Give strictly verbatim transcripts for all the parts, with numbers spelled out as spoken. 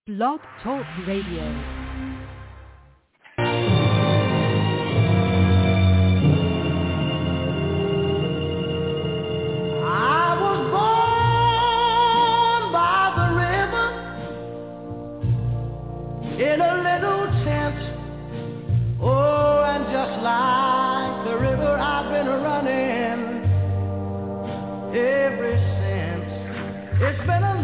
Blog Talk Radio. In a little tent, oh, and just like the river I've been running ever since. It's been a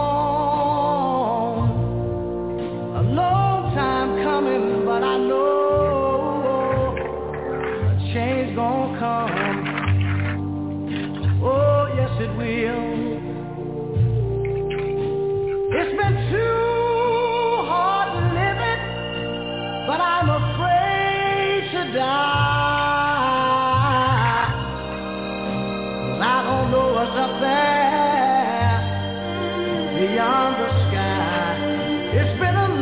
long, a long time coming, but I know a change gonna come. Oh, yes it will. It's been too but I'm afraid to die, 'cause I don't know what's up there beyond the sky. It's been a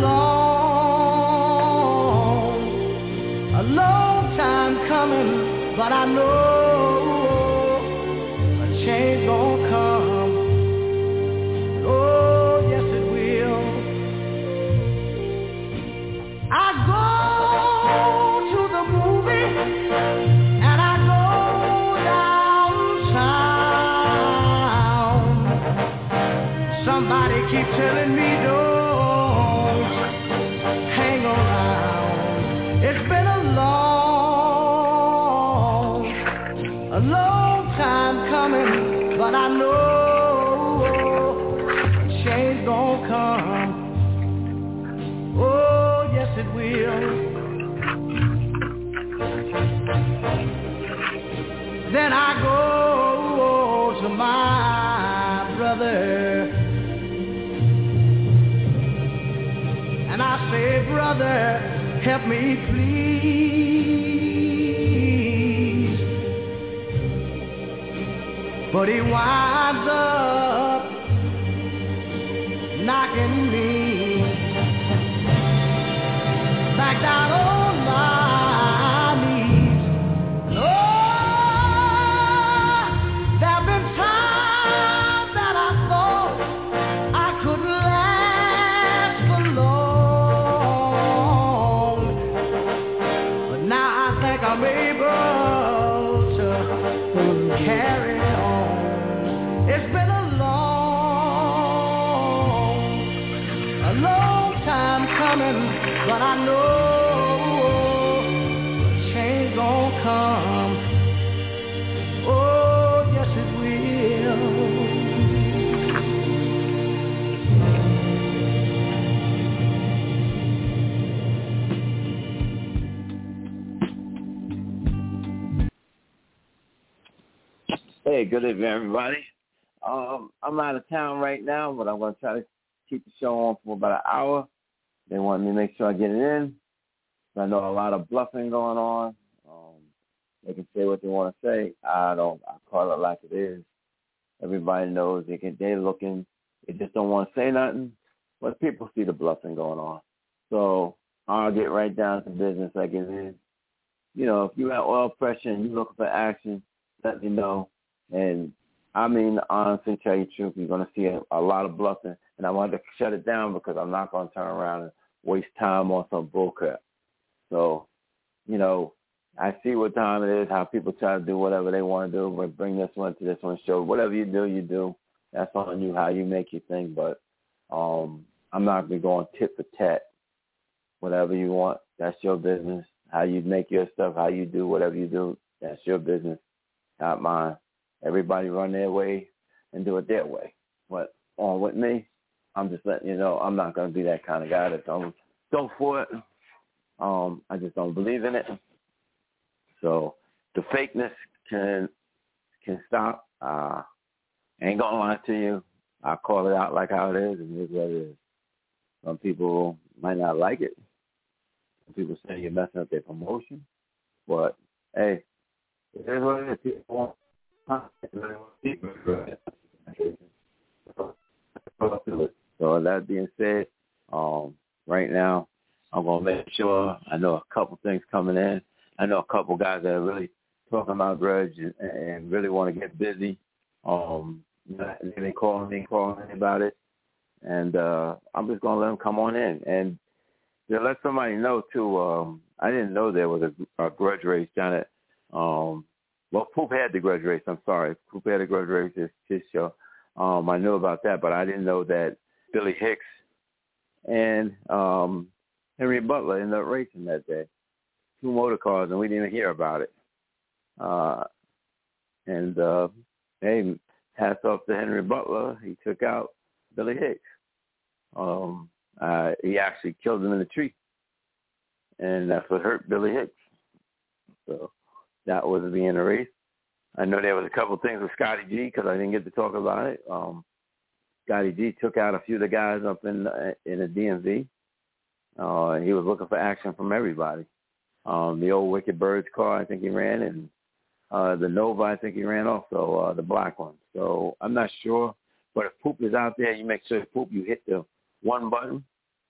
long, a long time coming, but I know a change gonna come. Oh, yes it will. I go to the movie and I go downtown. Somebody keep telling me don't hang around. It's been a long, a long time coming, but I know a change gonna come. Oh, yes it will. Then I go to my brother and I say, brother, help me please. But he winds up knocking me back down on my knees. And oh, there have been times that I thought I couldn't last for long, but now I think I'm able to carry on. It's been a long, a long time coming, but I know a change gon' come. Oh, yes it will. Hey, good evening, everybody. Um, I'm out of town right now, but I'm going to try to keep the show on for about an hour. They want me to make sure I get it in. I know a lot of bluffing going on. Um, they can say what they want to say. I don't. I call it like it is. Everybody knows they can. They're looking. They just don't want to say nothing. But people see the bluffing going on. So I'll get right down to business like it is. You know, if you have oil pressure and you're looking for action, let me know. And I mean, honestly, tell you the truth, you're going to see a, a lot of bluffing. And I wanted to shut it down because I'm not going to turn around and waste time on some bullcrap. So, you know, I see what time it is, how people try to do whatever they want to do, but bring this one to this one show. Whatever you do, you do. That's on you, how you make your thing. But um, I'm not going to go on tit for tat. Whatever you want, that's your business. How you make your stuff, how you do whatever you do, that's your business, not mine. Everybody run their way and do it their way. But on with me, I'm just letting you know I'm not going to be that kind of guy that don't go for it. Um, I just don't believe in it. So the fakeness can can stop. Uh, I ain't going to lie to you. I call it out like how it is, and it is what it is. Some people might not like it. Some people say you're messing up their promotion. But, hey, it is what it is. People want So that being said, um, right now, I'm going to make sure I know a couple things coming in. I know a couple guys that are really talking about grudge and, and really want to get busy. Um, they calling me, calling me about it. and uh, I'm just gonna let them come on in and to let somebody know too. Um, I didn't know there was a, a grudge race down at. Um, well, Poop had the grudge race. I'm sorry, Poop had a grudge race. His, his show. Um, I knew about that, but I didn't know that Billy Hicks and um, Henry Butler ended up racing that day. Two motor cars, and we didn't even hear about it. Uh, and uh, hey, hats off to Henry Butler. He took out Billy Hicks. Um, uh, he actually killed him in the tree, and that's what hurt Billy Hicks. So that was the end of the race. I know there was a couple of things with Scotty G because I didn't get to talk about it. Um, Scotty G took out a few of the guys up in the, in the D M V. Uh, he was looking for action from everybody. Um, the old Wicked Birds car, I think he ran, and uh, the Nova, I think he ran also, uh, the black one. So I'm not sure, but if Poop is out there, you make sure if Poop, you hit the one button.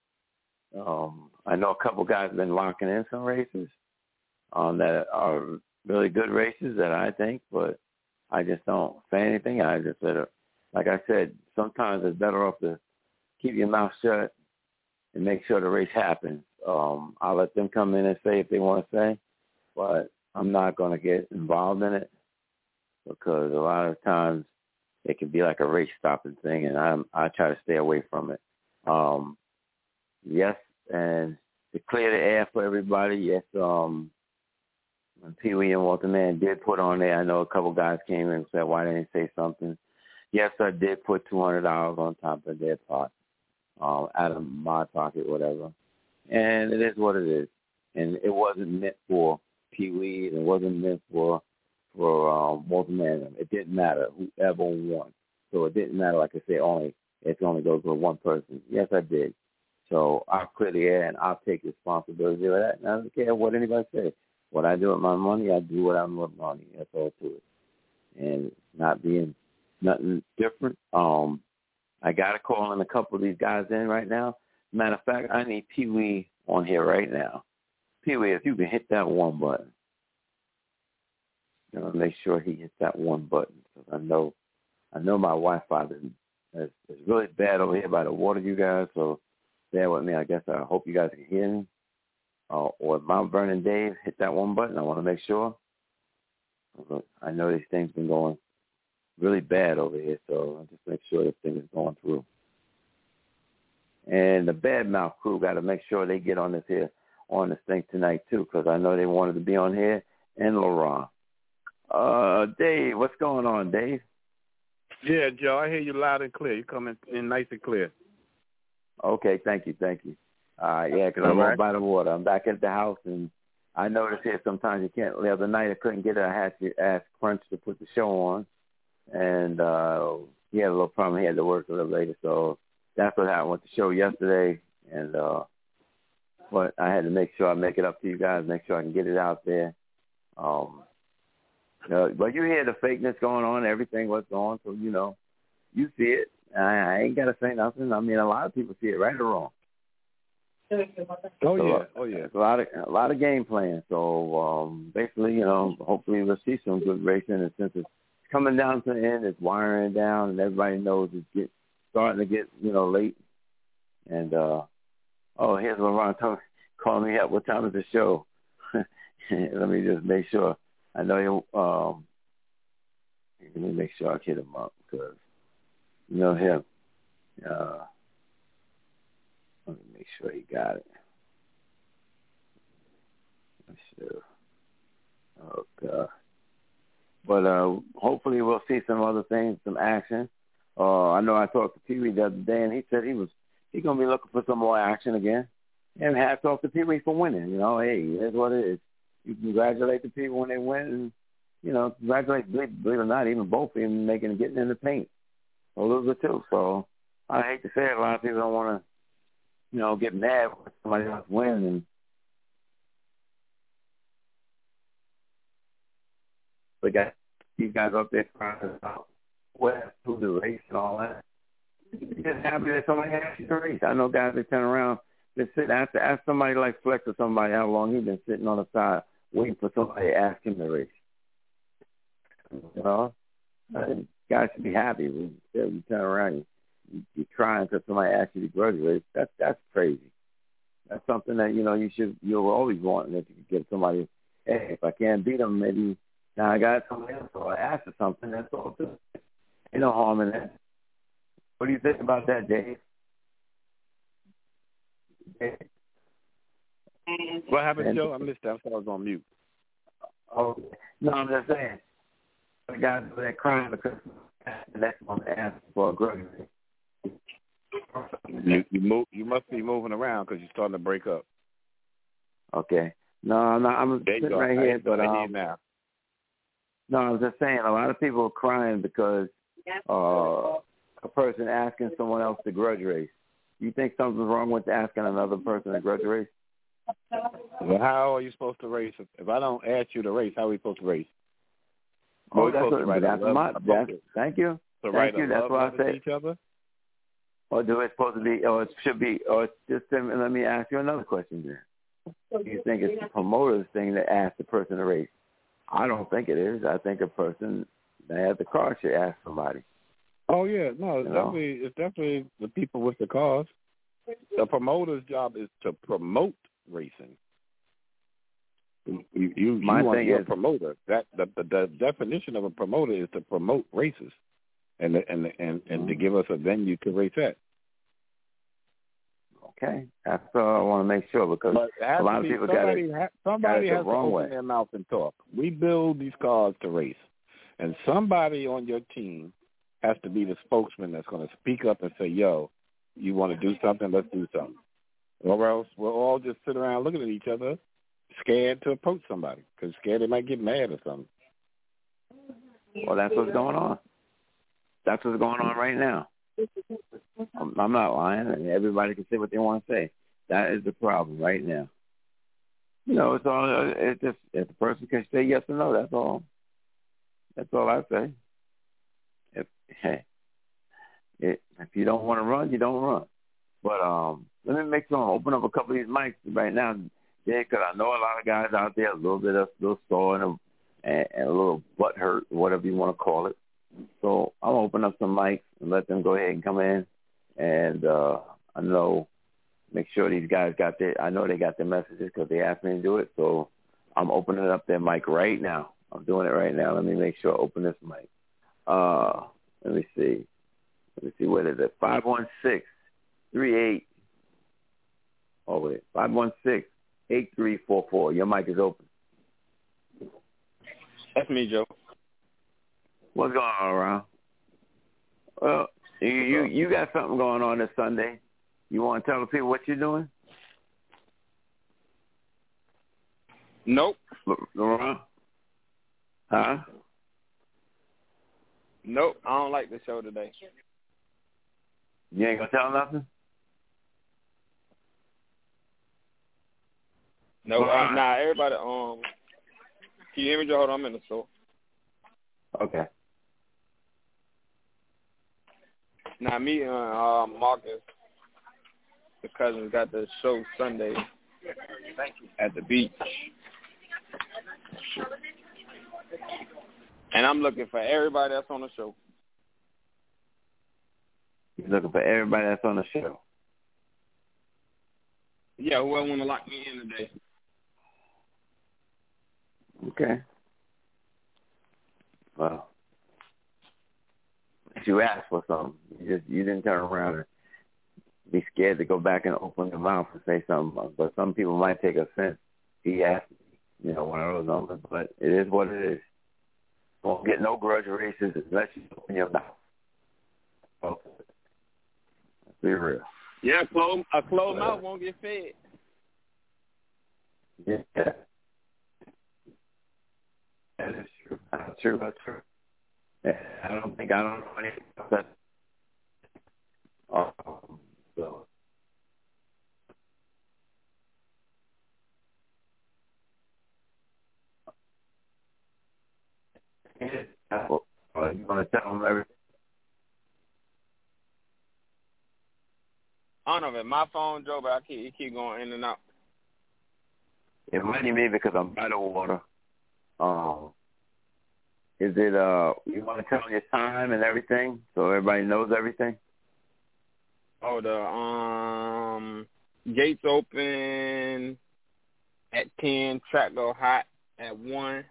Um, I know a couple guys have been locking in some races um, that are really good races that I think, but I just don't say anything. I just said, uh, like I said, sometimes it's better off to keep your mouth shut and make sure the race happens. Um, I'll let them come in and say if they want to say, but I'm not going to get involved in it because a lot of times it can be like a race stopping thing, and I'm, I try to stay away from it. Um, yes, and to clear the air for everybody, yes, um, Pee Wee and Walter Mann did put on there. I know a couple guys came in and said, why didn't they say something? Yes, I did put two hundred dollars on top of their pot, um, out of my pocket, whatever. And it is what it is. And it wasn't meant for Pee Wee. It wasn't meant for for um, Walter Mann. It didn't matter whoever won. So it didn't matter, like I say, only it only goes for one person. Yes, I did. So I'll clear the air and I'll take responsibility for that. And I don't care what anybody says. What I do with my money, I do what I'm with money. That's all to it. And not being nothing different. Um, I got to call in a couple of these guys in right now. Matter of fact, I need Pee Wee on here right now. Pee Wee, if you can hit that one button, you know, make sure he hits that one button. Because I know, I know my Wi-Fi is, is, is really bad over here by the water, you guys. So bear with me. I guess I hope you guys can hear me. Uh, or Mount Vernon Dave, hit that one button. I want to make sure. I know these things been going really bad over here, so I'll just make sure this thing is going through. And the Badmouth crew got to make sure they get on this here, on this thing tonight too, because I know they wanted to be on here. And Laurent. Uh, Dave, what's going on, Dave? Yeah, Joe, I hear you loud and clear. You're coming in nice and clear. Okay, thank you, thank you. Uh, yeah, because I'm right by the water. I'm back at the house, and I noticed here sometimes you can't. The other night I couldn't get it. I had to ask Crunch to put the show on, and uh, he had a little problem. He had to work a little later, so that's what happened with the show yesterday. And uh, but I had to make sure I make it up to you guys, make sure I can get it out there. Um, uh, but you hear the fakeness going on, everything what's going on, so you know, you see it. I, I ain't got to say nothing. I mean, a lot of people see it right or wrong. Oh so, yeah, oh yeah. A lot of a lot of game playing. So um, basically, you know, hopefully we'll see some good racing. And since it's coming down to the end, it's wiring down, and everybody knows it's get, starting to get you know late. And uh, oh, here's Laurent calling me up. What time is the show? Let me just make sure. I know you. Um, let me make sure I hit him up because you know him. Uh, Let me make sure he got it. Sure. Oh, God. But uh, hopefully we'll see some other things, some action. Uh, I know I talked to Pee Wee the other day, and he said he was he's going to be looking for some more action again. And hats off to Pee Wee for winning. You know, hey, that's what it is. You congratulate the people when they win, and, you know, congratulate, believe, believe it or not, even both of them making getting in the paint. A little bit, too. So I hate to say it, a lot of people don't want to, you know, get mad when somebody else wins. And we got these guys up there trying to about what who the race and all that. Just happy that somebody asked you to race. I know guys that turn around, they sit ask ask somebody like Flex or somebody how long he's been sitting on the side waiting for somebody to ask him to race. You know, guys should be happy. We, we turn around, you, you're crying because somebody asked you to graduate. That's that's crazy. That's something that, you know, you should, you'll always want, that you could get somebody, hey, if I can't beat them, maybe now I got somebody else, or I asked for something, that's all too. Ain't no harm in that. What do you think about that, Dave? Dave? What happened, Joe? I missed that. I thought I was on mute. Oh, no, I'm just saying. The guys over there crying because the next one asked for a graduate. You you move. You must be moving around because you're starting to break up. Okay. No, no, I'm there sitting right here, but I um, need now. No, I was just saying a lot of people are crying because uh, a person asking someone else to grudge race. You think something's wrong with asking another person to grudge race? Well, how are you supposed to race? If I don't ask you to race, how are we supposed to race? Oh, that's what, that's my, that's, thank you. So thank you. That's why I say each other. Or do it supposed to be, or it should be, or just let me ask you another question then. Do you think it's the promoter's thing to ask the person to race? I don't think it is. I think a person that has the car should ask somebody. Oh yeah, no, it's you definitely know? it's definitely the people with the cars. The promoter's job is to promote racing. You you, you My want thing you're is, a promoter. That the, the the definition of a promoter is to promote races, and and and and mm-hmm. to give us a venue to race at. Okay, that's all I want to make sure, because a lot of people got it. Ha- somebody got it has the wrong to open way. their mouth and talk. We build these cars to race, and somebody on your team has to be the spokesman that's going to speak up and say, "Yo, you want to do something? Let's do something." Or else we'll all just sit around looking at each other, scared to approach somebody because scared they might get mad or something. Well, that's what's going on. That's what's going on right now. I'm, I'm not lying, and everybody can say what they want to say. That is the problem right now. You know, it's all. It's just if the person can say yes or no, that's all. That's all I say. If hey, it, if you don't want to run, you don't run. But um, let me make sure I open up a couple of these mics right now, yeah, because I know a lot of guys out there a little bit of a little sore and a, and, and a little butt hurt, whatever you want to call it. So I'll open up some mics and let them go ahead and come in. And uh, I know, make sure these guys got their, I know they got their messages because they asked me to do it. So I'm opening up their mic right now. I'm doing it right now. Let me make sure I open this mic. Uh, let me see. Let me see, what is it? five one six, three eight. Oh, wait. five one six, eight three four four. Your mic is open. That's me, Joe. What's going on, Ron? Well, you, you you got something going on this Sunday. You want to tell the people what you're doing? Nope. Ron? Huh? Nope. I don't like the show today. You ain't going to tell nothing? No, nope. Ron. Nah, everybody, um, can you hear me, Joe? Hold on, I'm in the store. Okay. Now, me and uh, Marcus, the cousins, got the show Sunday at the beach. And I'm looking for everybody that's on the show. You're looking for everybody that's on the show? Yeah, whoever want to lock me in today. Okay. Well, you asked for something. You just you didn't turn around and be scared to go back and open your mouth and say something. But some people might take offense. He asked me, you know, one of those numbers. But it is what it is. Won't get no grudge races unless you open your mouth. Okay. Let's be real. Yeah, close, a closed mouth won't get fed. Yeah. That is true. That's true. That's true. Yeah, I don't think I don't know anything about that. Um, so. Uh, you want to tell them everything? I don't know if it's my phone, Joe, but I keep it keep going in and out. It might be me because I'm by the water. Um, is it, uh, you want to tell them your time and everything so everybody knows everything? Oh, the um gates open at ten. Track go hot at one.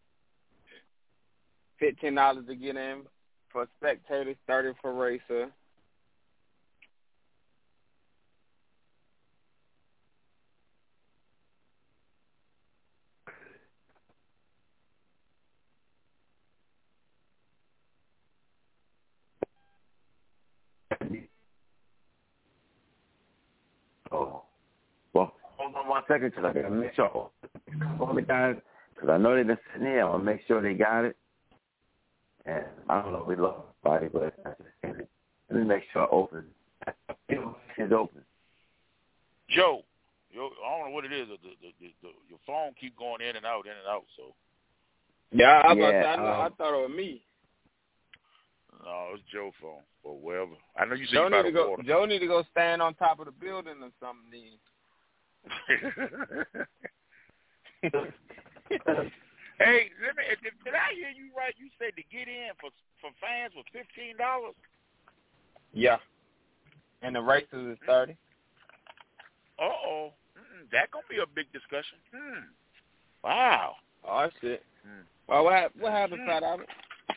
Fifteen dollars to get in for spectators. Thirty for racer. Oh, well, hold on one second because I got to make sure. Call me guys because I know they've been sitting here. I want to make sure they got it. And I don't know if we love everybody, but let me make sure I open. It's open. Joe, yo, I don't know what it is. The, the, the, the, your phone keep going in and out, in and out. So. Yeah, I, was yeah, about to, I, know, um, I thought it was me. No, it's Joe's phone or wherever. I know you said Joe you by need the to go. water. Joe need to go stand on top of the building or something. Then. Hey, let me. Did, did I hear you right? You said to get in for for fans was fifteen dollars. Yeah, and the races is thirty. Uh oh, that gonna be a big discussion. Hmm. Wow. Oh shit. Hmm. Well, what what happened, Pat Albert?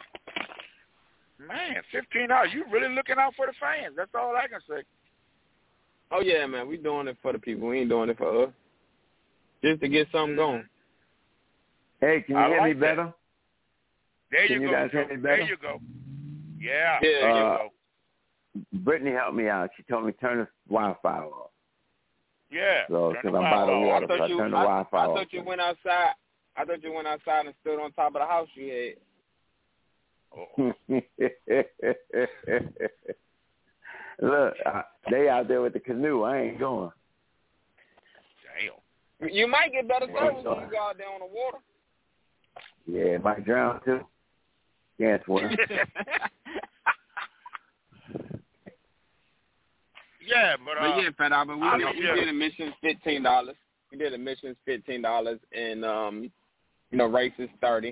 Man, fifteen dollars. You really looking out for the fans? That's all I can say. Oh yeah, man. We doing it for the people. We ain't doing it for us. Just to get something going. Hey, can you I hear like me that. better? There Can you you go. guys hear Joe. me better? There you go. Yeah. Yeah. There Uh, you go. Brittany helped me out. She told me turn the Wi-Fi off. Yeah. So Turn because the I'm by the Wi-Fi water, off. so I I thought you. turned the I, Wi-Fi I off. thought you went outside. I thought you went outside and stood on top of the house you had. Oh. Look, uh, they out there with the canoe. I ain't going. Damn. You might get better Yeah, service so- when you go out there on the water. Yeah, it might drown too. Can't swim. Yeah, but uh, But yeah, Pat Albert, we, I did, mean, we yeah. did admissions fifteen dollars. We did admissions fifteen dollars, and um, you know, races thirty.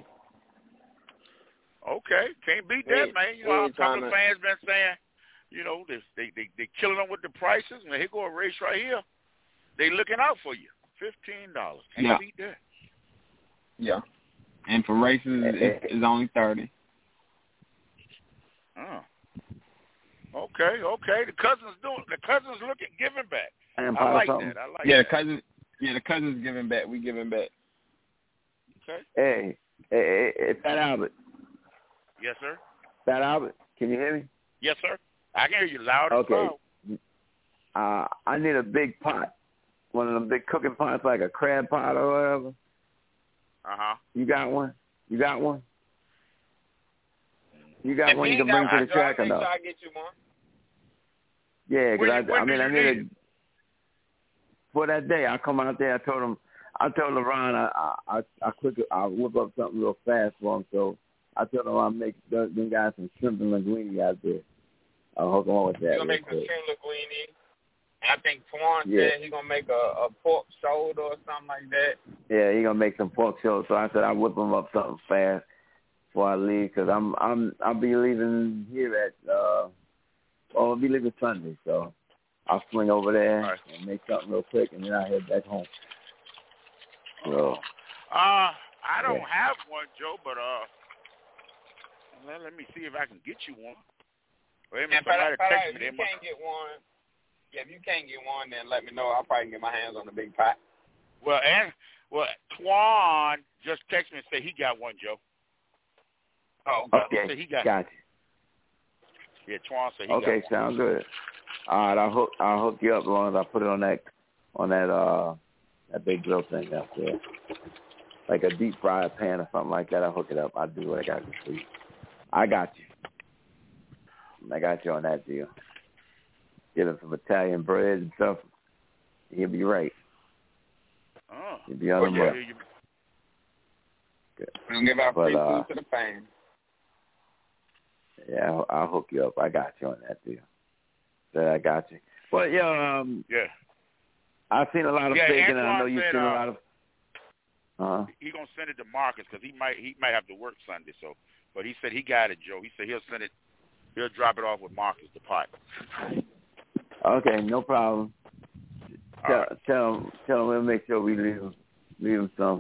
Okay, can't beat We that, ain't- man. You we know, a ain't couple of tryna- fans been saying, you know, they they they, they killing them with the prices, and here go a race right here. They looking out for you. Fifteen dollars, can't Yeah. beat that. Yeah, and for races, it's, it's only thirty. Oh. Okay, okay. The cousins doing. The cousins looking giving back. And I part of like something. that. I like Yeah, the that. cousins. Yeah, the cousins giving back. We giving back. Okay. Hey, hey, hey, hey, Pat Albert. Yes, sir. Pat Albert, can you hear me? Yes, sir. I can hear you loud and Okay. proud. Uh, I need a big pot. One of them big cooking pots, like a crab pot or whatever. Uh huh. You got one? You got one? You got If one he you ain't can bring got to one, the track I'll or make no? sure I get you one. Yeah, because When I, you- when I mean, do I you need need a, it? for that day. I come out there. I told him, I told LeBron, I, I, I quick, I whip up something real fast for him. So I told him I'll make the, them guys some shrimp and linguine out there. I'll hook on with that. He's gonna real make some quick. shrimp linguine. I think Twan Yeah. said he's gonna make a, a pork shoulder or something like that. Yeah, he gonna make some pork shows. So I said I'll whip him up something fast before I leave, because I'm I'm I'll be leaving here at uh, well, I'll be leaving Sunday, so I'll swing over there Right. and make something real quick, and then I'll head back home. So Uh, I don't Yeah. have one, Joe, but uh, let, let me see if I can get you one. Wait a minute, And Pat, somebody Pat, text if me. you They must. can't get one, yeah, if you can't get one, then let me know. I'll probably get my hands on the big pot. Well, and well, Twan just texted me and said he got one, Joe. Oh, He okay, said he got. got you. Yeah, Twan said he Okay, got one. sounds good. All right, I'll hook I'll hook you up as long as I put it on that on that uh that big grill thing up there, like a deep fried pan or something like that. I'll hook it up. I'll do what I got to do. I got you. I got you on that deal. Get him some Italian bread and stuff. He'll be right. Oh, He'll be on oh the yeah, mark. yeah, you- Good. I'm gonna give out But, free uh, food to the fans. Yeah, I'll, I'll hook you up. I got you on that deal. That I got you. Well, yeah, um, yeah. I've seen a lot of Yeah, faking, and I Antoine know you've said, seen a uh, lot of. Uh, He gonna send it to Marcus because he might he might have to work Sunday. So, but he said he got it, Joe. He said he'll send it. He'll drop it off with Marcus the pot. Okay, no problem. Tell, right. tell him, tell him we'll make sure we leave him, leave him some.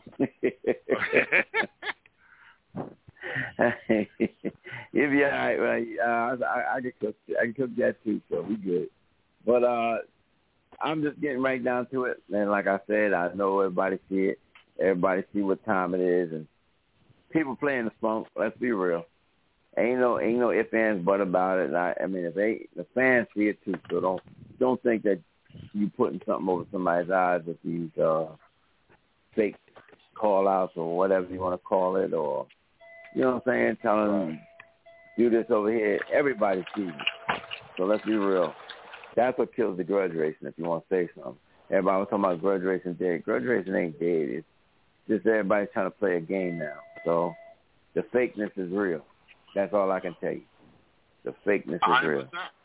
You'll be all right, right? Uh, I, I can cook, I can cook that too, so we good. But uh, I'm just getting right down to it, and like I said, I know everybody see it, everybody see what time it is, and people playing the funk. Let's be real. Ain't no, ain't no ifs, ands, but about it. I, I mean, if they, the fans see it too, so don't, don't think that you putting something over somebody's eyes with these uh, fake call outs or whatever you want to call it, or you know what I'm saying, telling them do this over here. Everybody sees it. So let's be real. That's what kills the grudge racing. If you want to say something, everybody was talking about grudge racing dead. Grudge racing ain't dead. It's just everybody's trying to play a game now. So the fakeness is real. That's all I can tell you. The fakeness is real.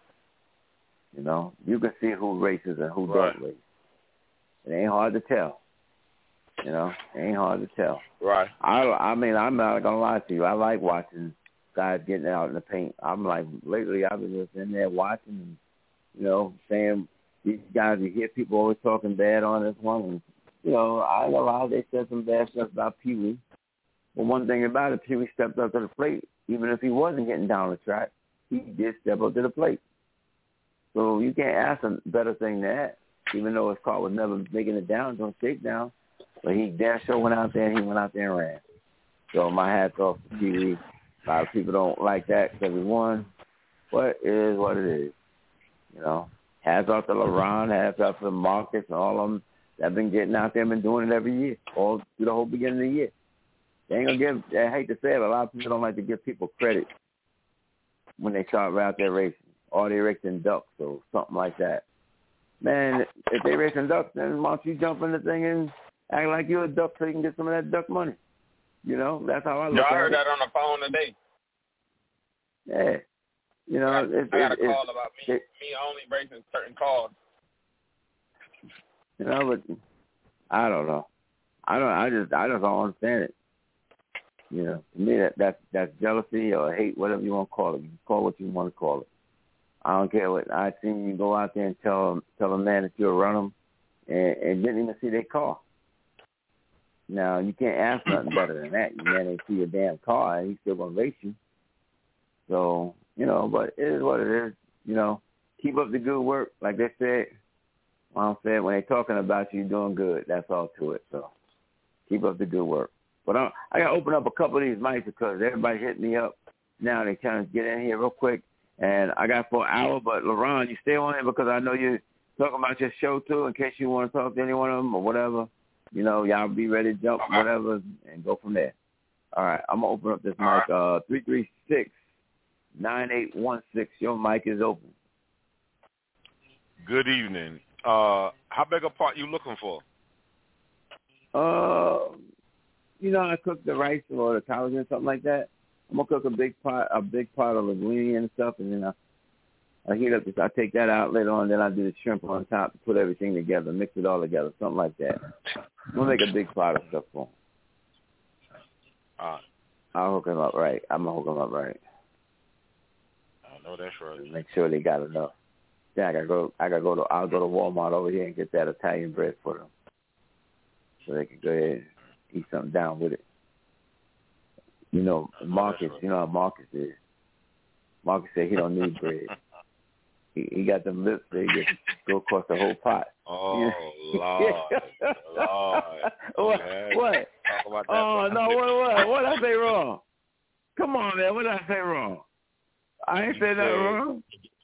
You know, you can see who races and who right. don't race. It ain't hard to tell. You know, it ain't hard to tell. Right. I, I mean, I'm not gonna lie to you. I like watching guys getting out in the paint. I'm like, lately I've been just in there watching and, you know, saying these guys, you hear people always talking bad on this one. And, you know, I ain't gonna lie, they said some bad stuff about Pee Wee. But one thing about it, Pee Wee stepped up to the plate. Even if he wasn't getting down the track, he did step up to the plate. So you can't ask a better thing than that, even though his car was never making it down, don't shake down. But he damn sure went out there and he went out there and ran. So my hat's off to Pee Wee. A lot of people don't like that because he won, but it is what it is. You know, hats off to LeBron, hats off to Marcus, and all of them that have been getting out there and been doing it every year, all through the whole beginning of the year. They ain't gonna give. I hate to say it, but a lot of people don't like to give people credit when they start out there racing, or they racing ducks or something like that. Man, if they racing ducks, then why don't you jump in the thing and act like you're a duck so you can get some of that duck money? You know, that's how I look Yo, at it. I heard that on the phone today. Yeah, you know, I, it's, I got it's, a call it's, about me, it, me only racing certain cars. You know, but I don't know. I don't. I just. I just don't understand it. You know, to me, that, that that's jealousy or hate, whatever you want to call it. You can call it what you want to call it. I don't care what. I seen you go out there and tell tell a man that you'll run them, and, and didn't even see their car. Now you can't ask nothing better than that. You man ain't see your damn car, and he's still gonna race you. So you know, but it is what it is. You know, keep up the good work, like they said. Mom said when they're talking about you, you're doing good. That's all to it. So keep up the good work. But I'm, I got to open up a couple of these mics because everybody hit me up. Now they're trying to get in here real quick. And I got for an hour, but LeBron, you stay on here because I know you're talking about your show too in case you want to talk to any one of them or whatever. You know, y'all be ready to jump, okay. whatever, and go from there. All right, I'm going to open up this All mic. Right. Uh, three three six, nine eight one six. Your mic is open. Good evening. Uh, how big a part you looking for? Uh... You know, I cook the rice or the collagen, something like that. I'm gonna cook a big pot, a big pot of linguine and stuff, and then I, I heat up this. I take that out later on, then I do the shrimp on top to put everything together, mix it all together, something like that. I'm gonna make a big pot of stuff for him. Uh, I'll hook him up right. I'm gonna hook him up right. I know that's right. Make sure they got enough. Then I gotta go. I gotta go to. I'll go to Walmart over here and get that Italian bread for them, so they can go ahead. Eat something down with it. You know, Marcus, you know how Marcus is. Marcus said he don't need bread. He, he got them lips that he just go across the whole pot. Oh, Lord. Lord. What? Okay. What? Talk about that Oh, no, what, what? What did I say wrong? Come on, man. What did I say wrong? I ain't said nothing wrong.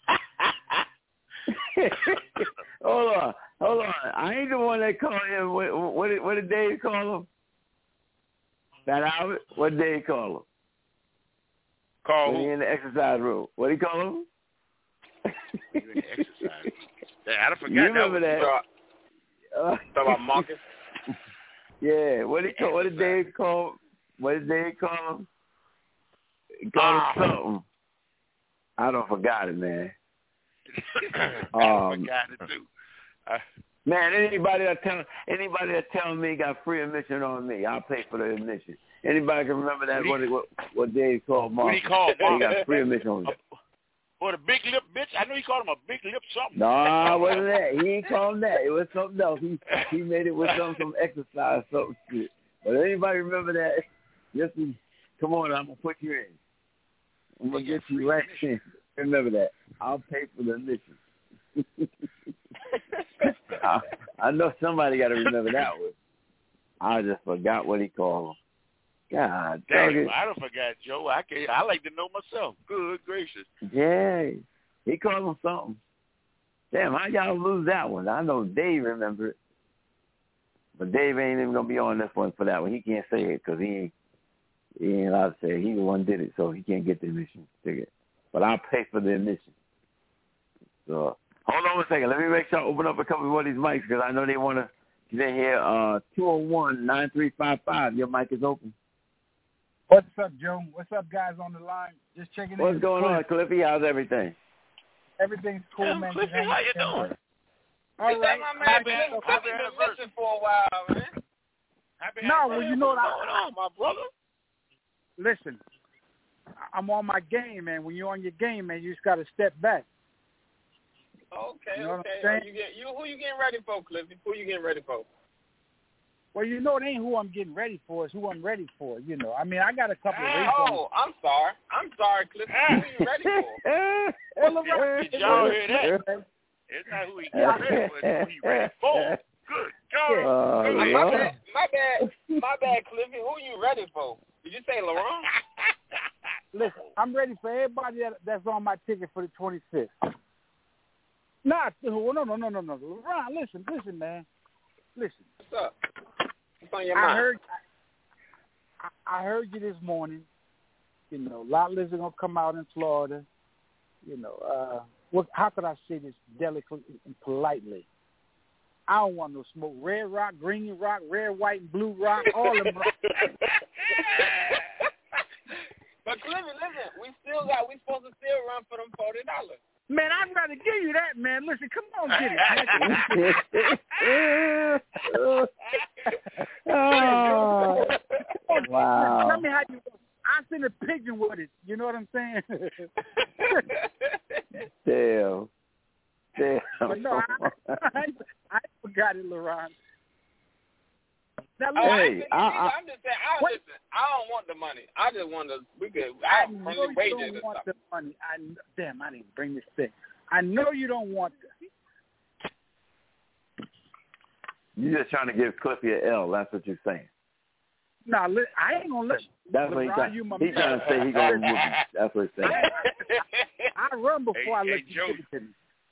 Hold on. Hold on. I ain't the one that called him. What, what, did, what did Dave call him? That Albert? What did he call him? Call when who? He in the exercise room. What did he call him? He in the exercise room. I forgot you remember that. that. Uh, Talk about Marcus? Yeah. What did he call? What did Dave call? What did Dave call him? He called him something. I don't forgot it, man. I um, forgot it too. I, Man, anybody that tell anybody that tell me got free admission on me, I'll pay for the admission. Anybody can remember that? What what, what Dave called Mark? What he called Mark? He got free admission on me. Or the big lip bitch. I know he called him a big lip something. No, it wasn't that. He ain't called him that. It was something else. He he made it with some some exercise something shit. But anybody remember that? Yes, we, come on, I'm gonna put you in. I'm gonna get you right in. Remember that. I'll pay for the admission. I, I know somebody got to remember that one. I just forgot what he called him. God, damn, I don't forgot, Joe. I can I like to know myself. Good gracious. Yeah, he called him something. Damn, how y'all lose that one? I know Dave remember it, but Dave ain't even gonna be on this one for that one. He can't say it because he ain't he ain't allowed to say it. He the one did it, so he can't get the admission ticket. But I'll pay for the admission. So hold on a second. Let me make sure I open up a couple more of these mics because I know they want to get in here. Uh, two oh one, nine three five five. Your mic is open. What's up, Joe? What's up, guys on the line? Just checking What's in. What's going on, Cliffy? How's everything? Everything's cool, yeah, man. Cliffy, how you doing? All right. That my man, man. Cliffy been missing for a while, man. Happy no, well, you know what? What's going on, my brother? Listen, I'm on my game, man. When you're on your game, man, you just got to step back. Okay, you know okay. You get, you, who you getting ready for, Cliffy? Who you getting ready for? Well, you know, it ain't who I'm getting ready for. It's who I'm ready for, you know. I mean, I got a couple of races. Oh, I'm sorry. I'm sorry, Cliffy. Who you ready for? Well, right. Did y'all hear that? It's not who he getting ready for. It's who he ready for. Good God. Uh, my, yeah. bad, my bad. My bad, Cliffy. Who you ready for? Did you say LeBron? Listen, I'm ready for everybody that, that's on my ticket for the twenty-fifth. Nah, no, no, no, no, no, no. LeBron, listen, listen, man. Listen. What's up? What's on your I mind? heard, I, I heard you this morning. You know, Lotless are gonna come out in Florida. You know, uh, what? How could I say this delicately and politely? I don't want no smoke. Red rock, green rock, red, white, and blue rock, all of them. But Cliffy, listen, we still got. We supposed to still run for them forty dollars. Man, I'd rather give you that, man. Listen, come on, get it. oh, wow. Tell me how you. I send a picture with it. You know what I'm saying? Damn. Damn. But no, I, I, I forgot it, LeBron. Now, Oh, hey, I, I, I, I, I'm just saying. I, what? listen, I don't want the money. I just want to. We could. I I know friendly you wages don't or want something. the money. I damn, I didn't bring this thing. I know you don't want this. you're just trying to give Cliffy an L. That's what you're saying. Nah, li- I ain't gonna listen. That's what he's LeBron, trying. you my He's man. trying to say he's gonna whoop you. That's what he's saying. I run before Hey, I hey, let you Joe. give it to me.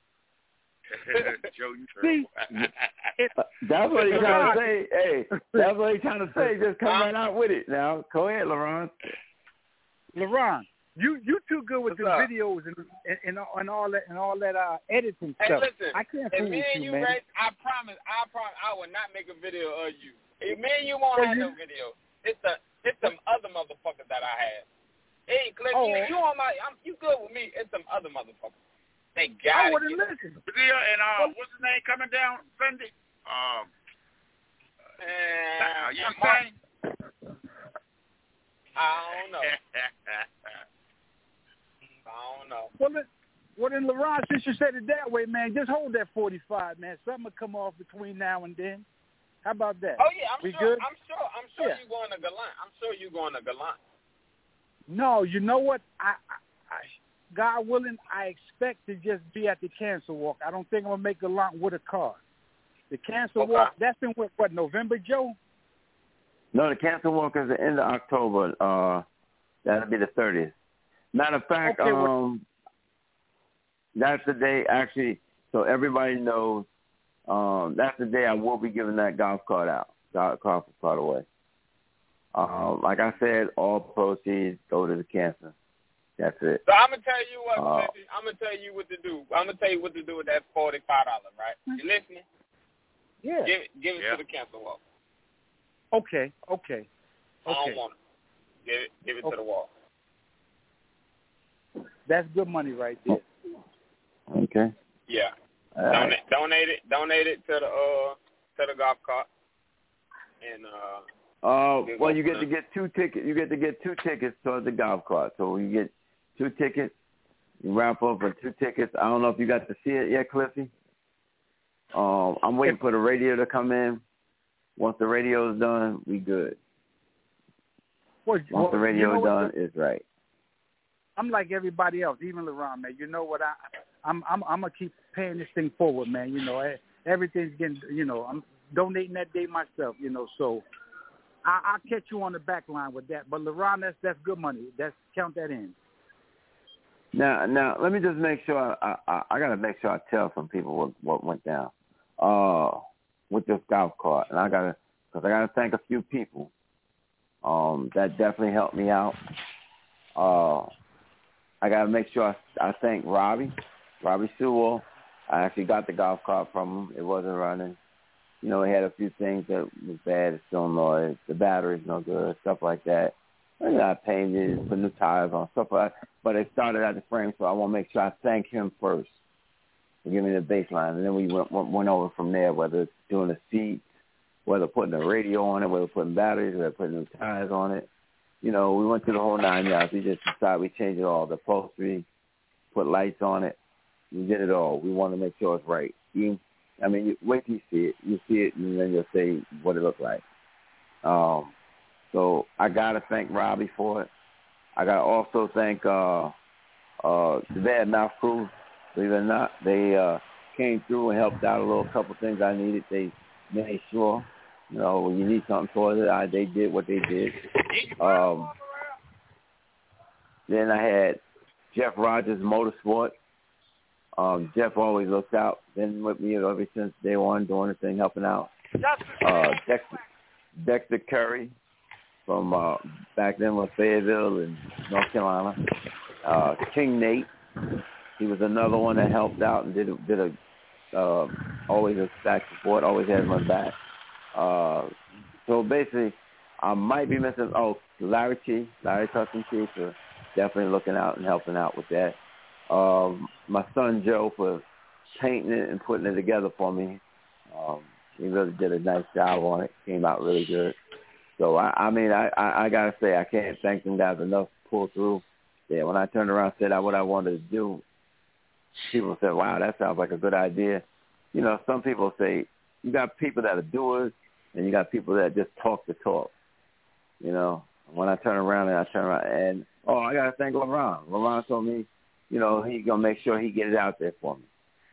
Joe, you See, terrible. it, That's what he's trying to say. Hey, that's what he's trying to say. Just come right out with it. Now, go ahead, LeBron. LeBron, you you too good with What's the up? videos and, and and and all that and all that uh, editing Hey, stuff. listen. I can't If fool me with and you, you, man. race, I promise. I promise. I will not make a video of you. If me and you won't Well, have you- no video. It's the it's some other motherfuckers that I have. Hey, Cliff, Oh. you, you on my? I'm, you good with me? It's some other motherfuckers. They I got wouldn't it. listen. Yeah, and uh, what's his name coming down Sunday? Um, uh, you know what I'm saying? I don't know. I don't know. Well, then, well, then, LeBron, since you said it that way, man, just hold that forty-five, man. Something will come off between now and then. How about that? Oh yeah, I'm we sure. good? I'm sure. I'm sure Yeah. you going to Gallant. I'm sure you going to Gallant. No, you know what? I, I, I, God willing, I expect to just be at the Cancer Walk. I don't think I'm gonna make a lot with a car. The Cancer Okay. Walk. That's in what, what November, Joe? No, the Cancer Walk is the end of October. Uh, that'll be the thirtieth. Matter of fact, Okay, well- um, that's the day. Actually, so everybody knows. Um, that's the day I will be giving that golf cart out, golf golf cart away. Uh, like I said, all proceeds go to the cancer. That's it. So I'm gonna tell you what, Uh, Cliffy. I'm gonna tell you what to do. I'm gonna tell you what to do with that forty-five dollars, right? You listening? Yeah. Give it, give it Yeah. to the Cancer Walk. Okay. Okay. I Okay. don't want it. Give it, give it Okay. to the wall. That's good money right there. Okay. Yeah. All right. Donate, donate it, donate it to the uh to the golf cart, and uh. Uh, well, you get to get two tickets. You get to get two tickets towards the golf cart. So you get two tickets You wrap up for two tickets. I don't know if you got to see it yet, Cliffy. Um, I'm waiting for the radio to come in. Once the radio is done, we good. Well, Once well, the radio you know is done, the, it's right. I'm like everybody else, even LeRon, man. You know what? I, I'm I'm I'm gonna keep paying this thing forward, man. You know, everything's getting. You know, I'm donating that day myself. You know, so I, I'll catch you on the back line with that. But LeRon, that's that's good money. That's count that in. Now, now, let me just make sure. I I, I got to make sure I tell some people what, what went down uh, with this golf cart, and I got to because I got to thank a few people. Um, that definitely helped me out. Uh, I got to make sure I, I thank Robbie, Robbie Sewell. I actually got the golf cart from him. It wasn't running. You know, it had a few things that was bad. It's still noise. The battery's no good, stuff like that. I got painted, put new tires on, stuff like that. But it started at the frame, so I want to make sure I thank him first for giving me the baseline. And then we went, went over from there, whether it's doing the seats, whether putting a radio on it, whether putting batteries, whether putting new tires on it. You know, we went through the whole nine yards. We just decided we changed it all. The upholstery, put lights on it. We did it all. We want to make sure it's right. You, I mean, you, wait till you see it. You see it, and then you'll say what it looked like. Um, so I got to thank Robbie for it. I got to also thank uh, uh, the Bad Mouth crew. Believe it or not, they uh, came through and helped out a little couple things I needed. They made sure, you know, when you need something for it, I, they did what they did. Um, then I had Jeff Rogers Motorsport. Um, Jeff always looks out. Been with me ever since day one, doing the thing, helping out. Uh, Dexter, Dexter Curry from uh, back then was Fayetteville in North Carolina. Uh, King Nate, he was another one that helped out and did a, did a uh, always a back support, always had my back. Uh, so basically, I might be missing. Oh, Larry T, Larry Tustin T, for definitely looking out and helping out with that. Um, my son Joe for painting it and putting it together for me. Um, he really did a nice job on it. Came out really good. So I, I mean, I, I, I gotta say I can't thank them guys enough to pull through. Yeah, when I turned around and said what I wanted to do, people said, "Wow, that sounds like a good idea." You know, some people say you got people that are doers, and you got people that just talk the talk. You know, when I turn around and I turn around and oh, I gotta thank LeRon. LeRon told me, you know, he's gonna make sure he get it out there for me.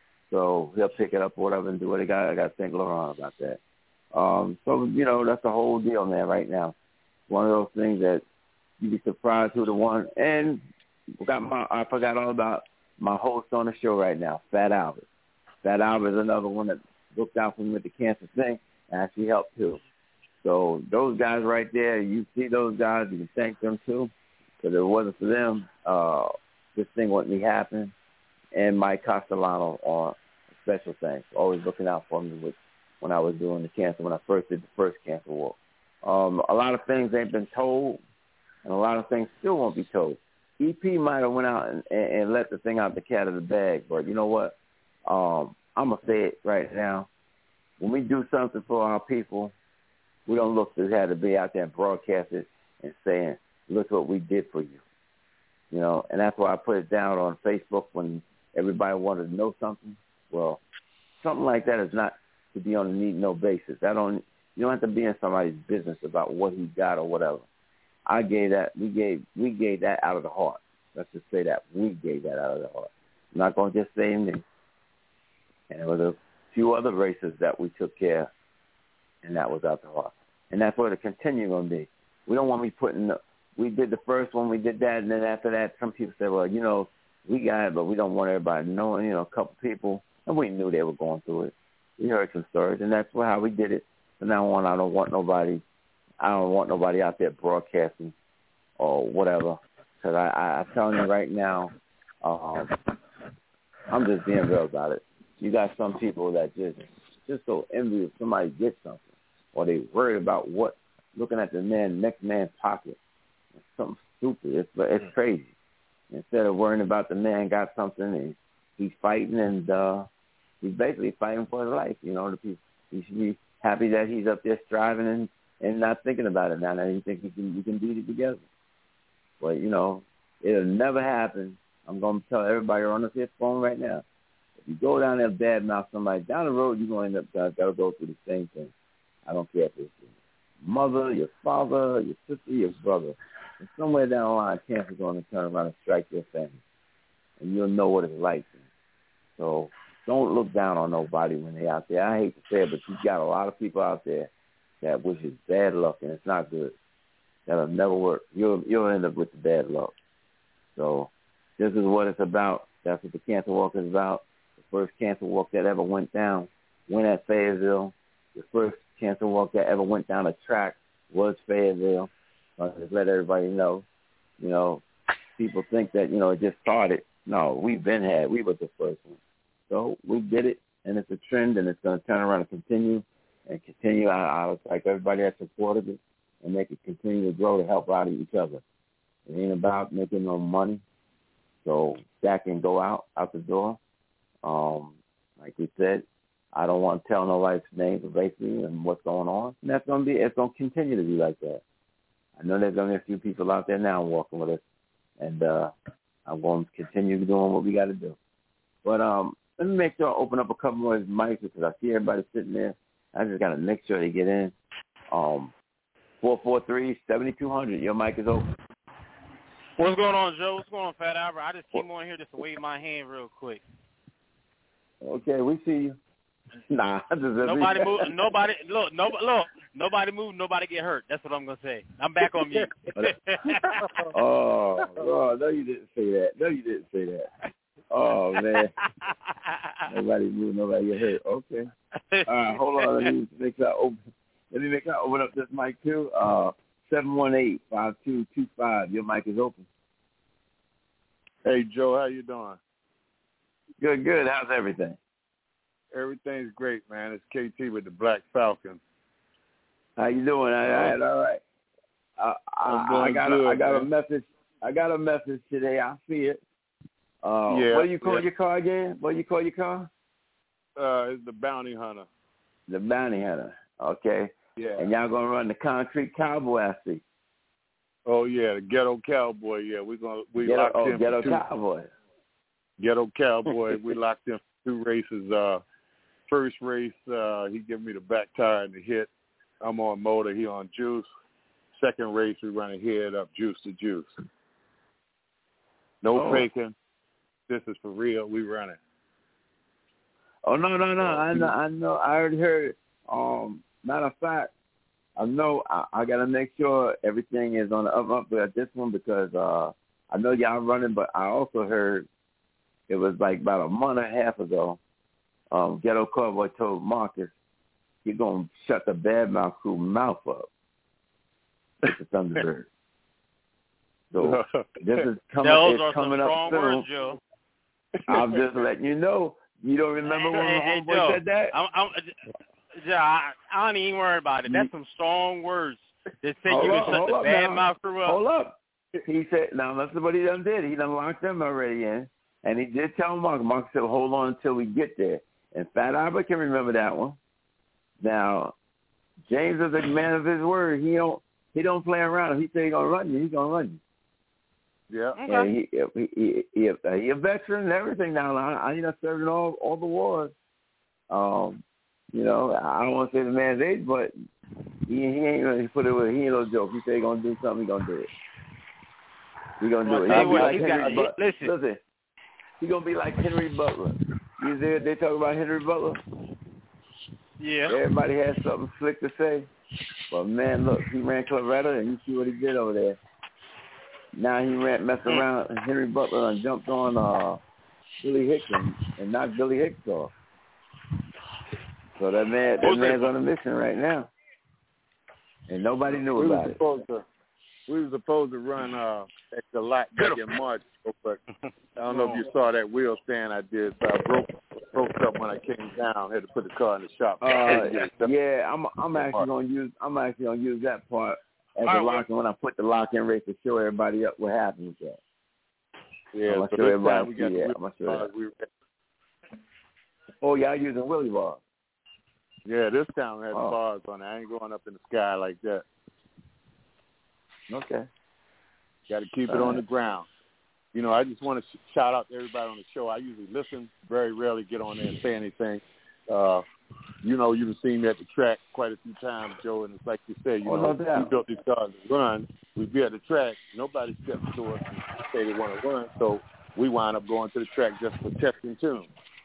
So he'll pick it up or whatever and do what he got. I gotta thank LeRon about that. Um, so you know, that's the whole deal, man. Right now, one of those things that you'd be surprised who the one. And got my, I forgot all about my host on the show right now, Fat Albert. Fat Albert is another one that looked out for me with the cancer thing and actually helped too. So those guys right there, you see those guys, you can thank them too. Because if it wasn't for them, uh, this thing wouldn't be happening. And Mike Castellano on special thanks, always looking out for me with when I was doing the cancer, when I first did the first cancer walk. Um, a lot of things ain't been told, and a lot of things still won't be told. E P might have went out and, and, and let the thing out the cat of the bag, but you know what? Um, I'm going to say it right now. When we do something for our people, we don't look to have to be out there and broadcast it and saying, look what we did for you. You know, and that's why I put it down on Facebook when everybody wanted to know something. Well, something like that is not to be on a need-no basis. I don't, you don't have to be in somebody's business about what he got or whatever. I gave that, we gave, we gave that out of the heart. Let's just say that. We gave that out of the heart. I'm not going to just say me. And there was a few other races that we took care of, and that was out the heart. And that's what it continue going to be. We don't want to be putting, the, we did the first one, we did that, and then after that, some people said, well, you know, we got it, but we don't want everybody knowing, you know, a couple people, and we knew they were going through it. We heard some stories, and that's how we did it. From now on, I don't want nobody, I don't want nobody out there broadcasting or whatever, because I, I, I'm telling you right now, um, I'm just being real about it. You got some people that just, just so envious somebody gets something, or they worried about what, looking at the man, next man's pocket. It's something stupid. It's, it's crazy. Instead of worrying about the man got something and he's fighting and uh, he's basically fighting for his life. You know, the people, he should be happy that he's up there striving and, and not thinking about it now. That he thinks he can, he can beat it together. But, you know, it'll never happen I'm going to tell everybody on this phone right now. If you go down there and badmouth somebody, down the road, you're going to end up got to go through the same thing. I don't care if it's your mother, your father, your sister, your brother. And somewhere down the line, cancer's going to turn around and strike your family. And you'll know what it's like. So don't look down on nobody when they're out there. I hate to say it, but you've got a lot of people out there that wishes bad luck, and it's not good. That'll never work. You'll you'll end up with the bad luck. So this is what it's about. That's what the cancer walk is about. The first cancer walk that ever went down went at Fayetteville. The first cancer walk that ever went down a track was Fayetteville. I'll just let everybody know. You know, people think that, you know, it just started. No, we've been had. We were the first one. So we did it, and it's a trend, and it's going to turn around and continue and continue. I, I like everybody that supported it and make it continue to grow to help out each other. It ain't about making no money. So that can go out, out the door. Um, like we said, I don't want to tell nobody's name basically and what's going on. And that's going to be, it's going to continue to be like that. I know there's going to be a few people out there now walking with us, and uh, I'm going to continue doing what we got to do. But um, let me make sure I open up a couple more of these mics because I see everybody sitting there. I just got to make sure they get in. Um, four four three, seven two zero zero, your mic is open. What's going on, Joe? What's going on, Fat Albert? I just came on here just to wave my hand real quick. Okay, we see you. Nah, I just nobody move. Nobody look. Nobody look. Nobody move. Nobody get hurt. That's what I'm gonna say. I'm back on mute. oh, oh, no, you didn't say that. No, you didn't say that. Oh man, nobody move. Nobody get hurt. Okay. All right, hold on. Let me make that open. Let me make that open up this mic too. Uh, seven one eight five two two five. Your mic is open. Hey Joe, how you doing? Good, good. How's everything? Everything's great, man. It's K T with the Black Falcon. How you doing? All right, all right. Uh, I, I got, good, a, I got man. a message. I got a message today. I see it. Uh, yeah, what do you call yeah. your car again? What do you call your car? Uh, it's the Bounty Hunter. The Bounty Hunter. Okay. Yeah. And y'all gonna run the Concrete Cowboy, I see. Oh yeah, the Ghetto Cowboy. Yeah, we're gonna we Ghetto, locked oh, in Ghetto for two. Cowboy. Ghetto Cowboy. We locked in for two races. Uh, first race, uh, he gave me the back tire and the hit. I'm on motor. He on juice. Second race, we running head up, juice to juice. No oh. faking. This is for real. We running. Oh no no no! I know I know. I already heard. Um, matter of fact, I know I, I got to make sure everything is on the up up at this one because uh, I know y'all running, but I also heard it was like about a month and a half ago. Um, Ghetto Cowboy told Marcus he's gonna shut the Badmouth crew mouth up with the Thunderbird. So this is coming. Those it's are coming some up strong soon. words, Joe. I'm just letting you know. You don't remember when hey, my hey, homeboy Joe, said that? I'm, I'm, Joe, I, I don't even worry about it. That's some strong words. They say hold you up, can shut hold the up bad now. mouth crew up. Hold up. He said, now listen what he done did. He done locked them already in. And he did tell Mark. Mark said, hold on until we get there. And Fat Albert can remember that one. Now, James is a man of his word. He don't he don't play around. If he say he's going to run you, he's going to run you. Yeah. Okay. And he, he, he, he, he a veteran and everything now. I, I you know, serving all, all the wars. Um, you know, I don't want to say the man's age, but he, he ain't really put it with, he ain't no joke. He say he's going to do something, he's going to do it. He's going to Well, do it. tell He'll you be what, like he's Henry got- Butler. listen. Listen, he's going to be like Henry Butler. You see, they talk about Henry Butler? Yeah. Everybody has something slick to say. But, man, look, he ran Clavetta, and you see what he did over there. Now he ran, messed around, and Henry Butler and jumped on uh, Billy Hicks and, and knocked Billy Hicks off. So that man, that man's on a mission right now. And nobody knew we about was it. supposed to, we were supposed to run uh, at the lot back in March, but I don't know if you saw that wheel stand I did. So I broke broke up when I came down. Had to put the car in the shop. Uh, yeah, I'm I'm actually gonna use I'm actually gonna use that part as a lock in when I put the lock in race to show everybody up what happened with that. Yeah, I'm gonna so show this everybody. time we got Yeah, the I'm gonna show bars. you. We, Oh, y'all using Willie bars. yeah, this time we had Oh. the bars on it. I ain't going up in the sky like that. Okay. Got to keep it All on right. the ground. you know, I just want to sh- shout out to everybody on the show. I usually listen, very rarely get on there and say anything. Uh, you know, you've seen me at the track quite a few times, Joe, and it's like you said, you oh, know, no we built these cars to run. We be at the track. Nobody steps to us and say they want to run, so we wind up going to the track just for testing tunes.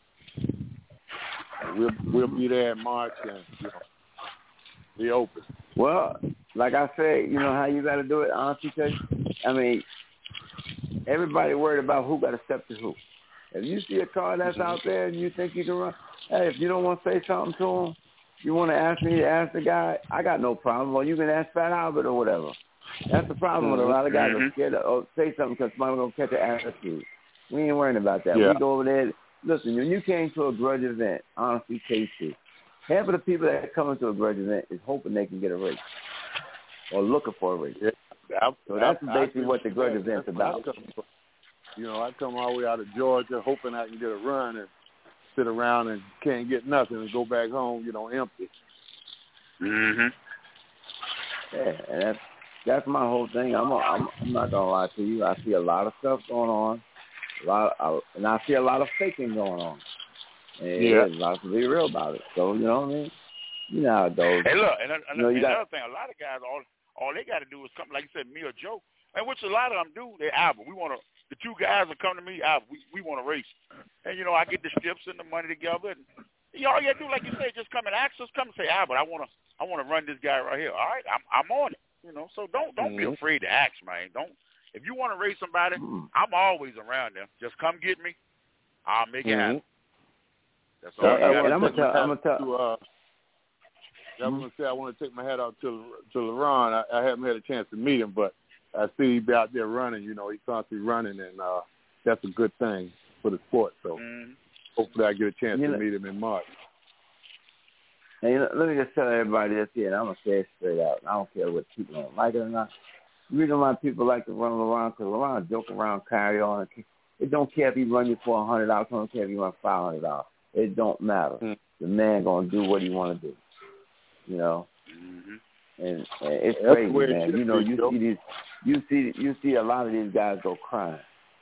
And we'll we'll be there in March and you know, be open. Well, like I said, you know how you got to do it, honestly, tell you? I mean, everybody worried about who got to step to who. If you see a car that's out there and you think you can run, hey, if you don't want to say something to him, you want to ask me to ask the guy, I got no problem. Or you can ask Fat Albert or whatever. That's the problem with a lot of guys mm-hmm. are scared to oh, say something because somebody's going to catch an attitude. We ain't worrying about that. Yeah. We go over there. Listen, when you came to a grudge event, honestly, K C, half of the people that come into a grudge event is hoping they can get a race or looking for a race. Yeah. I, so that's I, basically I, what the grudge event's about. You know, I come all the way out of Georgia hoping I can get a run and sit around and can't get nothing and go back home, you know, empty. Mhm. Yeah, and that's that's my whole thing. I'm a, I'm I'm not gonna lie to you. I see a lot of stuff going on, a lot, of, and I see a lot of faking going on. And yeah, a lot to be real about it. So you know what I mean? You know how it goes. Hey, look, and, and, you know, you another got, thing, a lot of guys, all all they got to do is come, like you said, me or Joe, and which a lot of them do. They Albert, we want to. The two guys will come to me, Albert, we we want to race, and you know I get the tips and the money together. And you know, all you got to do, like you say, just come and ask us. Come and say, Albert, I want to I want to run this guy right here. All right, I'm I'm on it. You know, so don't don't mm-hmm. be afraid to ask, man. Don't if you want to race somebody, mm-hmm. I'm always around them. Just come get me. I'll make it happen. Mm-hmm. That's all. Uh, you and I'm gonna tell. I'm gonna tell. To, uh, I was gonna say I want to take my hat off to to LeRon. I, I haven't had a chance to meet him, but I see he's out there running. You know, he's constantly running, and uh, that's a good thing for the sport. So mm-hmm. hopefully I get a chance you to know, meet him in March. And you know, let me just tell everybody this here, and I'm gonna say it straight out. I don't care what people don't like it or not. The reason why people like to run LeRon, because LeRon joke around, carry on. It don't care if he run you for a hundred dollars. It don't care if he run five hundred dollars. It don't matter. Mm-hmm. The man gonna do what he want to do. You know, mm-hmm. and, and it's That's crazy, man. It you know, be, you Joe. see these, you see, you see a lot of these guys go crying.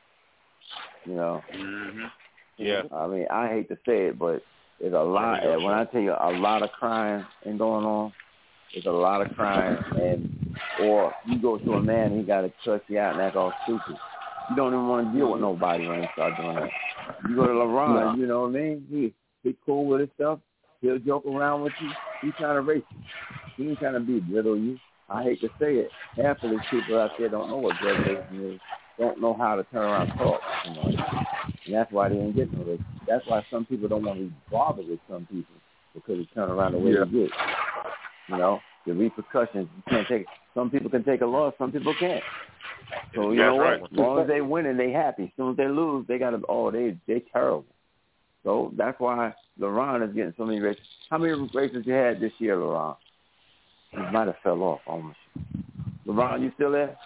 You know. Mm-hmm. Yeah. I mean, I hate to say it, but there's a lot. And when I tell you a lot of crying and going on, there's a lot of crying, and or you go to a man, he got to cuss you out and act all stupid. You don't even want to deal with nobody when you start doing that. You go to LeRon, no. you know what I mean? He he cool with his stuff. He'll joke around with you. He's trying to race you. He ain't trying to belittle you. I hate to say it. Half of these people out there don't know what drug racing is. Don't know how to turn around and talk. You know? And that's why they ain't getting no race. That's why some people don't want to be bothered with some people because they turn around the way yeah. they get. You know, the repercussions. You can't take. Some people can take a loss. Some people can't. So you that's know right. what? As long as they win and they happy. As soon as they lose, they got to. Oh, they they terrible. So that's why LeRon is getting so many races. How many races you had this year, LeRon? He might have fell off almost. LeRon, you still there?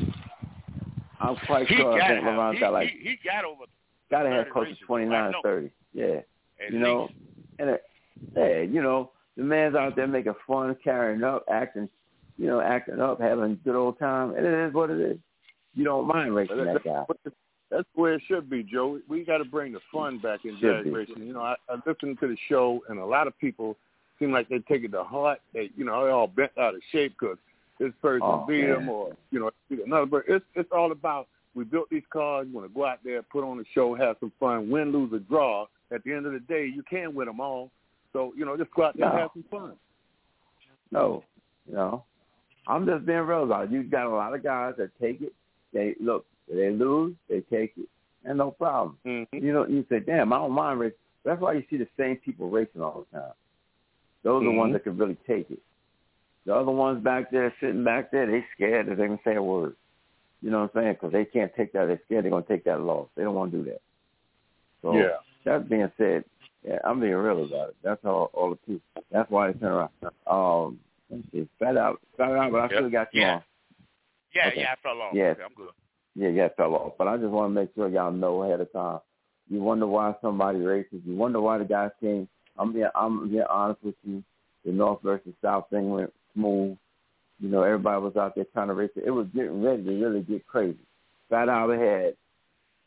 I'm quite he sure. I think have, LeRon's he, got like he, he got over. Got to have close to twenty-nine, thirty. Yeah, At you know, least. and uh, yeah, you know, the man's out there making fun, carrying up, acting, you know, acting up, having a good old time, and it is what it is. You don't mind racing that, that guy. That's where it should be, Joe. We got to bring the fun back in drag racing. You know, I, I listened to the show, and a lot of people seem like they take it to heart. They, you know, they're all bent out of shape because this person oh, beat man. them, or you know, another. But it's it's all about we built these cars. You want to go out there, put on a show, have some fun, win, lose, or draw. At the end of the day, you can't win them all. So you know, just go out there no. and have some fun. No, you know, I'm just being real about it. You got a lot of guys that take it. They look. They lose, they take it, and no problem. Mm-hmm. You know, you say, damn, I don't mind racing. That's why you see the same people racing all the time. Those mm-hmm. are the ones that can really take it. The other ones back there, sitting back there, they scared that they can say a word. You know what I'm saying? Because they can't take that. They're scared they're going to take that loss. They don't want to do that. So yeah. that being said, yeah, I'm being real about it. That's all, all the people. That's why they turn around. Um, let's see. Fat out. Fat out, but I yep. still got you yeah. on. Yeah, okay. yeah, I fell off. Yeah. Okay, I'm good. Yeah, yeah, fell off. But I just want to make sure y'all know ahead of time. You wonder why somebody races. You wonder why the guys came. I'm being, I'm being honest with you. The North versus South thing went smooth. You know, everybody was out there trying to race it. It was getting ready to really get crazy. Fat Albert had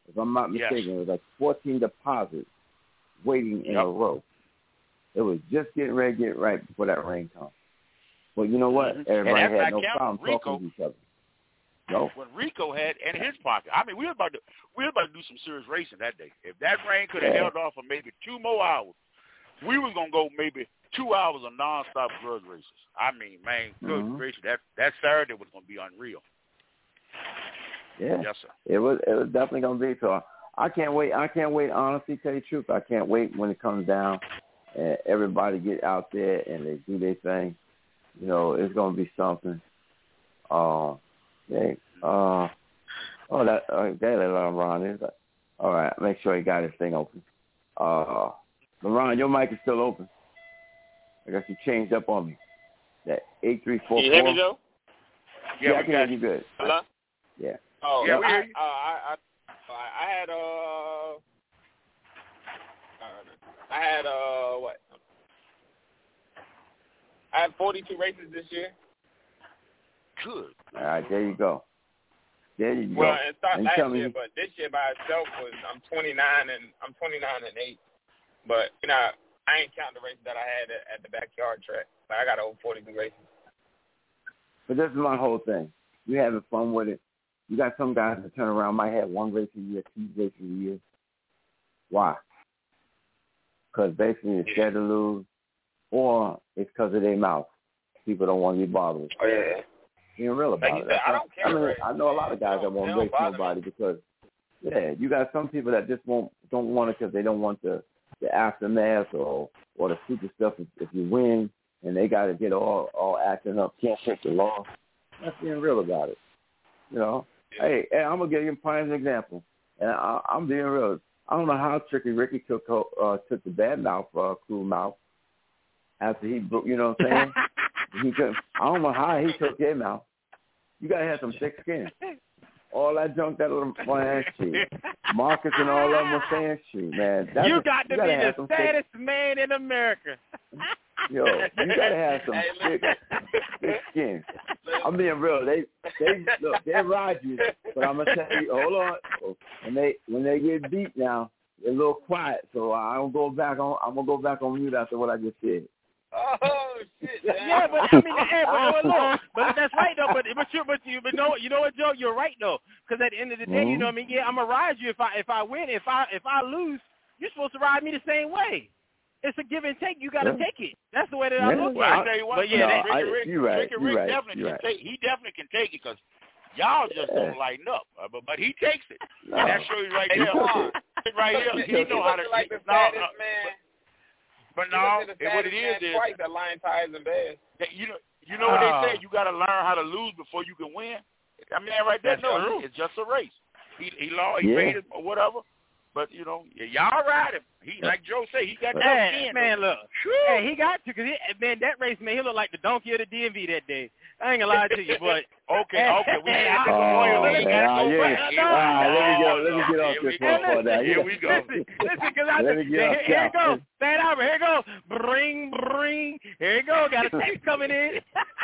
If I'm not mistaken, yes. It was like fourteen deposits waiting in yep. a row. It was just getting ready to get right before that rain comes. But you know what? Mm-hmm. Everybody had no count, problem Rico, talking to each other. No. When Rico had in his pocket, I mean, we were about to we were about to do some serious racing that day. If that rain could have yeah. held off for maybe two more hours, we was gonna go maybe two hours of nonstop drug races. I mean, man, good mm-hmm. gracious, that that Saturday was gonna be unreal. Yeah. Yes, sir. It was it was definitely gonna be. So I can't wait. I can't wait. Honestly, tell you the truth, I can't wait when it comes down and everybody get out there and they do their thing. You know, it's gonna be something. Uh, yeah. Uh, oh, that uh, that Ron is. All right, make sure he got his thing open. Uh, LeBron, your mic is still open. I guess you changed up on me. That eight three four four. Can you hear me, Joe? Yeah, yeah I can hear you good. Hello. Yeah. Oh, yeah. I, uh, I, I, I had uh, I had uh, what? I had forty-two races this year. Good. All right, there you go. There you go. Well, it started last me... year, but this year by itself was I'm twenty-nine and I'm twenty-nine and eight. But you know, I ain't counting the races that I had at, at the backyard track. But I got over forty-two races. But this is my whole thing. You having fun with it. You got some guys that turn around might have one race a year, two races a year. Why? Because basically it's scared to lose, or it's because of their mouth. People don't want to be bothered with. Oh yeah. Being real about like it. Said, I don't care. I mean, right? I know a lot of guys that won't race nobody me. because, yeah, you got some people that just won't don't want it because they don't want the, the aftermath or or the super stuff. If, if you win and they got to get all all acting up, can't take the loss. That's being real about it. You know. Yeah. Hey, hey, I'm gonna give you a prime example, and I, I'm being real. I don't know how Tricky Ricky took uh, took the bad mouth, uh, cool mouth, after he broke. You know what I'm saying? He could, I don't know how he took him out. You gotta have some thick skin. All that junk that little man, shit. Marcus and all of them were saying, shit, man. That's you a, got to you be the saddest thick, man in America. Yo, you gotta have some thick, thick skin. I'm being real. They, they look, they ride you, but I'm gonna tell you, hold on. When they, when they get beat now, they're a little quiet. So I don't go back on. I'm gonna go back on mute after what I just said. Oh shit! Man. Yeah, but I mean, hey, but, but, look, but that's right though. But but you but you but no, you know what, Joe? You're right though. Because at the end of the day, mm-hmm. you know what I mean. Yeah, I'm gonna ride you if I if I win. If I if I lose, you're supposed to ride me the same way. It's a give and take. You got to yeah. take it. That's the way that yeah. I look well, at it. I tell you what, but yeah, no, that, Ricky Rick, you right. Ricky Rick right. definitely you can right. take. He definitely can take it because y'all just yeah. don't lighten up. Uh, but but he takes it. No. And that shows you right there. right here, he, he know how to. Like the no, saddest no, man. But, but no, and what it is is twice at Lion Ties and Bears. You know, you know what uh, they say. You got to learn how to lose before you can win. I mean, right there, no, it's just a race. He he lost, he yeah. made it or whatever. But you know, y'all ride him. He like Joe say, he got that hey, skin. Man, look, hey, he got to because man, that race man, he looked like the donkey of the D M V that day. I ain't gonna lie to you, but okay, okay, we got to oh, go. Man, go yeah. no, right, let me go. Let me get off this one for that. Here we go. Listen, listen, because I let me get here, here you go. Stand over. Here you go. Bring, bring. Here you go. Got a text coming in.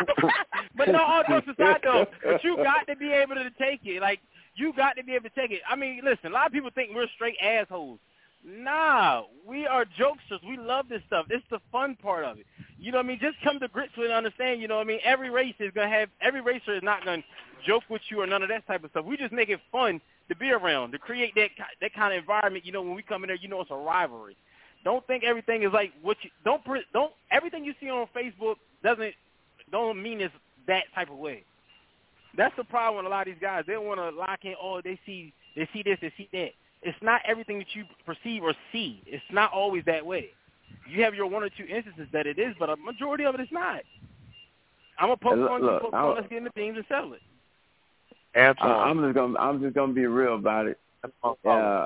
But no, all jokes aside though, but you got to be able to take it. Like you got to be able to take it. I mean, listen, a lot of people think we're straight assholes. Nah, we are jokesters. We love this stuff. It's the fun part of it. You know what I mean? Just come to grips with it and understand, you know what I mean? Every race is going to have, every racer is not going to joke with you or none of that type of stuff. We just make it fun to be around, to create that that kind of environment. You know, when we come in there, you know it's a rivalry. Don't think everything is like what you, don't, don't, everything you see on Facebook doesn't, don't mean it's that type of way. That's the problem with a lot of these guys. They don't want to lock in, oh, they see, they see this, they see that. It's not everything that you perceive or see. It's not always that way. You have your one or two instances that it is, but a majority of it is not. I'm gonna poke on you, poke on. Let's get in the themes and settle it. Antoine. I'm just gonna, I'm just gonna be real about it. Uh,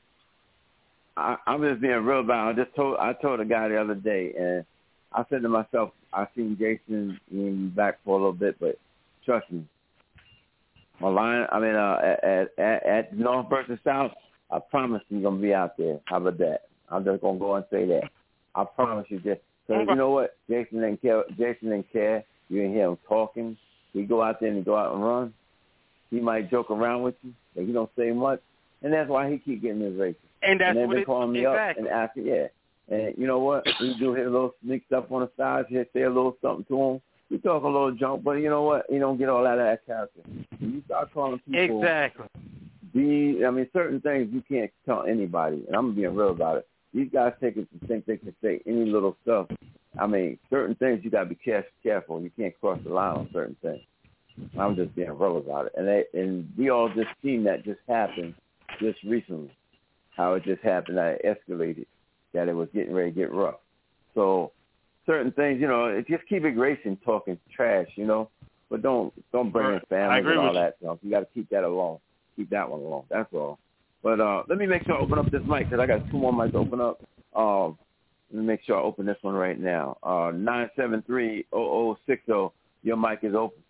I, I'm just being real about it. I just told, I told a guy the other day, and I said to myself, I seen Jason in back for a little bit, but trust me, my line. I mean, uh, at, at at North versus South. I promise you're going to be out there. How about that? I'm just going to go and say that. I promise you that. Because you know what? Jason didn't care. Jason didn't care. You didn't hear him talking. He go out there and go out and run. He might joke around with you, but he don't say much. And that's why he keep getting his races. And that's and they've what been it, calling me exactly. up and asking, yeah. And you know what? We do hit a little sneak stuff on the sides here, say a little something to him. We talk a little junk, but you know what? You don't get all out of that character. When you start calling people, Exactly. be, I mean, certain things you can't tell anybody, and I'm being real about it. These guys take it to think they can say any little stuff. I mean, certain things you got to be care- careful. You can't cross the line on certain things. I'm just being real about it. And they, and we all just seen that just happen just recently, how it just happened, that it escalated, that it was getting ready to get rough. So certain things, you know, just keep it Grayson talking trash, you know, but don't don't bring in families and all that stuff. You got to keep that alone. Keep that one alone. That's all. But uh, let me make sure I open up this mic because I got two more mics to open up. Um, let me make sure I open this one right now. Uh, nine seven three, zero zero six zero. Your mic is open.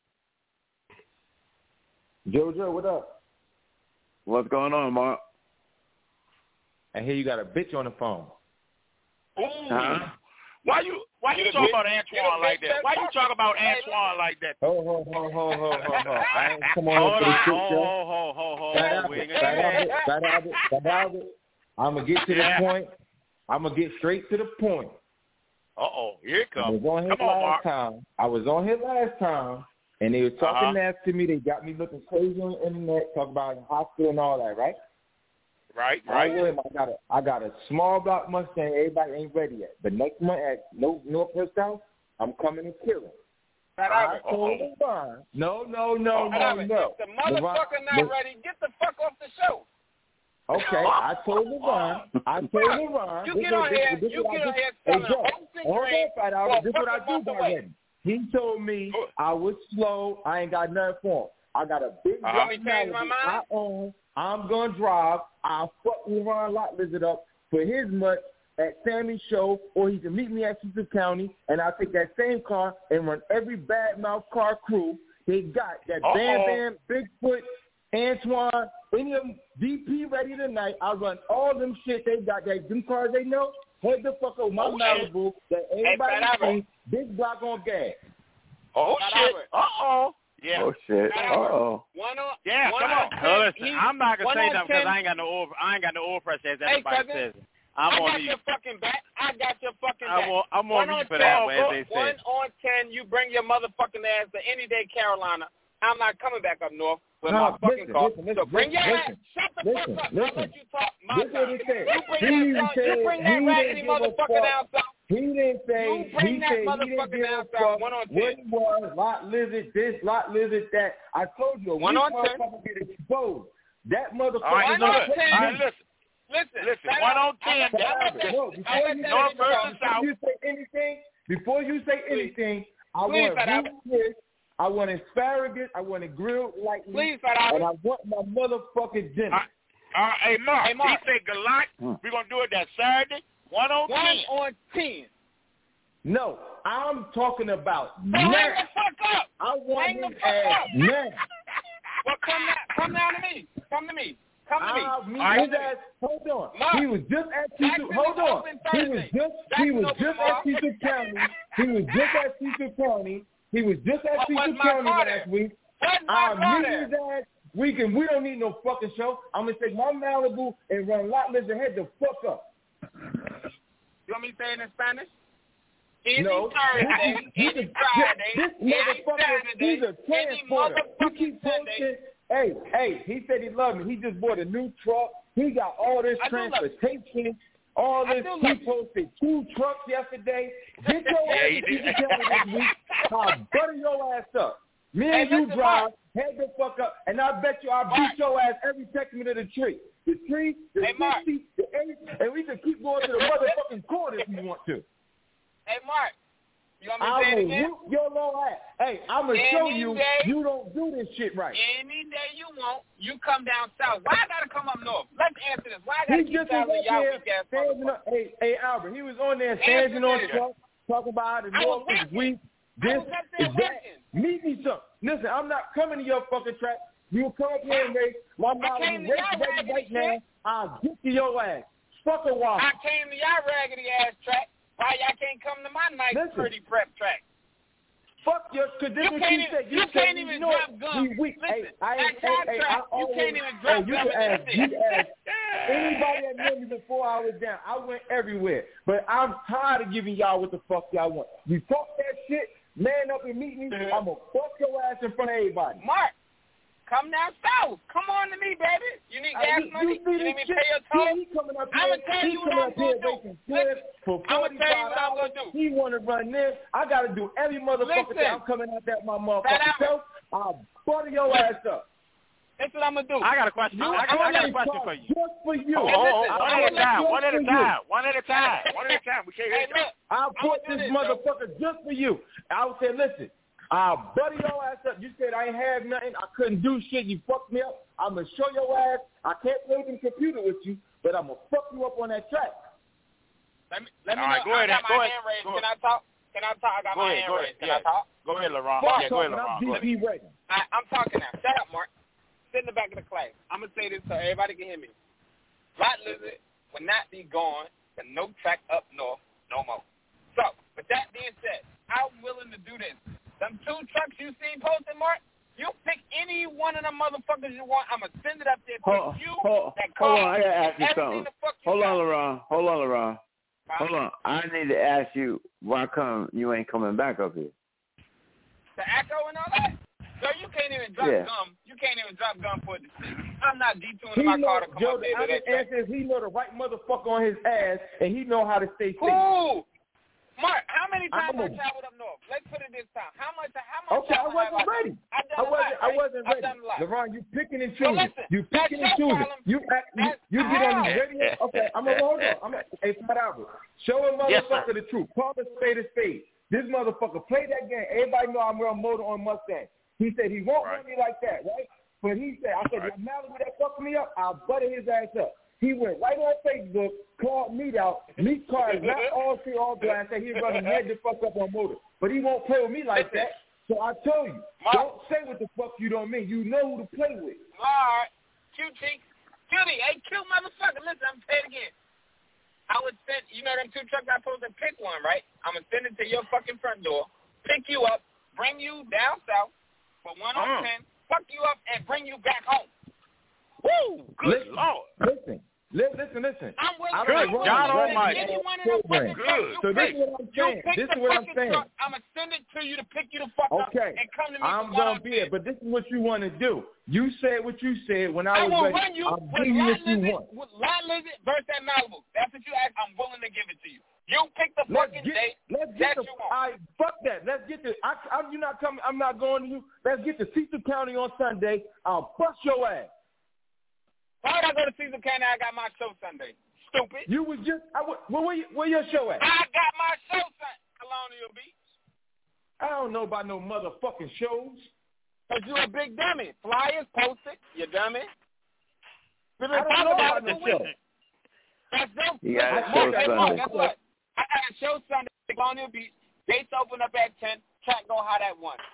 JoJo, what up? What's going on, Mark? I hear you got a bitch on the phone. Ooh. Huh? Why you why you talk about Antoine like that? Why you talk about Antoine like that? Ho, ho, ho, ho, ho, ho, ho. I ain't come on Hold for the on, shit ho, show. ho, ho, ho, ho, Fat ho. Albert, We ain't Fat gonna Albert, Fat Albert, Fat Albert. I'm going to get to the point. I'm going to get straight to the point. Uh-oh, here it I comes. was on here Come on, last Mark. time. I was on here last time, and they were talking Uh-huh. nasty to me. They got me looking crazy on the internet, talking about the hospital and all that, right? Right, I, right. will, I got a I got a small block Mustang. Everybody ain't ready yet. But next month at no Northwest South, I'm coming and killing. I told LeVon, no, no, no, no, no. If the motherfucker not ready, get the fuck off the show. Okay, I told LeVon. I told LeVon. You this get is- on this- here, this you what I get on do- here Hey, selling Joe, hopes and hold on, dreams Fat for Albert. a This is what I fucking do month by away. then. He told me I was slow. I ain't got nothing for him. I got a big Uh-huh. block Want me to change my Malibu mind? I own. I'm gonna drive. I'll fuck with Ron Lot Lizard up for his much at Sammy's show, or he can meet me at Cecil County, and I'll take that same car and run every badmouth car crew they got. That Uh-oh. Bam Bam, Bigfoot, Antoine, any of them, D P ready tonight. I run all them shit they got. That them cars they know. Head the fuck over my Oh, Malibu that everybody Fat Albert. see. Big block on gas. Oh, Fat shit. Albert. Uh-oh. Yeah. Oh, shit. Fat Albert. Uh-oh. One on, Yeah, one come on on. ten, No, listen, he- I'm not gonna one say on nothing because ten. I ain't got no oil. I ain't got no oil pressure as Hey, everybody cousin, says. it. I'm I on got these. your fucking back. I got your fucking I'm back. on. I'm One on on these for ten, that, as they say. One on ten, you bring your motherfucking ass to any day Carolina. I'm not coming back up north with No, my fucking listen, car. listen, so listen, bring your listen, ass. Shut the listen, fuck up. listen. I'll let you talk my This is what time. he said. You bring He that, said you bring that he raggedy didn't give a motherfucker fuck. down south. He didn't say, You bring he that said he didn't motherfucker give a down south, fuck one on ten. what he was, lot lizard this, lot lizard that. I told you, a One weak on ten. motherfucker get exposed. That motherfucker. All right, One so on look. ten. All right, listen. Listen, Listen, Fat one on Albert, ten. I'm Fat gonna Albert, say- no, I'm before gonna you, say North this versus about- South. before you say anything, before you say anything, I Please, want Fat Albert. root fish, I want asparagus, I want it grilled like meat, Please, Fat Albert. and I want my motherfucking dinner. All right, all right, hey, Mark. Hey, Mark. He said Galot. Hmm. We're going to do it that Saturday. One on One ten. on ten. No, I'm talking about So now. hang the fuck up. I want Hang the his fuck ass up. now. Well, come down, come down to me. Come to me. Come to me. I'll meet Come his to me. ass. Hold on. Mark, He was just at Cecil. Jackson Hold is on. open He was Thursday. just he Jackson was open just tomorrow. at Cecil County. He was just at Cecil County. He was just at What was Cecil my County car last there? week. Where's my I'll car meet there? his ass. We can. We don't need no fucking show. I'm gonna take my Malibu and run lot lizard head the fuck up. You want me to say it in Spanish? Any No. Thursday, You any can- Friday, This any motherfucker, Saturday, he's a any transporter. He motherfucking keep Sunday. posting. Hey, hey, he said he loved me. He just bought a new truck. He got all this I do love you. transportation, all I this. do love He you. posted two trucks yesterday. Get your Yeah, ass he to did. Cecil County this week. I'll butter your ass up. Me Hey, and you listen, drive, Mark. head the fuck up, and I bet you I'll Mark. beat your ass every segment of the tree. The tree, the Hey, Mark. sixty, the eighty, and we can keep going to the motherfucking court if you want to. Hey, Mark. You want me to I say it will again? whoop your little ass. Hey, I'm going to show Any you day. you don't do this shit right. Any day you want, you come down south. Why I gotta come up north? Let's answer this. Why I gotta He keep just was telling on y'all there weak ass standing motherfuckers? up. Hey, hey, Albert, he was on there Answer standing on this. truck, talking about how the I was North is working. weak. I This was up there is that. working. Meet me some. Listen, I'm not coming to your fucking track. You come up here and race. My I mouth came is to race y'all ready raggedy right now. shit. I'll get to your ass. Fuck a waffle. I came to y'all raggedy ass track. Why y'all can't come to my nice, Listen. pretty prep track? Fuck your, because this You what can't you even- said. You, you said, can't you even know, drop guns. We, we, Listen, hey, I at ain't, hey, contract, hey, I you always, can't even hey, drop you guns can in ask, this you shit. can ask anybody that knew me before I was down. I went everywhere. But I'm tired of giving y'all what the fuck y'all want. You talk that shit, man up and meet me, I'm going to fuck your ass in front of everybody. Mark, come down south. Come on to me, baby. You need gas I, money? You, You, you need me to shit? pay your toll? He, he coming up I'm here, going to tell he you what coming I'm up here going to do. making clips for I'm going to tell you what I'm going to do. He want to run this. I got to do every motherfucker Listen. that I'm coming out that my Fat motherfucking Albert. self. I'll butter your ass up. That's what I'm going to do. I got a question. You I got, I got a question for you. Just for you. Oh, oh, oh, listen, one I'm at a gonna time. just One at a for you. time. One at a time. One at a time. We can't Hey, hear you. look. I'll I'ma put do this this, motherfucker just for you. I would say, listen, I'll butter your ass up. You said I ain't have nothing. I couldn't do shit. You fucked me up. I'm going to show your ass. I can't play the computer with you, but I'm going to fuck you up on that track. Let me, let me All know. right, go I ahead, got go my ahead, hand raised. go Can I talk? Can I talk? I got Go my ahead, hand go ahead. raised. Can Yeah. I talk? Go ahead, LeBron. Fuck Yeah, go ahead, talking. LeBron. I'm Go D ahead. P ready. I, I'm talking now. Shut up, Mark. Sit in the back of the class. I'm going to say this so everybody can hear me. Lot Lizard will not be going to no track up north no more. So, with that being said, I'm willing to do this. Them two trucks you seen posted, Mark, you pick any one of them motherfuckers you want. I'm going to send it up there to Hold, you. hold, that hold car, on, I gotta ask you everything something. the fuck you Hold got. on, LeBron. Hold on, LeBron. Huh? Hold on. I need to ask you, why come you ain't coming back up here? The Echo and all that? So you can't even drop Yeah. gum. You can't even drop gum for the city. I'm not He detouring my know, car to come Joe, up there the to that track. answer is he know the right motherfucker on his ass, and he know how to stay safe. Who? Mark, how many times I'm I a- traveled up north? Let's put it this time. How much? How much? Okay, I travel have wasn't I ready. done? I've done I a wasn't. lot, I right? wasn't I've ready. done a lot. LeBron, you picking and So choosing. listen, you that's picking and your choosing. problem. You act, you, That's- you get on these how? radio. Okay, I'm gonna hold on. I'm gonna, hey, Fat Albert, show a Yes, motherfucker sir. the truth. Call a spade a spade. This motherfucker play that game. Everybody know I'm real motor on Mustang. He said he won't Right. run me like that, right? But he said, I said, Right. right. Malibu that fucked me up, I'll butter his ass up. He went right on Facebook, called me out. Meat car is not all free, all glass. Said he's running head to fuck up on motor. But he won't play with me like Listen. that. So I told you, Mark. don't say what the fuck you don't mean. You know who to play with. All right. Q T. Cutie. Hey, Q motherfucker. Listen, I'm saying it again. I would send, you know them two trucks I supposed to pick one, right? I'm going to send it to your fucking front door, pick you up, bring you down south for one on Uh-huh. ten, fuck you up, and bring you back home. Woo! Good Listen, Lord. Listen, li- listen, listen. I'm willing I to don't go run God a Almighty. any one of them fucking program. trucks you So this pick. is what I'm You saying. pick This the is what I'm fucking saying. truck. I'm going to send it to you to pick you the fuck up Okay, and come to me I'm for one gonna on be ten. it, but this is what you want to do. You said what you said when I I was will ready. run you I'll with give you Lot what you Lizard, want. with Lot Lizard versus that Malibu. That's what you asked. I'm willing to give it to you. You pick the Let's fucking get, date let's get that the. you want. I fuck that. Let's get the. I, I'm you not coming. I'm not going to you. Let's get to Cecil County on Sunday. I'll bust your ass. Why would I go to Cecil County? I got my show Sunday. Stupid. You was just. I, where, where, you- where your show at? I got my show Sunday. Colonial Beach. I don't know about no motherfucking shows. Cause you a big dummy. Flyers posted. You dummy. We been I don't talking know about about it no for show. weeks. That's no. You got a Mark, show hey, Mark, Sunday. guess what? I got a show Sunday. Colonial Beach. Gates open up at ten. Track go hot at one.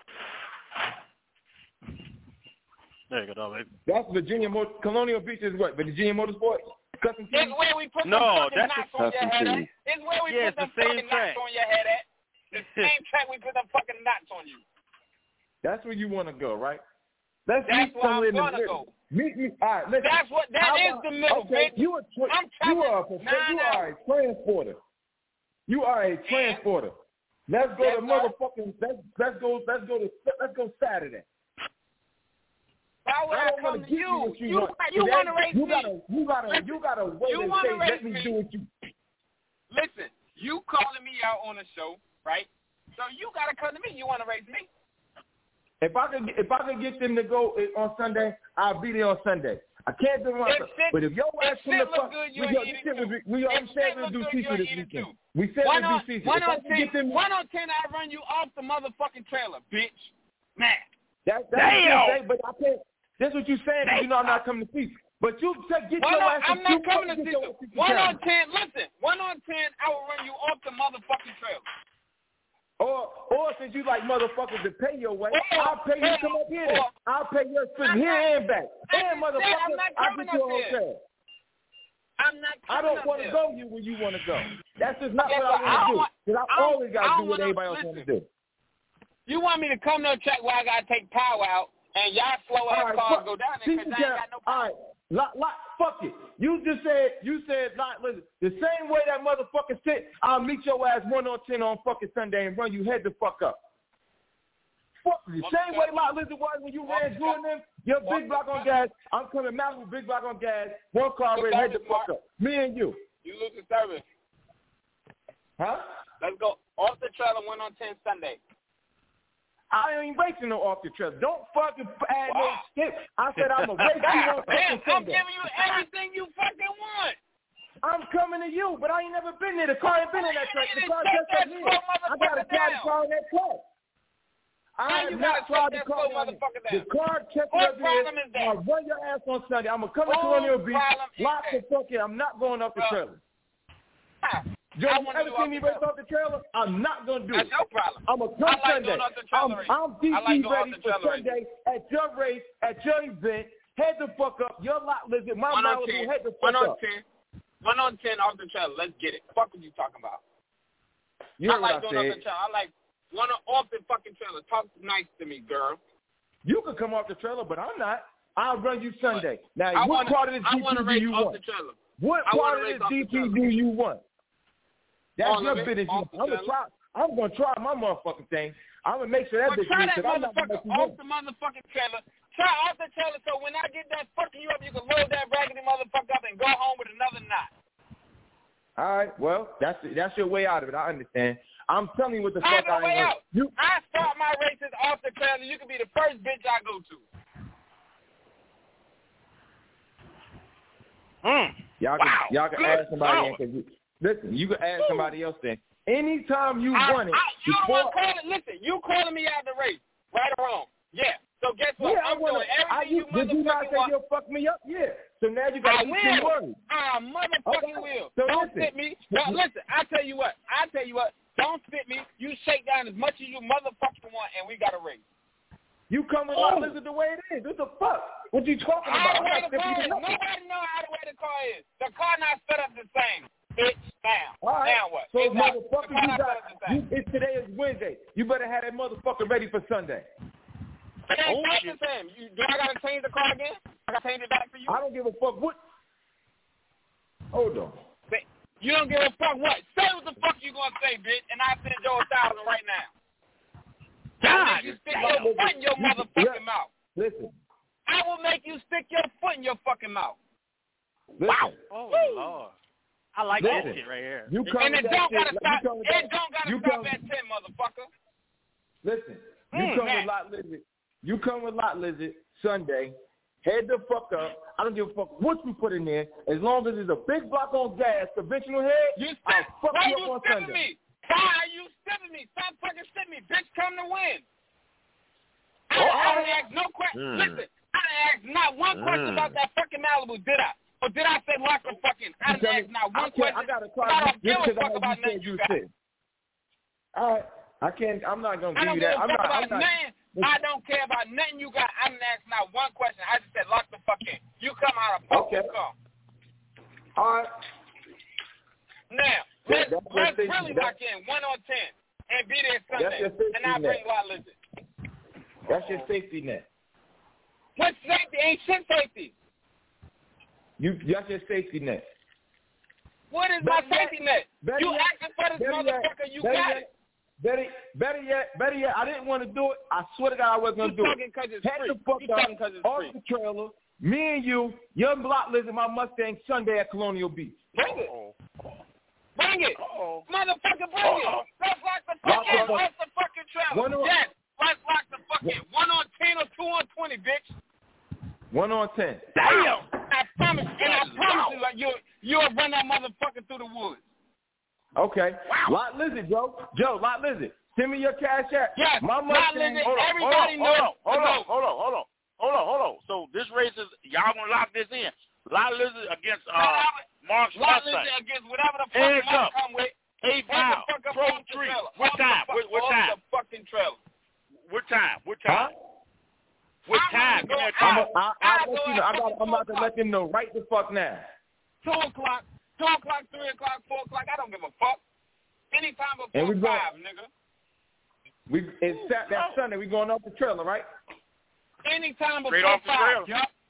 There you go, baby. That's Virginia Motor. Colonial Beach is what? Virginia Motorsports. Custom It's Tees? where we put No, the fucking that's knots the on your custom head at. tees. It's where we Yeah, put it's the the same fucking track. knots on your head at. The same track we put the fucking knots on you. That's where you want to go, right? Let's That's meet where somewhere I'm in the gonna middle. go. Meet me. All right, listen. That's what. That How is about- the middle, okay, bitch. You are, tra- I'm you traveling are, a, prof- nine you are a transporter. You are a transporter. Let's go Yes, to sir. motherfucking. Let's let's go. Let's go to. Let's go Saturday. Why would I I, don't come want to to give you you? what you, You, want. you Today, want to race you me? gotta, you gotta, Listen, you gotta wait you and wanna say, race let me me? do what you. Listen, you calling me out on a show, right? So you gotta come to me. You want to race me? If I could, if I could get them to go on Sunday, I'll be there on Sunday. I can't do If myself. shit- But if your if ass shit come to look fuck, good, we, you'll yo, eat it shit too. was- we If already shit said we'll look do good, Caesar you'll this eat it weekend. too. We said One we'll on, do Caesar. one If I on could ten, get them, one on ten, I run you off the motherfucking trailer, bitch. Man. that, that's Damn. what you say, but I can't. That's what you're saying. 'Cause you know I'm not coming to see. But you take, get One your on, ass. I'm to not two coming to fucking see get you. your ass to One town. on ten, listen. One on ten, I will run you off the motherfucking trailer. Or, or since you like motherfuckers to pay your way, Or- I'll pay you to come up here. Then. or- I'll pay your trip I'm here not- and back. I And just said motherfucker, I'm not I'll coming get you a up there. hotel. I'm not I coming don't up want to there. go you where you want to go. That's just not Guess what I what? I want don't to do. want- Because I I don't- always got I to don't do what wanna- everybody else want to listen. do. You want me to come to a track where I got to take power out and y'all slow ass right, cars fuck, go down there because I ain't got no power? All right, lot, lot, fuck it. You just said, you said, lot, listen, the same way that motherfucker said, I'll meet your ass one on ten on fucking Sunday and run you head the fuck up. Fuck the same way Lot Lizard was when you ran through them, your big block on gas, I'm coming Malibu, big block on gas, one car ready, head the fuck up. Me and you. You lose the service. Huh? Let's go off the trailer one on ten Sunday. I ain't racing no off the trailer. Don't fucking add wow. no skip. I said I'm a race you on fucking I'm giving you everything you fucking want. I'm coming to you, but I ain't never been there. The car ain't been in that truck. The car just up here. I gotta try the car in that car. I have not tried the car. The car checked up here. I'll run your ass on Sunday. I'm gonna come to Colonial Beach, lock the fuck in. I'm not going off the trailer. Joe, you ever seen me race off the trailer? I'm not going to do That's it. no problem. I'm going to come like Sunday. I'm, I'm D T like ready for Sunday race. At your race, at your event. Head the fuck up. Your Lot Lizard, my Malibu, head the fuck one on up. ten. One on ten off the trailer. Let's get it. Fuck what you talking about. You I what like I doing said. off the trailer. I like one off the fucking trailer. Talk nice to me, girl. You can come off the trailer, but I'm not. I'll run you Sunday. Now, I what wanna, part of this I D T do race you off want? The trailer. What I part of this D T do you want? That's All your of it, business. off I'm gonna try. I'm gonna try my motherfucking thing. I'm gonna make sure that Well, bitch try moves, that 'cause I'm not gonna motherfucker make you off win. the motherfucking trailer. Try off the trailer so when I get that fucking you up, you can load that raggedy motherfucker up and go home with another knot. All right, well, that's that's your way out of it. I understand. I'm telling you what the I fuck have I a way ain't out. You, I start my races off the trailer. You can be the first bitch I go to. Mm. Y'all can wow. y'all can Good ask somebody Lord. in, cause you, listen, you can ask somebody else in. Anytime you I, run it, I, you before, don't calling, listen, you calling me out the race, right or wrong? Yeah. So guess what? yeah, I'm I wanna, doing everything I, you, you did you not motherfucking say want. you'll fuck me up? Yeah. So now you got I to will. worried. I motherfucking Okay. will. So don't listen. spit me. Don't, listen, I tell you what. I tell you what. Don't spit me. You shake down as much as you motherfucking want, and we got a race. You come with oh. my lizard the way it is. What the fuck? What you talking about? How the way I'm the not car is. nothing. Nobody know how the way the car is. The car not set up the same. Bitch, now. All right. Now what? So it's motherfucker, not, you got. You, it's today is Wednesday. You better have that motherfucker ready for Sunday. It ain't Oh, not shit. the same. You, do I gotta change the car again? I gotta change it back for you? I don't give a fuck what. Hold on. You don't give a fuck what? Say what the fuck you gonna say, bitch, and I send Joe a thousand right now. God, you stick your foot in your motherfucking yeah. mouth. Listen. I will make you stick your foot in your fucking mouth. Listen. Wow. Oh, Woo. Lord. I like Listen. that shit right here. You come And with it that don't shit. gotta You stop. come with It that- don't gotta you stop come- at ten, motherfucker. Listen. You Mm, come man. with Lot Lizard. You come with Lot Lizard Sunday. Head the fuck up. I don't give a fuck what you put in there. As long as it's a big block on gas, conventional head, You I'll fuck Why you you up on stiffing Sunday. me? Why are you stiffing me? Stop fucking stiffing me. Bitch, come to win. I, Oh, I I- didn't ask no question. Mm. Listen, I didn't ask not one question Mm. about that fucking Malibu, did I? Or did I say lock the fucking? I didn't ask not I one can't- question. I gotta I try don't give just a because fuck I about you nothing said you you got. said. All right. I can't. I'm not gonna I give don't you give that. a I'm fuck not. about I'm not. nothing. I don't care about nothing you got. I didn't ask not one question. I just said lock the fuck in. You come out of post, Okay. you come. All right. Now, Yeah, let's, that's what let's they- really that- lock in one on ten and be there That's Sunday. your safety And I net. bring Lot Lizard. That's your safety net. What safety? Ain't shit safety. You. That's your safety net. What is Better my yet- safety net? better You yet- asking for this better yet- motherfucker, you better got yet- it. Better, better yet, better yet, I didn't want to do it. I swear to God I wasn't going You to do talking it. because it's Head free. the fuck You up talking because it's off free. the trailer. Me and you, young Block Lizard, my Mustang, Sunday at Colonial Beach. Bring it. Oh. Bring it. Uh-oh. Motherfucker, bring Uh-oh. it. Let's lock the Lock fucking the- off the fucking trailer. One on- Yes. Let's lock the fucking one on ten or two on twenty, bitch. One on ten. Damn. I promise, and I promise you, like you, you'll run that motherfucker through the woods. Okay. Wow. Lot Lizard, Joe. Joe, Lot Lizard. Send me your cash app. Yes. My Lot Mustang. Lizard. Hold on, Everybody hold on, knows. hold on, knows. hold on, hold on, hold on, hold on. So this race is y'all gonna lock this in. Lot Lizard against uh Mark's Lot Mustang. Lizard against whatever the fuck Hands you up. come with. Eight Head mile. the fuck up Pro off the tree. trailer. What Off the time? fuck- What, what off time? the fucking trailer. What time? What Huh? time? What I'm time? gonna Give me a go I'm time. a, I, I'll I'll go let you at know. I got, fucking I'm two about to o'clock. let them know right the fuck now. Two o'clock, two o'clock, three o'clock, four o'clock. I don't give a fuck. Anytime And before we go- five, nigga. We it's that, that Sunday. We going off the trailer, right? Anytime before Straight off the five. trailer. Yep.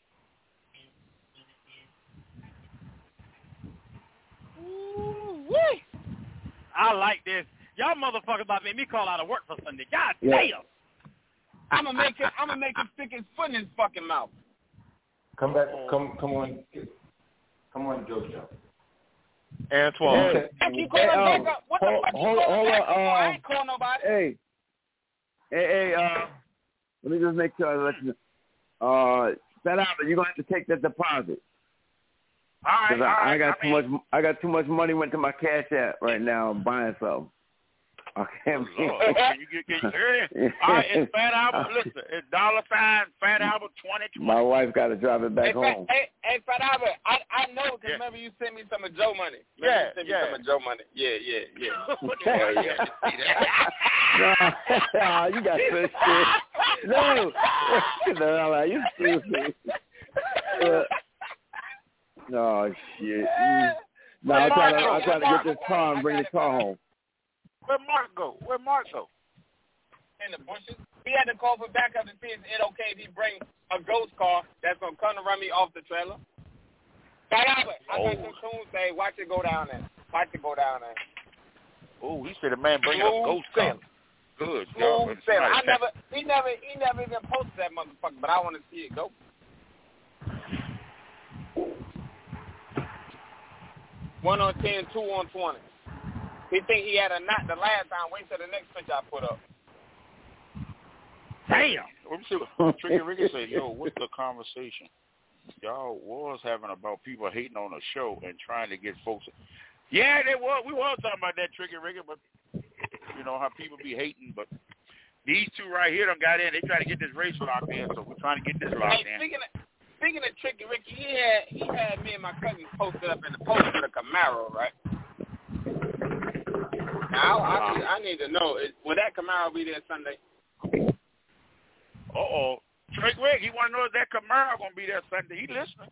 Ooh-wee. I like this. Y'all motherfuckers about to make me call out of work for Sunday. God Yeah. damn. I'm gonna make it. I'm gonna make him stick his foot in his fucking mouth. Come back. Come come on. Come on, JoJo. Antoine. Hey, I keep calling Hey, back um, up. What the hold- fuck you hold- calling hold back on, up for? I um, ain't calling nobody. Hey, hey, hey, uh, let me just make sure I let you know. Uh, Fat Albert, you're gonna have to take that deposit. All right, Cause all I, right. I got I too mean, much. I got too much money went to my Cash App right now. I'm buying something. I can't. Oh, Lord, can you get, can you hear it? All right, it's Fat Albert. Listen, it's dollar sign Fat Albert twenty twenty. My wife got to drive it back Hey, home. Fat, hey, hey, Fat Albert, I I know because Yeah. remember you sent me some of Joe money. Remember Yeah, you sent me yeah. some of Joe money. Yeah, yeah, yeah. What the hell, yeah, see that? no, you got this shit. No, no, no, you stupid. Uh, no shit. Mm. No, I'm trying to. I'm trying to get this car and bring the car home. Where Mark go? Where Mark go? In the bushes. He had to call for backup to see if it's okay if he bring a ghost car that's gonna come to run me off the trailer. Fat Albert, I got Oh. some tunes say, watch it go down there. Watch it go down there. Oh, he said a man bringing a Smooth ghost car. sailing. Good Smooth job. sailing. I Right. never, he never, he never even posted that motherfucker, but I want to see it go. One on ten, two on twenty. He think he had a knot the last time. Wait till the next pitch I put up. Damn. Let me see what Tricky Ricky said. Yo, what's the conversation y'all was having about people hating on the show and trying to get folks? Yeah, they were. We were talking about that, Tricky Ricky, but you know how people be hating. But these two right here done got in. They try to get this race locked in, so we're trying to get this locked Hey, in. speaking of, speaking of Tricky Ricky, he had he had me and my cousin posted up in the post for the Camaro, right? Now I need, I need to know, is, will that Camaro be there Sunday? Uh oh, Trick Rick, he want to know if that Camaro gonna be there Sunday. He listening.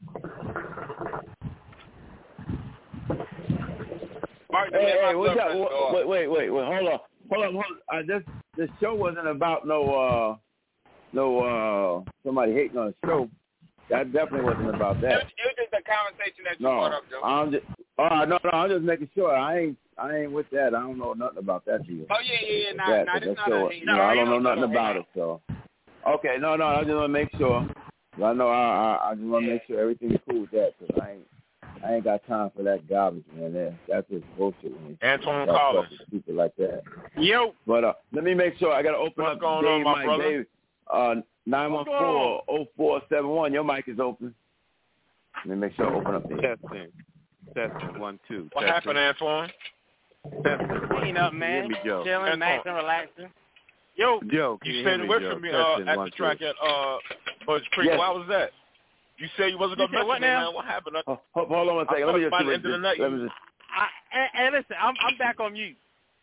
Mark, Hey, hey, what's blood up? pressure go up. Wait, wait, wait, wait. Hold on, hold on, hold on. Uh, this this show wasn't about no uh no uh somebody hating on the show. That definitely wasn't about It that. was, it was just a conversation that you No, brought up, Joe. I'm just. Oh no, no, I'm just making sure. I ain't, I ain't with that. I don't know nothing about that deal. Oh yeah, yeah, yeah. Nah, that, nah, that this not show, a hate. you know, I don't know nothing about hate. it. So, okay, no, no, I just want to make sure. I know I, I, I just want to make sure everything's cool with that because I ain't, I ain't got time for that garbage, man. That, that's just bullshit. Man. Antoine Start Collins. talking to people like that. Yo. But uh, let me make sure. I got to open What's up going Dave, on, my Mike, brother? Dave, uh, nine one four, oh four seven one. Your mic is open. Let me make sure I open up there. Testing. Testing. One, two. What Testing. happened, Antoine? Testing. One, Clean two. up, Can you man. hear me, Joe? Chilling, Antoine. maxing, relaxing. Yo. Joe, can you, You hear stayed me, away Joe? from me uh, Testing. at One, the two. track at uh, Budge Creek. Yes. Why was that? You said you wasn't You going to said mess what with me, now? man. What happened? I, Oh, hold, hold on one second. I Let me thought just by see the what end of the this- night let you- me just. I, and, and listen, I'm I'm back on mute.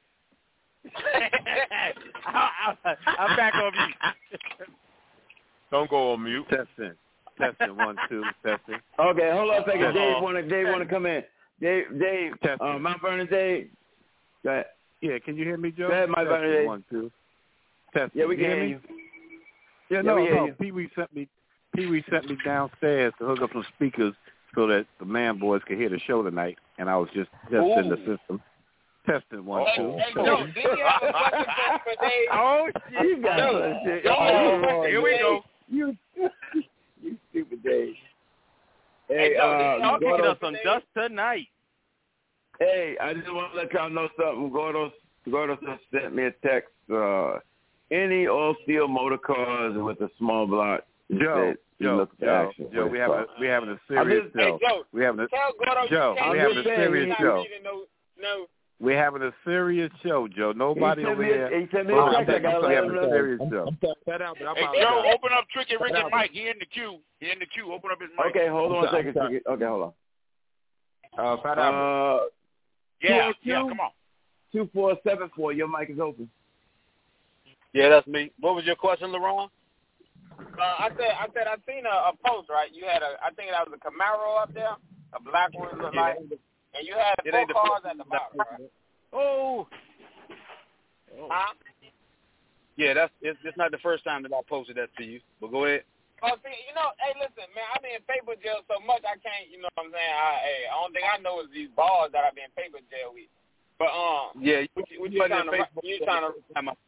I, I, I'm back on mute. don't go on mute. Testing. Testing. One, two. Testing. Okay, hold on a second. Uh-oh. Dave want to Dave want to come in. Dave, Dave, Testing. uh, Mount Vernon, Dave. Go ahead. Yeah, can you hear me, Joe? Go ahead, Mike Testing. Vernon. One, two. Testing. Yeah, we can you hear me? you. Yeah, Yeah, no, we hear no. you. Pee Wee sent me. Pee Wee sent me downstairs to hook up some speakers so that the man boys could hear the show tonight, and I was just testing the system. Testing one, Hey, two. hey, Joe, did you have a question for, for Dave? Oh shit! You got Joe, that shit. Joe, Oh, here we go. You, you stupid Dave. Hey, Hey, Joe, uh, Y'all Gordo, kicking up some dust tonight. hey, I just want to let y'all know something. Gordo, Gordo just sent me a text. Uh, any all-steel motor cars with a small block. he Joe, said he Joe, looked at Joe, action. Joe, we have a we having a I'm serious just- show. Hey, Joe, We having a Tell Gordo Joe, you can't we I'm having a just saying, serious he- show. No, no. We're having a serious show, Joe. Nobody he sent over me a- here. He sent me Oh, a text. I got we having a to serious show. Fat out, but I Hey, apologize. Joe, open up Tricky Ricky mic. He in the queue. He in the queue. Open up his mic. Okay, hold on a I'm second. sorry. Okay, hold on. Uh, Fat Albert. Uh, Yeah, two yeah, oh two? come on. two four seven four. Your mic is open. Yeah, that's me. What was your question, LeRon? Uh, I said, I said, I seen a, a post, right? You had a, I think that was a Camaro up there, a black one, looked like, and you had It four ain't the cars first at the bottom, right? Oh, Huh? Yeah, that's it's, it's not the first time that I posted that to you. But go ahead. Oh, see, you know, hey, listen, man, I be in paper jail so much I can't, you know what I'm saying? I, hey, the only thing I know is these balls that I be in paper jail with. But um, yeah, what you, what you trying to? You trying to?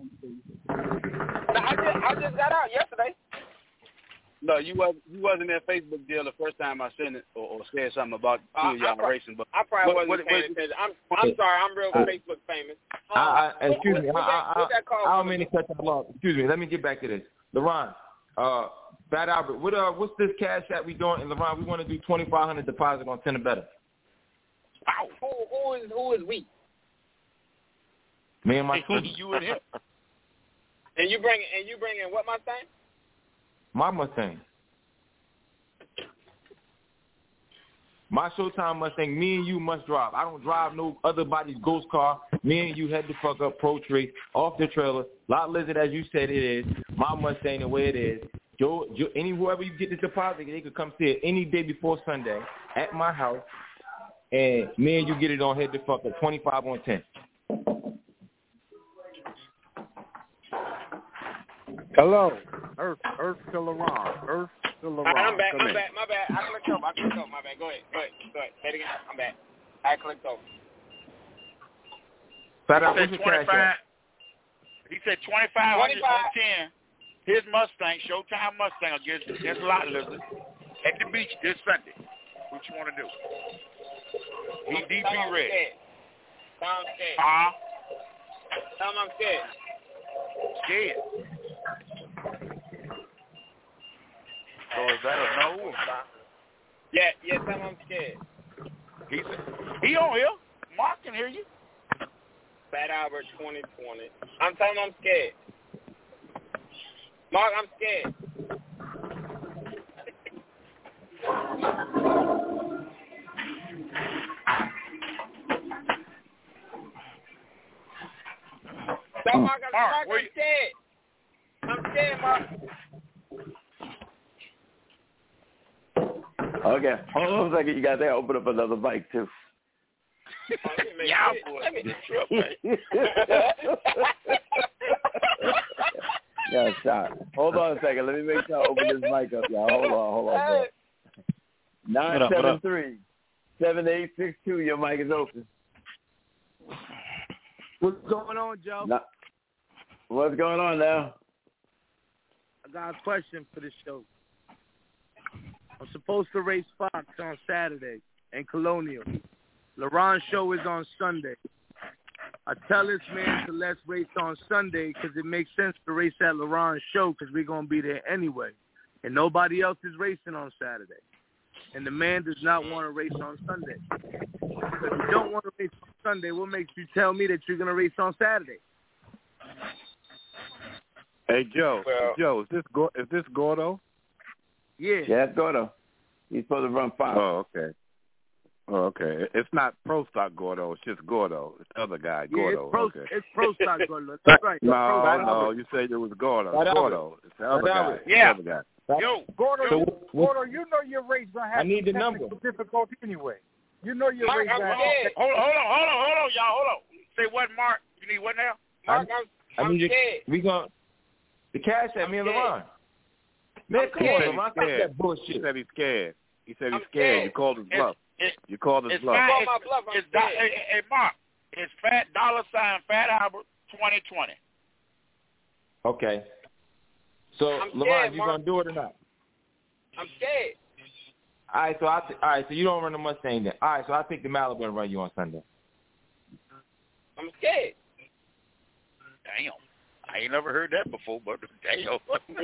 I just I just got out yesterday. No, you wasn't you wasn't in Facebook jail the first time I sent it or, or said something about two of y'all pro- racing. But I probably what, wasn't what, paying attention. I'm I'm sorry, I'm real uh, Facebook famous. Um, I, I, excuse what, me, what, I, what that, I, I, I don't mean to cut that off. Excuse me, let me get back to this. LeRon, uh, Fat Albert, what uh, what's this cash that we doing? And LeRon, we want to do twenty five hundred deposit on ten or better. Wow, who who is who is we? Me and my two. You and him. And you bring and you bring in what Mustang? My Mustang. My Showtime Mustang, me and you must drive. I don't drive no other body's ghost car. Me and you head the fuck up, pro trade, off the trailer. Lot Lizard, as you said it is. My Mustang, the way it is. Joe, Joe, any whoever you get this deposit, they could come see it any day before Sunday at my house. And me and you get it on head the fuck up, twenty-five on ten. Hello. Earth, Earth to LeRon. Earth to LeRon. Right, I'm back, Come I'm in. back, my bad. I clicked over, I clicked over, my bad. Go ahead, go ahead, go ahead. Say it again. I'm back. I clicked over. Fat He said twenty-five. He said twenty-five hundred on ten. His Mustang, Showtime Mustang, against against Lot Lizard at the beach this Sunday. What you want to do? He D P ready. Tell him I'm scared. Uh-huh. Tell him I'm scared. Scared. So is that a no? Or? Yeah, yeah, tell him I'm scared. He he on here. Mark can hear you. Fat Albert twenty twenty. I'm telling him I'm scared. Mark, I'm scared. So Mark, I'm, Mark, Mark, I'm scared. I'm scared, Mark. Okay, hold on a second. You guys there. Open up another mic too. Yeah, boy. Yeah, shot. Hold on a second. Let me make sure I open this mic up, y'all. Hold on, hold on, bro. Nine seven three seven eight six two. Your mic is open. What's going on, Joe? No. What's going on now? I got a question for the show. I'm supposed to race Fox on Saturday in Colonial. LeRon's show is on Sunday. I tell this man to let's race on Sunday because it makes sense to race at LeRon's show because we're going to be there anyway. And nobody else is racing on Saturday. And the man does not want to race on Sunday. So if you don't want to race on Sunday, what makes you tell me that you're going to race on Saturday? Hey, Joe. Well, Joe, is this Go- is this Gordo? Yeah. Yeah, it's Gordo. He's supposed to run five. Oh, okay. Oh, okay. It's not Pro Stock Gordo. It's just Gordo. It's the other guy, Yeah, Gordo. it's pro, okay. it's pro stock Gordo. That's right. No, pro no, you said it was Gordo. Right Gordo. It's the other guy. Right Yeah. The other guy. Yo, Gordo, So, Gordo, you know your race gonna have I need the technical number. difficulty anyway. You know your Mark, race I'm gonna have. scared. hold on, hold on, hold on, hold on, y'all, hold on. Say what, Mark? You need what now? Mark, I'm, I I'm mean, you- scared. we going the cash at me and scared. LeRon. Man, I'm come on, scared. LeRon, stop Scared. that He bullshit. said he's scared. He said he's I'm scared. scared. You called his It's, bluff. it, You called his it's bluff. fat, Call it's, my bluff, I'm it's do- scared. hey, hey, Mark, it's Fat Dollar Sign Fat Albert twenty twenty. Okay. So, I'm LeRon, scared, you Mark. going to do it or not? I'm scared. All right, so I th- all right, so you don't run the Mustang then. All right, so I think the Malibu and run you on Sunday. I'm scared. Damn. I ain't never heard that before, but damn.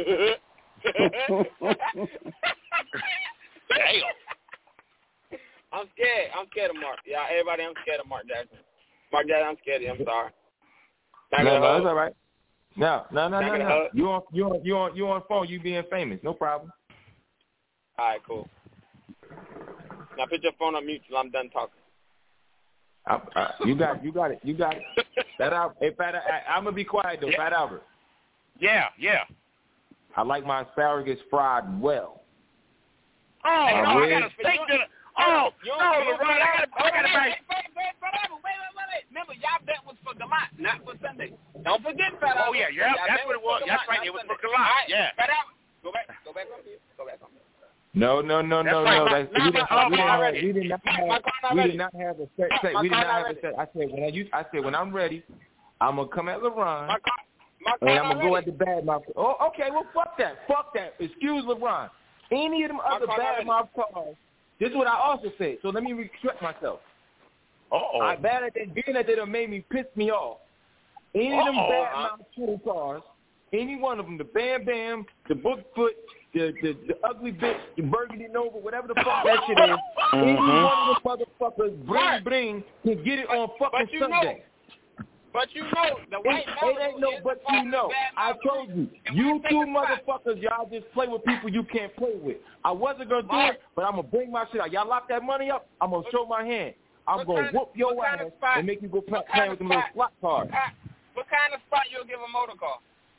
Damn. I'm scared. I'm scared of Mark. Yeah, everybody, I'm scared of Mark Jackson. Mark Jackson, I'm scared of you. I'm sorry. Can I get No, a no, hug? it's all right. No, no, no, Can I no, get a no. hug? You on you on you on you on phone? You being famous? No problem. All right, cool. Now put your phone on mute till I'm done talking. I, I, you got you got it. You got it. Fat Albert. Hey, Fat, I, I'm gonna be quiet though. Yeah. Fat Albert. Yeah, yeah. I like my asparagus fried well. Oh, Hey, no, I I would. got a steak dinner. Oh, You don't- no, you don't- LeRon, I got I got to Wait, make. wait, wait, wait, wait, wait, wait. remember, y'all bet was for Galant, not for Sunday. Don't forget that. Oh, yeah, yeah, that's what it was. That's right, it was for Galant, yeah. Fat Albert, go back, go back on here. Go back on here. No, no, no, no, no. That's, we, didn't, we, didn't have, we did not have. We did not have a set. set. We did not have a set. I said when I use. I said when I'm ready, I'm gonna come at LeBron, my car, my car and I'm gonna ready. go at the bad mouth. Oh, okay. Well, fuck that. Fuck that. Excuse LeBron. Any of them other bad mouth calls. This is what I also said. So let me retract myself. Uh-oh. I bad at that being that they done made me piss me off. Any of them Uh-oh, bad huh? mouth true cars, any one of them, the Bam Bam, the Bookfoot, the, the the ugly bitch, the Burgundy Nova, whatever the fuck that shit is, Mm-hmm. any one of the motherfuckers, bring, Right. bring, can get it on fucking but you Sunday. Know, but you know, the white It, it ain't no but you know. I told you. You two motherfuckers, y'all just play with people you can't play with. I wasn't going to do it, but I'm going to bring my shit out. Y'all lock that money up, I'm going to show my hand. I'm going to whoop your ass and make you go play, play with them little slot cars. What kind of spot you'll give a motor car?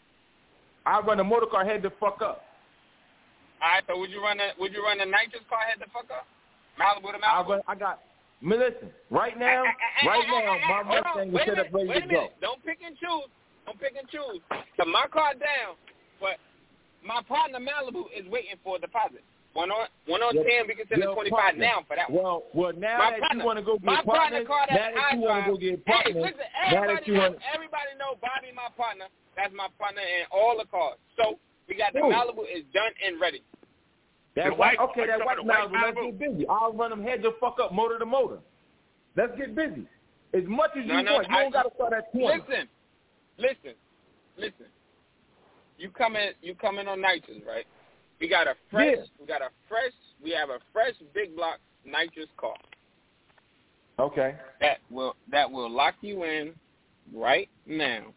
I run a motor car head the fuck up. All right, so would you run a would you run a nitrous car head the fuck up? Malibu to I, Malibu. run, I got. I mean, listen. Right now, right now, my Mustang is set up ready wait to a go. minute. Don't pick and choose. Don't pick and choose. So my car down, but my partner Malibu is waiting for a deposit. One on one on Your- ten, we can send your a twenty-five partner. now for that one. Well, well, now My that partner- you want to go my get partner partners, car now that that I you want to drive- go get Hey, partners, listen, now that everybody you know, want. everybody know Bobby my partner. That's my partner in all the cars. So we got the Who? Malibu is done and ready. That The white, white- okay, are you that white talking about Malibu, the let's white get busy. I'll run them head to fuck up, motor to motor. Let's get busy. As much as you No, no, want. You I- don't got to start at twenty. Listen, listen, listen. You come in, you come in on nitrous, right? We got a fresh, Yeah. we got a fresh, we have a fresh big block nitrous car Okay. that will that will lock you in right now,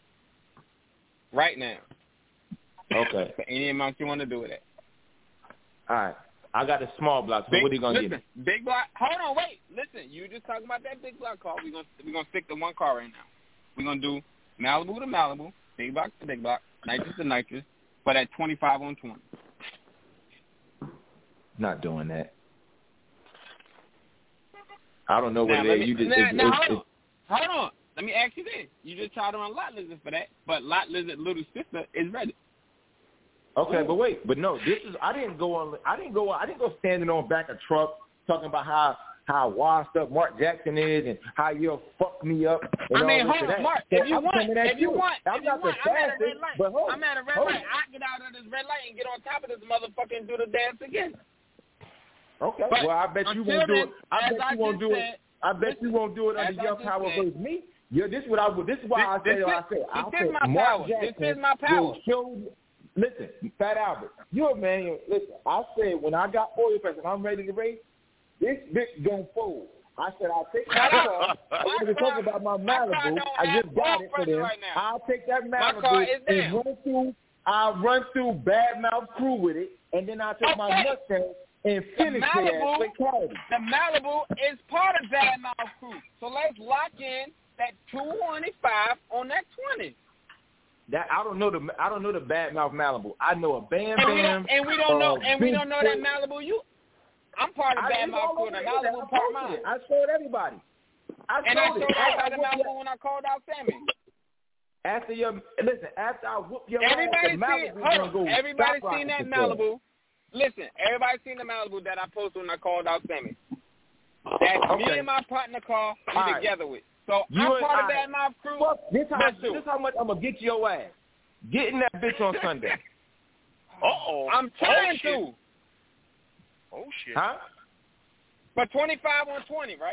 right now. Okay. For any amount you want to do with it. All right. I got a small block. So Big, what are you gonna listen, give me? big block. Hold on, wait. Listen, you just talking about that big block car. We're gonna we're gonna stick to one car right now. We're gonna do Malibu to Malibu, big block to big block, nitrous to nitrous, but at twenty-five on twenty. Not doing that. I don't know what Now, it let is. me, You just now, it's, now, it's, hold it's, on. Hold on. Let me ask you this. You just tried to run Lot Lizard for that, but Lot Lizard little sister is ready. okay, but wait, but no, this is I didn't go on. I didn't go. I didn't go standing on back of truck talking about how how washed up Mark Jackson is and how you'll fuck me up. And I mean, all this hold and on, that. Mark. So If you I'm want, coming at if you you. want, I'm if you not want, the I'm at a fastest, red light. but hold, I'm at a red hold. light. I get out of this red light and get on top of this motherfucker and do the dance again. Okay. But well, I bet you until won't do then, it. I as bet I you won't just do said, it. I bet you won't do it as under I your just power said, versus me. Yeah, this is what I would. This is why I This- say what I this said. is- I this said is my Mark power. This Jackson is my power. will show. Listen, Fat Albert, you're a man. Listen, I said when I got oil press and I'm ready to race, this bitch gonna fold. I said I'll take my car. I want to talk about my Malibu. I just got it for them. right now. I'll take that My car Malibu is and down. run through. I'll run through Bad Mouth Crew with it, and then I'll take my Okay. Mustang and The finish their Malibu, fatality. the Malibu is part of that Mouth Crew. So let's lock in that two twenty-five on that twenty. That I don't know the I don't know the Bad Mouth Malibu. I know a Bam And we Bam. don't, and we don't know, uh, and we don't know that Bigfoot. Malibu. You, I'm part of I- that it's all Mouth Crew. over The the internet. Malibu I part posted mine. it. I showed everybody. I And I showed showed it. everybody After the I whooped Malibu your- when I called out Sammy. After your listen, after I whoop your Everybody ass, the seen, Malibu hold gonna go on. Everybody stop seen that rocking for Malibu. Listen, everybody seen the Malibu that I posted when I called out Sammy. That's me Okay. and my partner car we All right. together with. So You I'm and part of I- that Mouth Crew. Fuck, this how Let's do this it. how much I'm gonna get your ass. Getting that bitch on Sunday. Uh-oh. I'm trying oh, shit. to. Oh, shit. Huh? For twenty-five on twenty, right?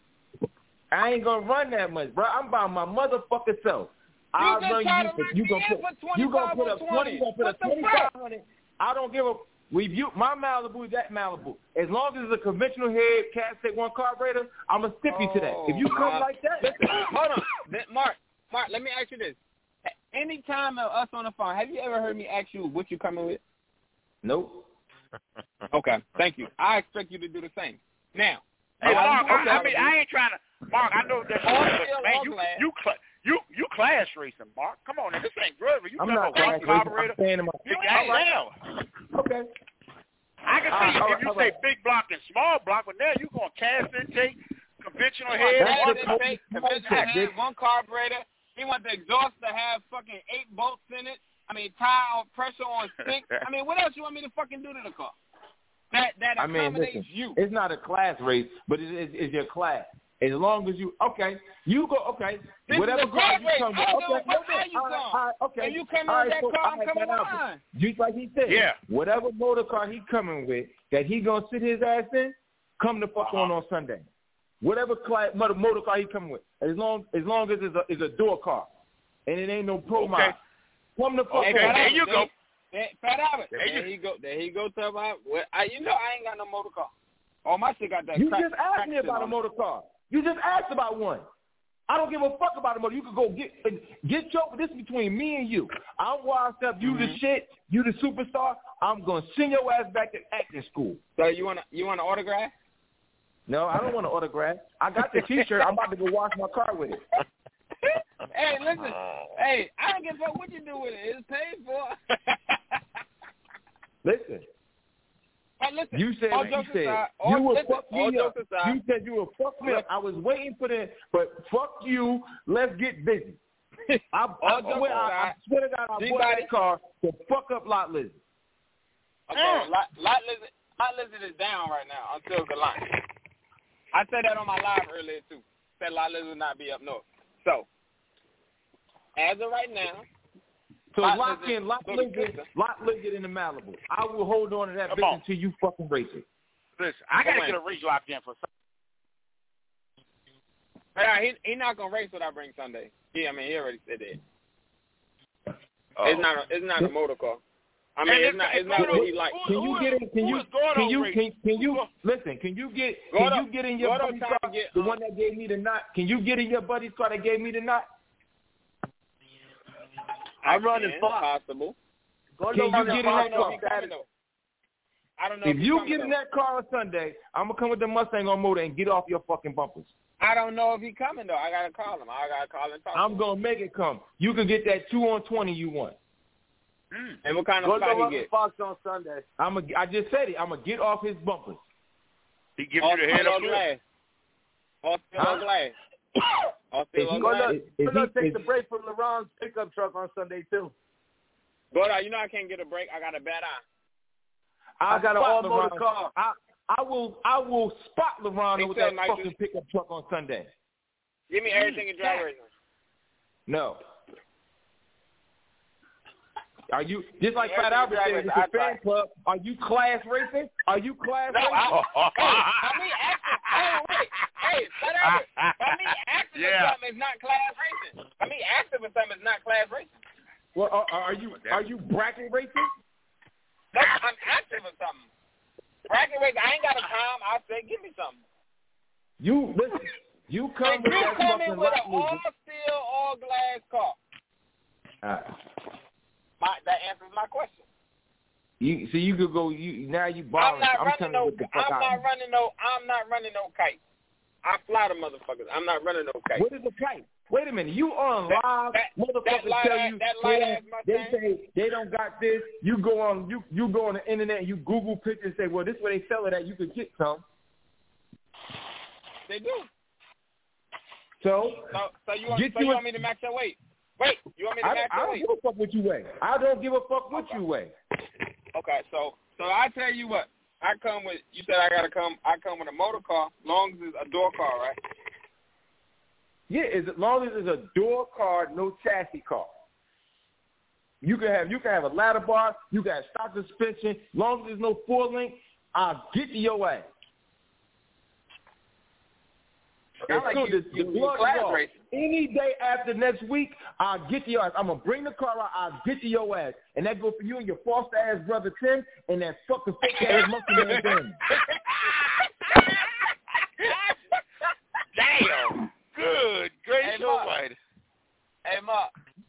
I ain't gonna run that much, bro. I'm by my motherfucking self. I'll just run try you to for run you me gonna in put for you gonna put twenty-five a on twenty, twenty. you gonna put a What the twenty five hundred. I don't give a review. My Malibu is that Malibu. As long as it's a conventional head cat stick one carburetor, I'm gonna stip you to that. If you Oh, come nah. like that, Listen, hold on, Then, Mark. Mark, let me ask you this: any time of us on the phone, have you ever heard me ask you what you coming with? nope. Okay, thank you. I expect you to do the same. Now, Hey, I'm Mark, doing I, I mean, Malibu. I ain't trying to, Mark, I know that, All but, still, man, all you, glad. you, cl- you, you class racing, Mark. Come on, now, this ain't Grover. You I'm talking not about one class racing. carburetor. I'm staying in my. You All ain't right. down. Okay. I can see All you right, if you all say right. big block and small block, but now you're going to cast intake, conventional He head. wants One, that conventional head, one carburetor. He wants the exhaust to have fucking eight bolts in it. I mean, tire pressure on stick. I mean, what else you want me to fucking do to the car? That that I mean, accommodates listen, you. it's not a class race, but it is it's your class. As long as you okay, you go okay. This whatever is a car you race. come I with, don't give a okay, fuck okay, how you all right, come. all right, okay. If you come in all with right, that so, car, I'm all right, coming with now, mine. Just like he said, Yeah. whatever motor car he coming with that he gonna sit his ass in, come the fuck Uh-huh. on on Sunday. Whatever class, motor, motor car he coming with, as long as long as it's a it's a door car, and it ain't no pro Okay. mod. Come the fuck Okay, on. there you go. There, Fat Albert. There There, you- he go. There he go. Tell about. Well, I, you know, I ain't got no motor car. Oh, my shit got that. You crack, just asked crack me shit about a on it. motor car. You just asked about one. I don't give a fuck about a motor. You could go get get your. This is between me and you. I'm washed up. You Mm-hmm. the shit. You the superstar. I'm gonna send your ass back to acting school. So you want to you want an autograph? No, I don't want an autograph. I got the T-shirt. I'm about to go wash my car with it. Hey, listen. Hey, I don't give a fuck what you do with it. It's paid for. Listen. Hey, listen. You said all you jokes said aside, you all, would listen, fuck all me up. jokes aside, You said you would fuck me up. I was waiting for that, but fuck you. Let's get busy. I, I, all I, jokes swear, I, I aside, swear to God, I bought G-Body- that car to fuck up Lot Lizard. Okay, Lot, Lot Lizard, Lot Lizard is down right now until the line. I said that on my live earlier too. Said Lot Lizard would not be up north. So, as of right now, So Lot lock Lizard- in, lock so Lizard, the- lock Lizard in the Malibu. I will hold on to that Come bitch on. until you fucking race it. Listen, I got to Go get in. a race locked in for Yeah, he he not gonna race what I bring Sunday. Yeah, I mean he already said that. Oh. It's not a, it's not a motor car. I mean And it's it's- not it's it's not Gordo- what he like. Can you Who get is- in? Can who you? is Gordo Can you? race? Can, can you? Who- Listen. Can you get? Gordo- Can you get in your Gordo buddy's trying car? to get, The um, one that gave me the knot. Can you get in your buddy's car that gave me the knot? I I'm running can, far. possible. Can you get in I that don't know car? if he coming though. I don't know If if he you coming, get in though. that car on Sunday, I'm gonna come with the Mustang on motor and get off your fucking bumpers. I don't know if he coming though. I gotta call him. I gotta call and talk. I'm to him. gonna make it come. You can get that two on twenty you want. Mm. And what kind of Go spot to he get? Fox on Sunday. I'm a, I just said it. I'm gonna get off his bumpers. He gives All you the head steel or up. glass. All steel Huh? or glass. All Is steel he or Go glass. to, is- go is to he- take is- the break from LeBron's pickup truck on Sunday too. Go down. You know I can't get a break. I got a bad eye. I I got an spot all-motor LeBron. car. I I will I will spot LeBron They with sell that nitrous. fucking pickup truck on Sunday. Give me everything in drag racing. No. Are you just like Yeah, Fat Albert drive said? it. It's a I fan tried. club. Are you class racing? Are you class No, racing? I, hey, by me asking, hey, wait, hey, Fat Albert, by me asking Yeah. for something is not class racing. By me asking for something is not class racing. Well, are, are you are you bracket racing? No, I'm asking for something. Bracket racing, I ain't got a time. I said, give me something. You listen. You come And with you that come fucking in with an rock all music. steel, all glass car. Uh, My, that answers my question. you so you could go. You now you I'm borrowing. not I'm running telling no. you what the fuck I'm I not am. running no. I'm not running no kite. I fly the motherfuckers. I'm not running no kite. What is a kite? Wait a minute. You on That- live? that- Motherfuckers that light tell ass- you that they, light don't- ass they Mustang. say they don't got this. You go on you you go on the internet and you Google pictures and say, well, this is where they sell it at. You could get some. They do. So So, so you want, Get so you you a- want me to match your weight? Wait, you want me to I, match I your don't weight? give a fuck what you weigh. I don't give a fuck what you weigh. Okay, so so I tell you what. I come with. You said I gotta come. I come with a motor car, long as it's a door car, right? Yeah, as long as it's a door car, no chassis car. You can have you can have a ladder bar. You got stock suspension. Long as there's no four link, I'll get to your ass. Sound As like soon you- as the you- you blood is class off, racing. any day after next week, I'll get to your ass. I'm gonna bring the car out. I'll get to your ass, and that go for you and your foster ass brother Tim and that fucking fake ass monkey man Dan. Damn. Good. Great Hey, show, Mark. right? Hey Mark.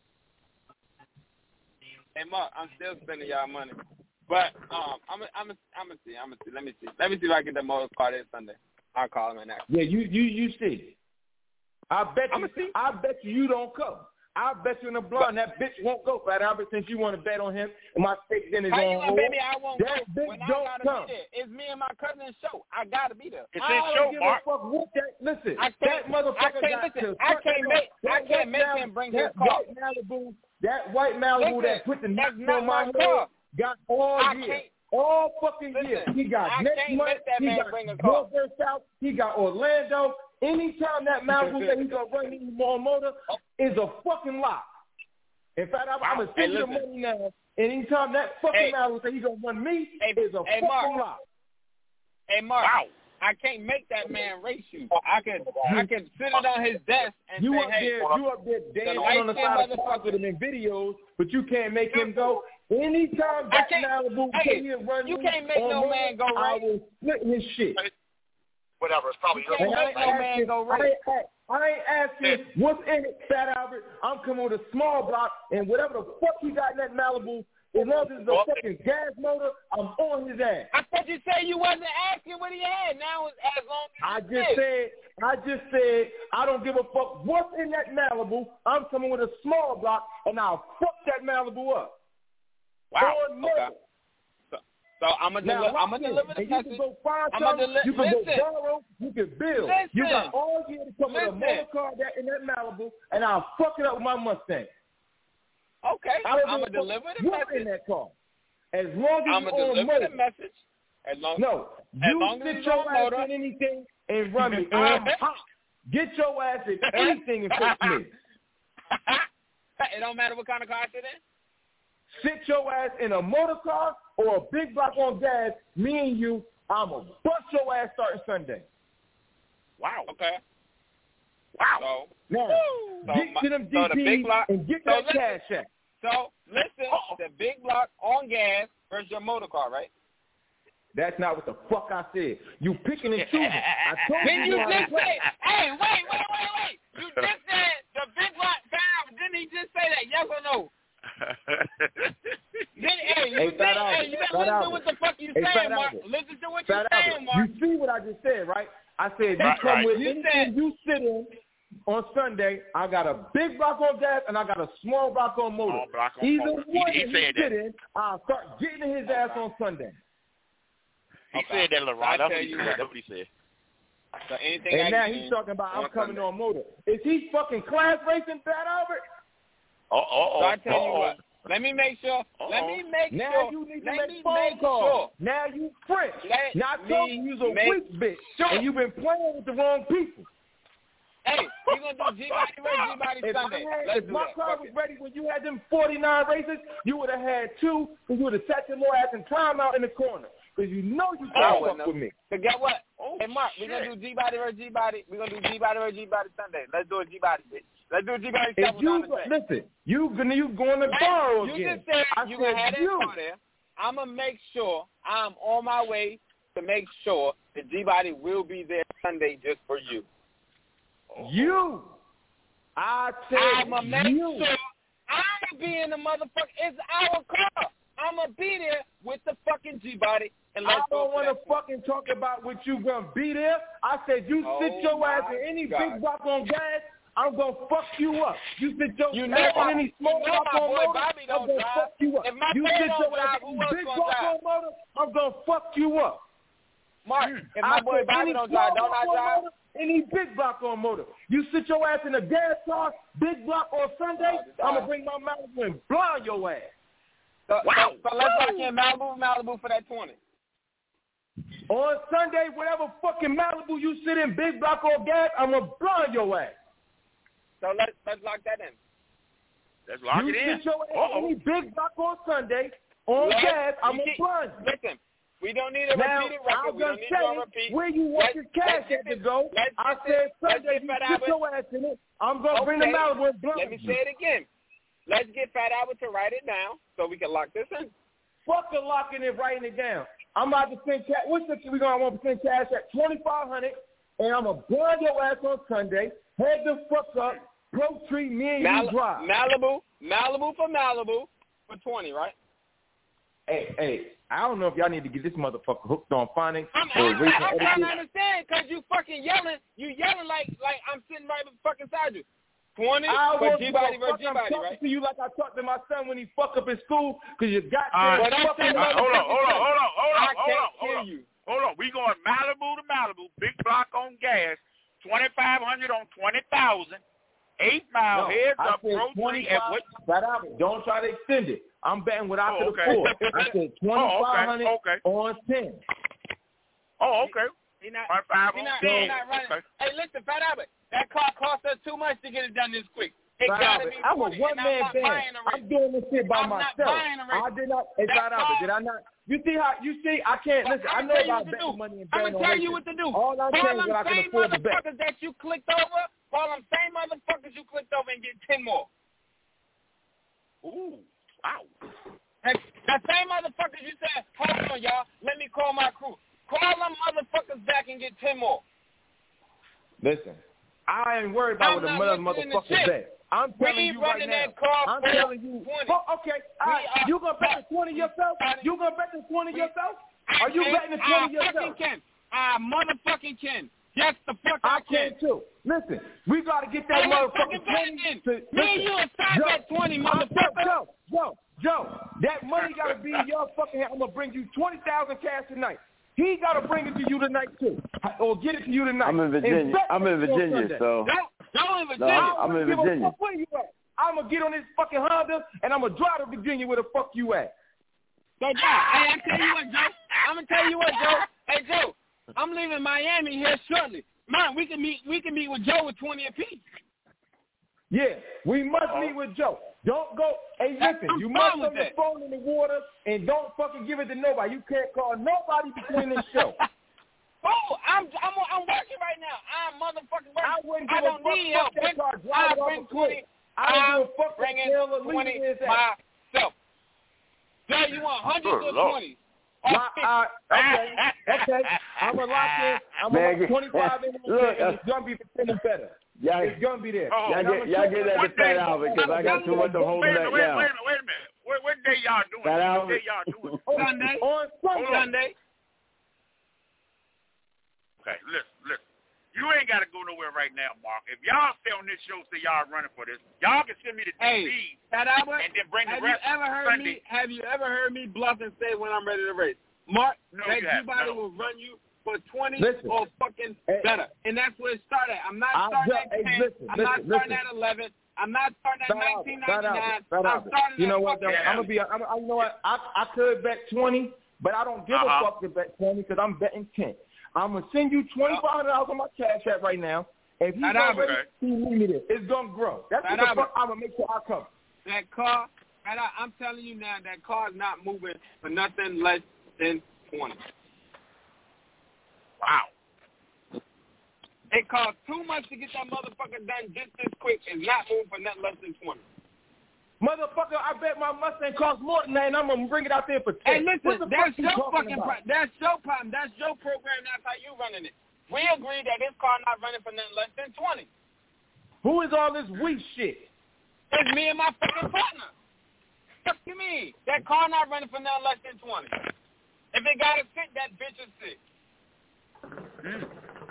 Hey Mark, I'm still spending y'all money, but um, I'm a, I'm a, I'm gonna see, I'm gonna see. Let me see. Let me see if I can get that motor car this Sunday. I'll call him and ask. Yeah, you you you see. I bet I'ma you. see. I bet you you don't come. I'll bet you in the blonde that bitch won't go, Fat Albert, since you want to bet on him. And my stake then is How you on want, hold. baby? I won't That go bitch when I don't gotta come. be there. It's me and my cousin's show. I gotta be there. It's I his don't show, give Mark. a fuck what that. Listen, I that can't. motherfucker I can't got listen. to. I can't make. I that can't make white him bring that his car. White Malibu, that white Malibu Listen, that put the that's nuts not on my my car. head got all I year. can't. All fucking Listen, year. He got I next can't month. make that He man got bring a car. Northwest South. He got Orlando. Anytime that Malibu that he's gonna run me more motor is a fucking lie. In fact, I'm, I'm gonna Hey, send you the listen. money now. Anytime that fucking Hey. Malibu that he's gonna run me Hey, is a hey, fucking Mark. lie. Hey, Mark. Wow. I can't make that man race you. I can. I can sit it on his desk and You say, up hey, there, you up there dancing on the light-skinned side of the motherfucker- car with him in videos, but you can't make him go. Anytime I that can't- Malibu hey, here run you me can't make on no motor, man go I race. will split his shit. Whatever. It's probably You your can't And I make ain't no man asking, go I race. ain't, ask- I ain't asking what's in it, Fat Albert. I'm coming with a small block, and whatever the fuck he got in that Malibu, as long as it's a fucking gas motor, I'm on his ass. I thought you said you wasn't asking what he had. Now it's as long as I it's just this. said, I just said, I don't give a fuck what's in that Malibu. I'm coming with a small block, and I'll fuck that Malibu up. Wow. On motor. Okay. So, so I'm gonna Now, deli- I'm lock gonna in. deliver the and you message. can go find I'm gonna something, deli- you can listen. go borrow, you can build. You Listen. got all year to come with a Listen. motor car that in that Malibu, and I'll fuck it up with my Mustang. Okay. I don't I'm give gonna a fuck deliver the what's message. in that car. As long as I'm you're gonna on deliver motor. the message. As long No, as you long as sit he's your on ass motor. in anything and run me. I'm hot. Get your ass in anything and fix me. It don't matter what kind of car I sit in. Sit your ass in a motor car or a big block on gas. Me and you, I'ma bust your ass starting Sunday. Wow. Okay. Wow. So Now, so get my, to them so the D big Ps block and get so that listen, cash check. So listen, the big block on gas versus your motor car, right? That's not what the fuck I said. You picking and choosing. I told Then you you how just to say, hey, wait, wait, wait, wait. You just said the big block down. Didn't he just say that? Yes or no? Then, hey, you Hey, did, Fat hey, Albert, you Fat listen to Albert. what the fuck you Hey, saying, Fat Mark. Albert. Listen to what Fat you Albert, saying, Mark. you see what I just said, right? I said, you Right, come right. with You anything said- you sit in on Sunday. I got a big block on gas and I got a small block on motor. Small block on Either motor. He- one he that said you that. sit in, I'll start getting in his ass on Sunday. He Okay. said that, So LeRon. I That's tell what he you said. what. That's what he said. So anything I And now get he's in talking about I'm on coming Sunday. on motor. Is he fucking class racing, Fat Albert? Oh, oh, So I tell oh, you what. Let me make sure. Uh-oh. Let me make Now sure. you need to let make me phone make calls. sure. Now you French. Let Now I told me you you's a make weak bitch. sure. And you've been playing with the wrong people. Hey, we're gonna do G-Body race, G-Body If, Sunday. I had, Let's if do my that. car Fuck was it. ready when you had them forty-nine races, you would have had two, and you would have sat your little ass in timeout in the corner. Because you know you I can't wouldn't fuck have. with me. So get what? Oh, hey, Mark, we're gonna do G-Body versus G-Body. We're gonna do G-Body versus G-Body Sunday. Let's do a G-Body, bitch. Let's do a G-Body If shuffle you down the track. listen, you gonna you going to Hey, borrow you again. just said I you said gonna have that you. car there. I'm gonna make sure I'm on my way to make sure that G-Body will be there Sunday just for you. You. I said I'm gonna make you. sure I'm be in the motherfucker. It's our car. I'm gonna be there with the fucking G-Body. And let's I don't want to fucking talk about what you gonna be there. I said you Oh sit your ass my in any God. big block on gas, I'm gonna fuck you up. You sit your You know ass my- in any small you know block my on boy motor, Bobby I'm don't gonna drive. fuck you up. If my You friend sit don't your drive, ass who in else big gonna block drive? on motor, I'm gonna fuck you up. Mark, if I my boy said Bobby any don't drive, small don't I block on drive? motor, any big block on motor. You sit your ass in a gas car, big block on Sunday, Oh, I'm gonna bring my Malibu and blind your ass. So, Wow. so, so let's lock in Malibu, Malibu for that twenty. On Sunday, whatever fucking Malibu you sit in, big block or gas, I'm gonna blind your ass. So let's let's lock that in. Let's lock you it in. sit your ass Uh-oh. in any big block on Sunday, on Let's- gas, I'm you gonna keep- blind you. Listen, we don't need a Now, repeated I'm record. We don't gonna need tell no you repeat. where you want Let's- your cash let's at get to this- go. let's I get said this- let's Sunday, get you Fat sit Albert. your ass in it. I'm gonna bring the Okay. Malibu and blind Let me you. say it again. Let's get Fat Albert to write it down so we can lock this in. Fuck the locking it, writing it down. I'm about to send cash. What's the we gonna want to send cash at twenty-five hundred, and I'm gonna blind your ass on Sunday. Head the fuck up. Pro treat me and Mal- you drive. Malibu, Malibu for Malibu for twenty, right? Hey, hey, I don't know if y'all need to get this motherfucker hooked on phonics I'm, or I'm, racing I'm trying to etiquette. understand because you fucking yelling. You yelling like like I'm sitting right fucking beside you. twenty I for was G-Body fuck, versus I'm G-Body, talking right? to you like I talked to my son when he fuck up in school because you got Uh, to But that's fucking that Uh, hold on, hold on, hold on, hold on, I hold can't on, hold hear on. you. Hold on. We going Malibu to Malibu, big block on gas, twenty-five hundred on twenty thousand, eight mile No, heads I up, said pro three at what? That album. Don't try to extend it. I'm betting what I Oh, could okay. afford. I said twenty-five hundred Oh, okay, okay. on ten. Oh, okay. He not, Five he on not, ten. he not running. Okay. Hey, listen, Fat Albert, that car cost us too much to get it done this quick. It Fat gotta Albert, be I'm a twenty, one and I'm man not band. buying a race. I'm doing this shit by I'm not myself. buying a race. I did not. Hey, That Fat Albert, car- did I not? You see how? You see? I can't listen. I I'm know gonna tell you about what to do. betting money and I'm betting gonna on tell races. you what to do. All I'm Call saying is them what I can same afford to bet. motherfuckers that you clicked over. Call them same motherfuckers you clicked over and get ten more. Ooh, wow. That, that same motherfuckers you said, hold on, y'all. Let me call my crew. Call them motherfuckers back and get ten more. Listen, I ain't worried about I'm what a not mother listening to motherfucker shit. bet. I'm We telling ain't you right running now. that car I'm for telling you. twenty. Oh, okay, all right. We are- You gonna bet the twenty yourself? You gonna bet the twenty yourself? Are you I betting the can. twenty I yourself? fucking can. I motherfucking can. Yes, the fuck I, I can too. Listen, we gotta get that Hey, let's motherfucking fucking bet twenty. then. To, Me and you listen, inside Joe, that twenty, I'm- motherfucker. Joe, Joe, Joe, that money gotta be in your fucking hand. I'm gonna bring you twenty thousand cash tonight. He gotta bring it to you tonight too, or get it to you tonight. I'm in Virginia. And bet I'm in it on Virginia, Sunday. so. Don't, don't in No, Virginia. I'm, I'm in Give a Virginia. fuck where you at. I'm gonna get on this fucking Honda and I'm gonna drive to Virginia where the fuck you at. So, Joe, hey, I tell you what, Joe. I'm gonna tell you what, Joe. Hey, Joe, I'm leaving Miami here shortly. Man, we can meet. We can meet with Joe with twenty apiece. Yeah, we must meet with Joe. Don't go. Hey, listen, I'm you fine must with put the that. phone in the water and don't fucking give it to nobody. You can't call nobody between this show. Oh, I'm I'm I'm working right now. I'm motherfucking working. I wouldn't I give a don't fuck. need Fuck help. that Bring, car. Drive I it off bring a cliff. twenty. I don't I'm give a fuck that bringing tail or twenty leaving his ass. myself. Joe, you want hundreds Good or Lord. twenty? Lock, uh, okay, okay. I'm gonna lock in. I'm gonna Man, lock twenty-five in, look, and it's gonna be percentage better. Y'all, It's gonna be there. Oh, y'all And I'ma get, y'all show get you that to what Fat day- Albert because I got too much to hold Wait him a minute, back wait, down. wait a minute, wait a minute. What, what day y'all doing? Fat What Albert. day y'all doing? Sunday. On Sunday. Sunday. Okay, listen, listen. You ain't got to go nowhere right now, Mark. If y'all stay on this show, say y'all running for this, y'all can send me the Hey, D V D Fat Albert, and then bring the have rest you ever heard Sunday. me? Have you ever heard me bluff and say when I'm ready to race? Mark, No, that you haven't. G-Body No. will run you for twenty Listen. or fucking Hey. better, and that's where it started. I'm not I starting just- at hey, ten. listen, I'm not listen, starting listen. at eleven. I'm not starting at Fat Albert, nineteen Fat ninety-nine. Albert, Fat I'm Albert. starting You know at what? Though? fucking I'm gonna be. I'm, I you know what? I I could bet twenty, but I don't give Uh-huh. a fuck to bet twenty because I'm betting ten. I'm gonna send you twenty five hundred dollars on my cash app right now. If you Fat don't Albert. raise, he leave me there. It's gonna grow. That's Fat what the Albert. fuck I'm gonna make sure I come. that car. And I, I'm telling you now, that car is not moving for nothing less than twenty. Wow. It costs too much to get that motherfucker done just this quick and not move for nothing less than twenty. Motherfucker, I bet my Mustang costs more than that, and I'm gonna bring it out there for Hey, ten. listen, What the that's fuck you your talking fucking about? pro- that's your problem. That's your program. That's how you running it. We agreed that this car not running for nothing less than twenty. Who is all this weak shit? It's me and my fucking partner. What you mean? That car not running for nothing less than twenty. If it got to sit, that bitch is sick. Mm.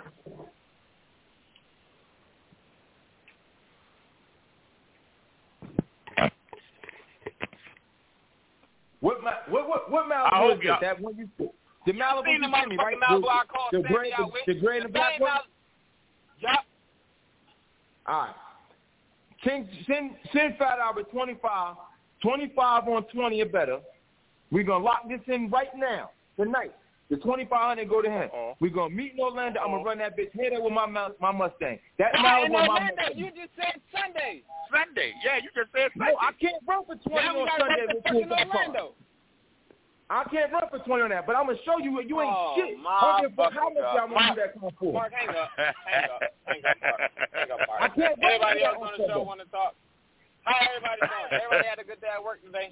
What ma- what what what I Malibu hope is this? y'all- That one you the Malibu Seen you the sent me, right? motherfucking Malibu I The, called the Sandy gray out with. the, the gray and the black same one. Mal- Yup. All right. Send send send Fat Albert twenty-five, twenty-five on twenty or better. We're gonna lock this in right now tonight. The twenty-five hundred go to him. Uh-oh. We're gonna meet in Orlando. I'm gonna run that bitch head up with my Mal- my Mustang. That Why Malibu in with my Orlando? Mustang. You just said Sunday. Sunday. Yeah, you just said Sunday. No, I can't run for twenty Now we on got to Sunday run to with two fucking of car. Orlando. I can't run for twenty on that, but I'm gonna show you you ain't Oh, shit. my I don't give a fuck how fucking much God. y'all want to do that car for. Mark, hang up. Hang up. Hang up, Mark. Hang up, Mark. I can't wait Everybody for else that on the October. show want to talk. How everybody doing? Everybody had a good day at work today?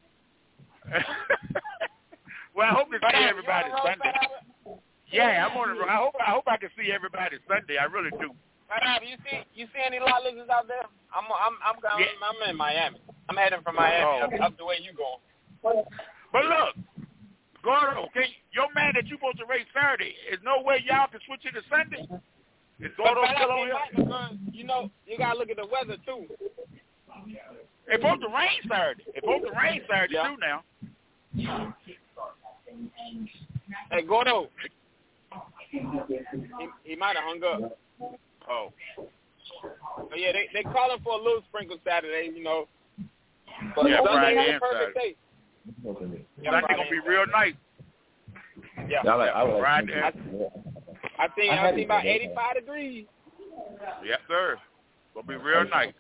Well, I hope to Fat see Albert, everybody you on the road, Sunday. Fat Albert? Yeah, I'm on the road. I hope I hope I can see everybody Sunday. I really do. Fat Albert, you see you see any lot lizards out there? I'm I'm I'm I'm, Yeah. I'm in Miami. I'm heading from Miami Oh. up, up the way you going. But look, Gordo, okay, your man that you supposed to race Saturday, is no way y'all can switch it to Sunday. Is But Gordo Fat still Albert on here? might because, you know, you got to look at the weather, too. It's supposed to rain Saturday. It's supposed to rain Saturday, Yeah. too, now. Hey, Gordo. He, he might have hung up. Oh. But yeah, they they calling for a little sprinkle Saturday, you know. But Yeah, Sunday Friday is a and perfect Saturday. day. Yeah, Sunday going to be real nice. Yeah. I like, I like Friday. I, I think I I, had think it about for that. eighty-five degrees. Yes, sir. Going to be real nice.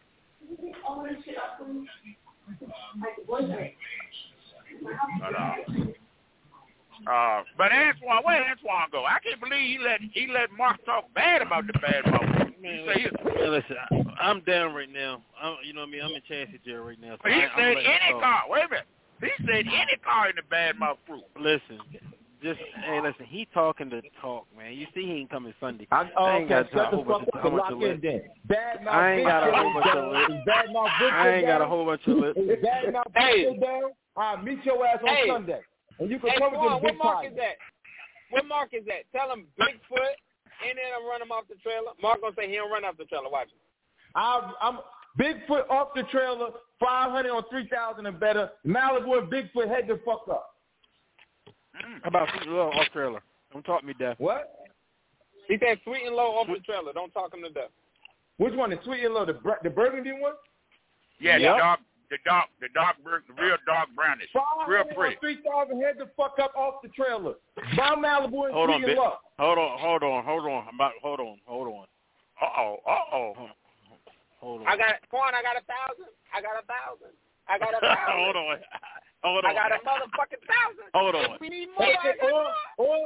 But, uh, uh, but Antoine, where did Antoine go? I can't believe he let he let Mark talk bad about the bad mouth. Man, Say listen, man, listen, I, I'm down right now. I'm, you know what I mean? I'm in chassis jail right now. So he I, I'm said letting it any go. car. Wait a minute. He said any car in the bad mouth fruit. Listen, just hey, listen. He talking to talk, man. You see, he ain't coming Sunday. I, oh, I ain't got okay, shut a the whole bunch fuck of up whole and bunch lock of in lips. then. Bad mouth I ain't got a Victor whole bunch down. of lips. Is Bad mouth Victor I ain't got a down? whole bunch of lips. Is Bad mouth Hey. Victor down? I'll meet your ass on Hey. Sunday. And you can Hey, come with Quan, them what big mark tires. is that? What mark is that? Tell him Bigfoot, and then I'm run him off the trailer. Mark gonna say he don't run off the trailer. Watch it. I'm, I'm Bigfoot off the trailer, five hundred on three thousand and better. Malibu and Bigfoot head the fuck up. How about sweet and low off trailer? Don't talk me deaf. What? He said sweet and low off the trailer. Don't talk him to death. Which one? The sweet and low? The bur- the burgundy one? Yeah, Yep. the dark, the dark, the dark, bur- the real dark brownish, real pretty. three thousand head the fuck up off the trailer. My Malibu and Hold on, sweet and bit. low. Hold on, hold on, hold on. I'm about, hold on, hold on, Uh oh, uh oh. hold on. I got Quan. I got a thousand. I got a thousand. I got a thousand. hold on, hold on. I got a motherfucking thousand. Hold on. If we need more, Or, I got or, more. or,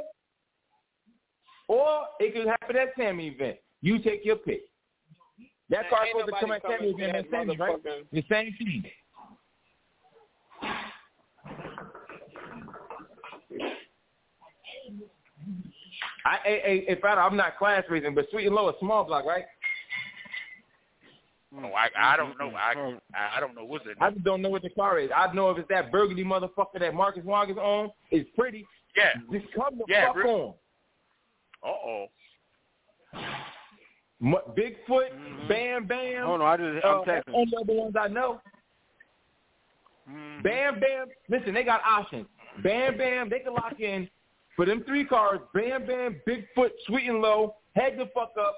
or it could happen at Sammy event. You take your pick. That Man, car ain't supposed to come nobody at Sammy coming event to at that Sammy, right? motherfucking- The same thing. I, I, I, if I, I'm not class raising, but Sweet and Low is small block, right? Oh, I, I don't know. I, I don't know what's in I it. just don't know what the car is. I know if it's that burgundy motherfucker that Marcus Wong is on. It's pretty. Yeah. Just come the Yeah, fuck re- on. Uh oh. M- Bigfoot, Mhm. Bam Bam. Hold on, I just, uh, I'm texting. Only other ones I know. Mhm. Bam Bam. Listen, they got options. Bam Bam, they can lock in for them three cars. Bam Bam, Bigfoot, Sweet and Low, head the fuck up.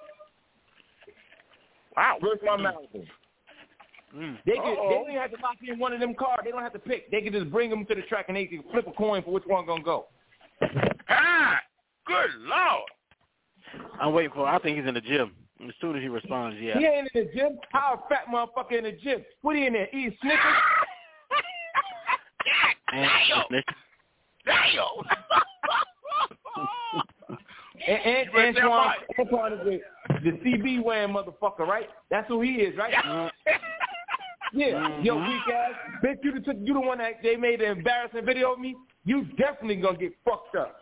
Wow. Versus my Malibu. Mm. They could, they Uh-oh. don't even have to lock in one of them cars. They don't have to pick. They can just bring them to the track and they can flip a coin for which one gonna go. Ah, good Lord. I'm waiting for. I think he's in the gym. As soon as he responds, yeah. He ain't in the gym. How a fat motherfucker in the gym? What he in there? Eating Snickers? And, and, Damn. And, and You better tell Antoine, Mike. Antoine is the, the C B wearing motherfucker, right? That's who he is, right? Yeah. Mhm. Yo, weak ass. Bitch, you the, you the one that they made an embarrassing video of me. You definitely gonna get fucked up.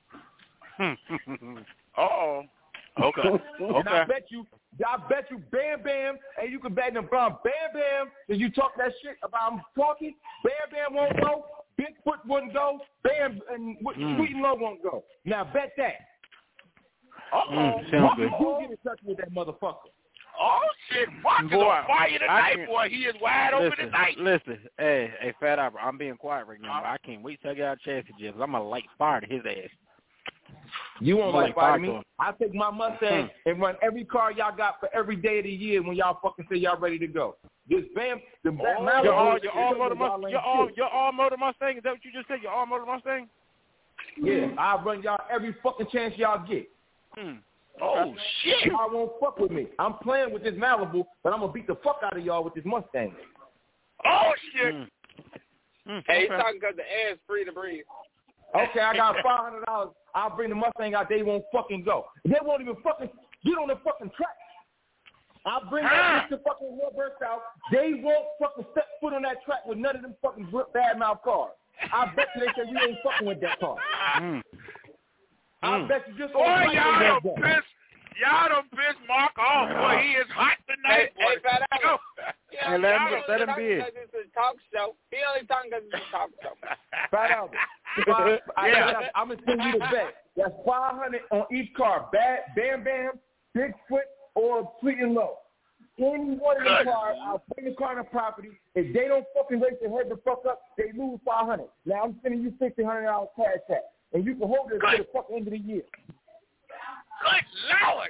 Uh-oh. Okay. And I Okay. bet you, I bet you, Bam Bam, and you can bet them Bam Bam, if you talk that shit about I'm talking, Bam Bam won't go, Bigfoot wouldn't go, Bam and Mm. Sweet and Low won't go. Now bet that. Uh-oh. Mm, sounds good. You get in touch with that motherfucker. Oh, shit. Mark is Boy, on fire I tonight, can't- boy. He is wide open Listen, tonight. listen. Hey, hey, Fat Albert, I'm being quiet right now. But I can't wait till I get out of chassis jail because I'm going to light fire to his ass. You won't I'm like gonna fire fire me. to him. I take my Mustang and run every car y'all got for every day of the year when y'all fucking say y'all ready to go. Just Bam, the Bam Malibu. Your all, is- your all is motor y'all Mustang. ain't Your all, shit. your all motor Mustang. Is that what you just said? Your all motor Mustang. Yeah, I run y'all every fucking chance y'all get. Hmm. Oh, shit. Y'all won't fuck with me. I'm playing with this Malibu, but I'm gonna beat the fuck out of y'all with this Mustang. Oh, shit. Mm. Mm. Hey, he's Okay. talking because the air is free to breathe. Okay, I got five hundred dollars. I'll bring the Mustang out. They won't fucking go. They won't even fucking get on the fucking track. I'll bring that bitch to fucking Warburg out. They won't fucking step foot on that track with none of them fucking bad mouth cars. I bet you they say we ain't fucking with that car. Mm. I Mm. bet you just Boy, on y'all that done gun. pissed. Y'all done pissed Mark off. Boy, he is hot tonight, Hey, hey, boy. Fat Yo. Albert. He Hey, only let him- talking let him because be. It's a talk show. He only talking because it's a talk show. Fat Albert. Five, I, Yeah. I'm gonna send you the bet. That's five hundred on each car. Bad, Bam Bam, Bigfoot, or Sweet and Low. Any one of the cars, I'll put the car on the property. If they don't fucking race their head the fuck up, they lose five hundred. Now I'm sending you fifteen hundred dollars cash tax, and you can hold it until the fucking end of the year. Good Lord!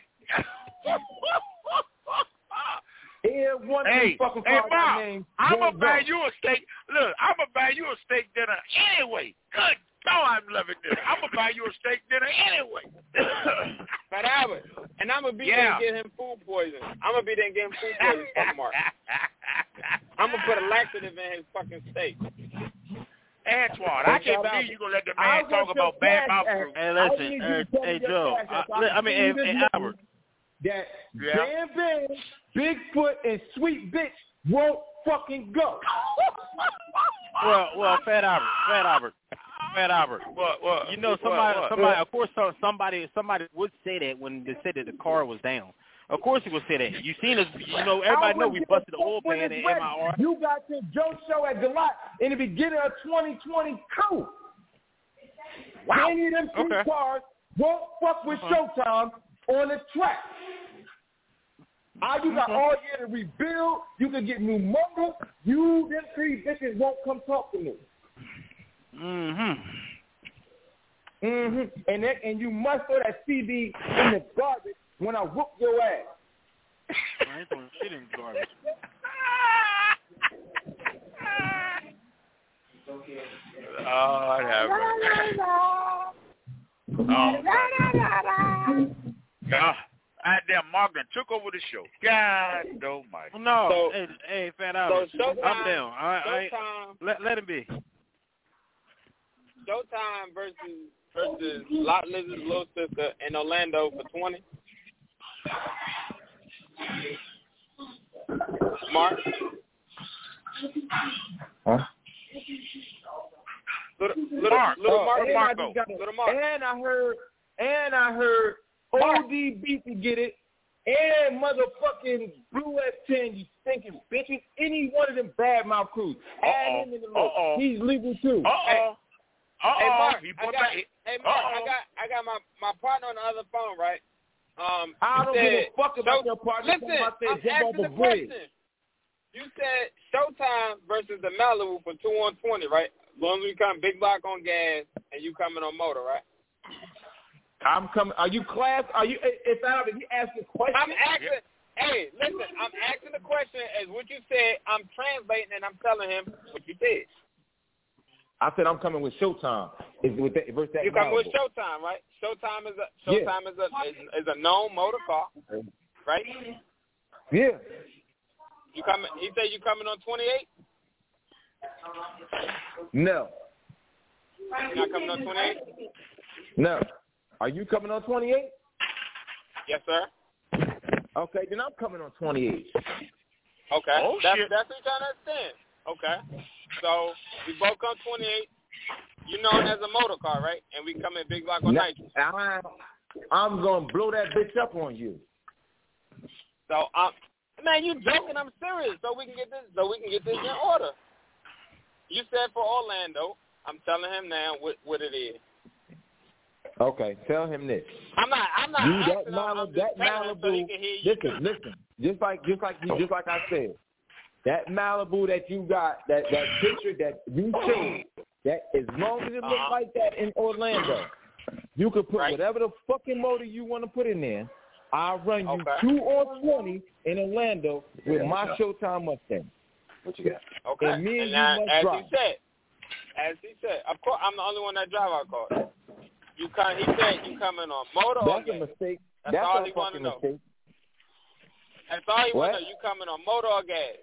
Yeah, one hey, fucking hey, car Mom, named I'm gonna Van buy Gogh. you a steak. Look, I'm gonna buy you a steak dinner anyway. Good God, I'm loving this. I'm gonna buy you a steak dinner anyway. But Albert, and I'm gonna be Yeah. there and get him food poison. I'm gonna be there and get him food poison. Fuck Mark. I'm gonna put a laxative in his fucking steak. Antoine, I can't believe you gonna let the man I'll talk go about to bad cash mouth app. fruit. Hey, I listen, need you hey, to tell me hey your Joe. cash app. I, I mean, hey, This hey, morning Albert. that Yeah. Van Van, Bigfoot, and Sweet Bitch won't fucking go. Well, well, Fat Albert, Fat Albert, Fat Albert. What? What? You know, somebody, what, what? somebody. Of course, so- somebody, somebody would say that when they said that the car was down. Of course, he would say that. You seen us? You know, everybody know we busted the oil pan at M I R. You got your Joe show at Gillette in the beginning of twenty twenty-two. Wow. Any of them two Okay. cars won't fuck with Uh-huh. Showtime on the track. All you got Mhm. all year to rebuild. You can get new motors. You, them three bitches won't come talk to me. Mm-hmm. Mm-hmm. And that, and you must throw that C D in the garbage when I whoop your ass. I ain't throwing shit in the garbage. Oh, have mercy. Oh, God. I damn Margaret took over the show. God almighty. No, So- hey, hey, Fat Albert, so Showtime- I'm down. I, I, Showtime, let let him be. Showtime versus versus Lot Lizard's little sister in Orlando for twenty. Mark, Huh? little little, Mark. little Oh, Mark, and, I Marco. just got little Mark. and I heard, and I heard Mark. O D B to get it, and motherfucking Blue S ten, you stinking bitches. Any one of them bad mouth crews, add Uh-oh. him in the list. Uh-oh. He's legal too. Uh-oh. Uh-oh. Hey Mark, He I put got, back. hey Mark, I Uh-oh. got I got my, my partner on the other phone, right? Um, I you don't said, give a fuck about Show- your partner. Listen, I said I'm jump off asking the the bridge. question. You said Showtime versus the Malibu for two on twenty, right? As long as we come big block on gas and you coming on motor, right? I'm coming. Are you class? Are you? If I if you ask a question, I'm asking. Hey, listen, I'm asking the question as what you said. I'm translating and I'm telling him what you said. I said I'm coming with Showtime. Is with that versus that You coming with Malibu. Showtime, right? Showtime is a Yeah. Showtime is a is, is a known motor car, right? Yeah. You coming? He said you coming on twenty-eight. No. You're not coming on twenty-eight. No. Are you coming on twenty-eight? Yes, sir. Okay, then I'm coming on twenty-eight. Okay. Oh, that's shit. that's what you're trying to understand. Okay. So we both come twenty-eight. You known as a motor car, right? And we come in big block on Now, nitrous. I, I'm gonna blow that bitch up on you. So um, man, you joking? I'm serious. So we can get this. So we can get this in order. You said for Orlando. I'm telling him now what what it is. Okay, tell him this. I'm not. I'm not. You asking that him, Malibu, I'm just that telling him so he Malibu. can hear you. Listen, listen. Just like, just like, you, just like I said, that Malibu that you got, that that picture that you showed, that as long as it looks Uh-huh. like that in Orlando, you could put Right. whatever the fucking motor you want to put in there. I'll run you Okay. two on twenty in Orlando with Yeah, my yeah. Showtime Mustang. What you got? Okay. And me and you now, must as drive. he said, as he said, of course, I'm the only one that drive our car. You come. He said you coming on motor or That's a gas. mistake. That's That's all a he wanna fucking know. mistake. That's all he want What? to know. You coming on motor or gas?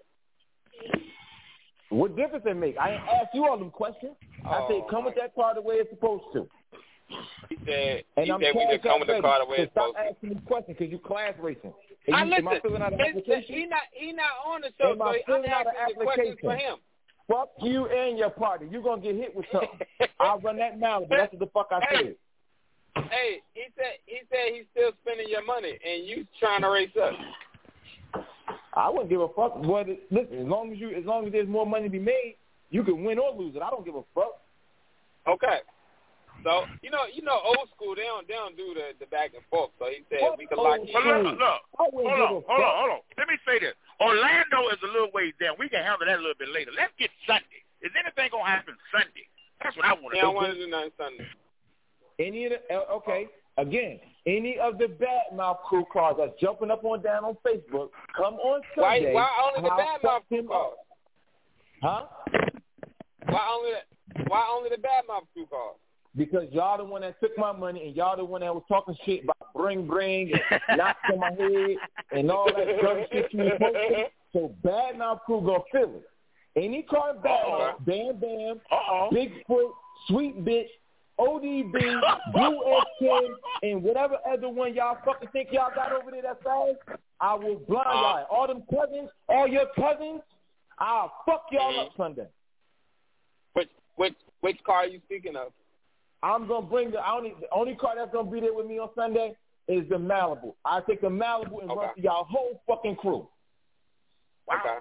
What difference it make? I ain't asked you all them questions. I Oh, said come with that car the way it's supposed to. He said. And he I'm said we just come with the car the way so it's stop supposed to. asking me questions because you class racing. I Am you, am I listen. filling out an It's- application? He not. He not on the show. Am I So I'm filling out an asking the questions for application? him. Fuck you and your party. You're going to get hit with something. I'll run that Malibu. That's what the fuck I Hey. said. Hey, he said. He said he's still spending your money, and you trying to race up. I wouldn't give a fuck. But listen, as long as you, as long as there's more money to be made, you can win or lose it. I don't give a fuck. Okay. So you know, you know, old school. They don't, they don't do the, the back and forth. So he said What we could lock old in. But look, look, I hold wouldn't on, give a hold on, fuck. hold on. Let me say this. Orlando is a little ways down. We can handle that a little bit later. Let's get Sunday. Is anything gonna happen Sunday? That's what I want to Yeah, I know. want to do nothing Sunday. Any of the uh, okay, again, any of the badmouth crew cars that's jumping up and down on Facebook, come on Why? Sunday. Why only the I'll bad fuck mouth crew him cars? up. Huh? Why only? The, why only the bad mouth crew cars? Because y'all the one that took my money and y'all the one that was talking shit about bring bring and knocks on my head and all that dumb shit you was posting. So badmouth crew gonna feel it. Any car badmouth, Bam Bam, Uh-oh. Bigfoot, Sweet Bitch, O D B, Blue S ten, and whatever other one y'all fucking think y'all got over there that's fast, I will blind y'all. All them cousins, all your cousins, I'll fuck y'all mm-hmm. up Sunday. Which which which car are you speaking of? I'm gonna bring the only the only car that's gonna be there with me on Sunday is the Malibu. I take the Malibu and Okay. run for y'all whole fucking crew. Wow. Okay.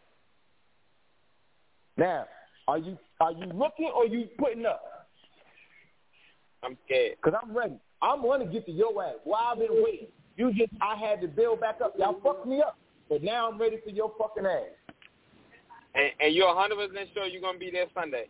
Now, are you are you looking or you putting up? I'm scared. Cause I'm ready. I'm gonna get to your ass. Why I've been waiting. You just I had to build back up. Y'all fucked me up, but now I'm ready for your fucking ass. And, and you're one hundred percent sure you're gonna be there Sunday?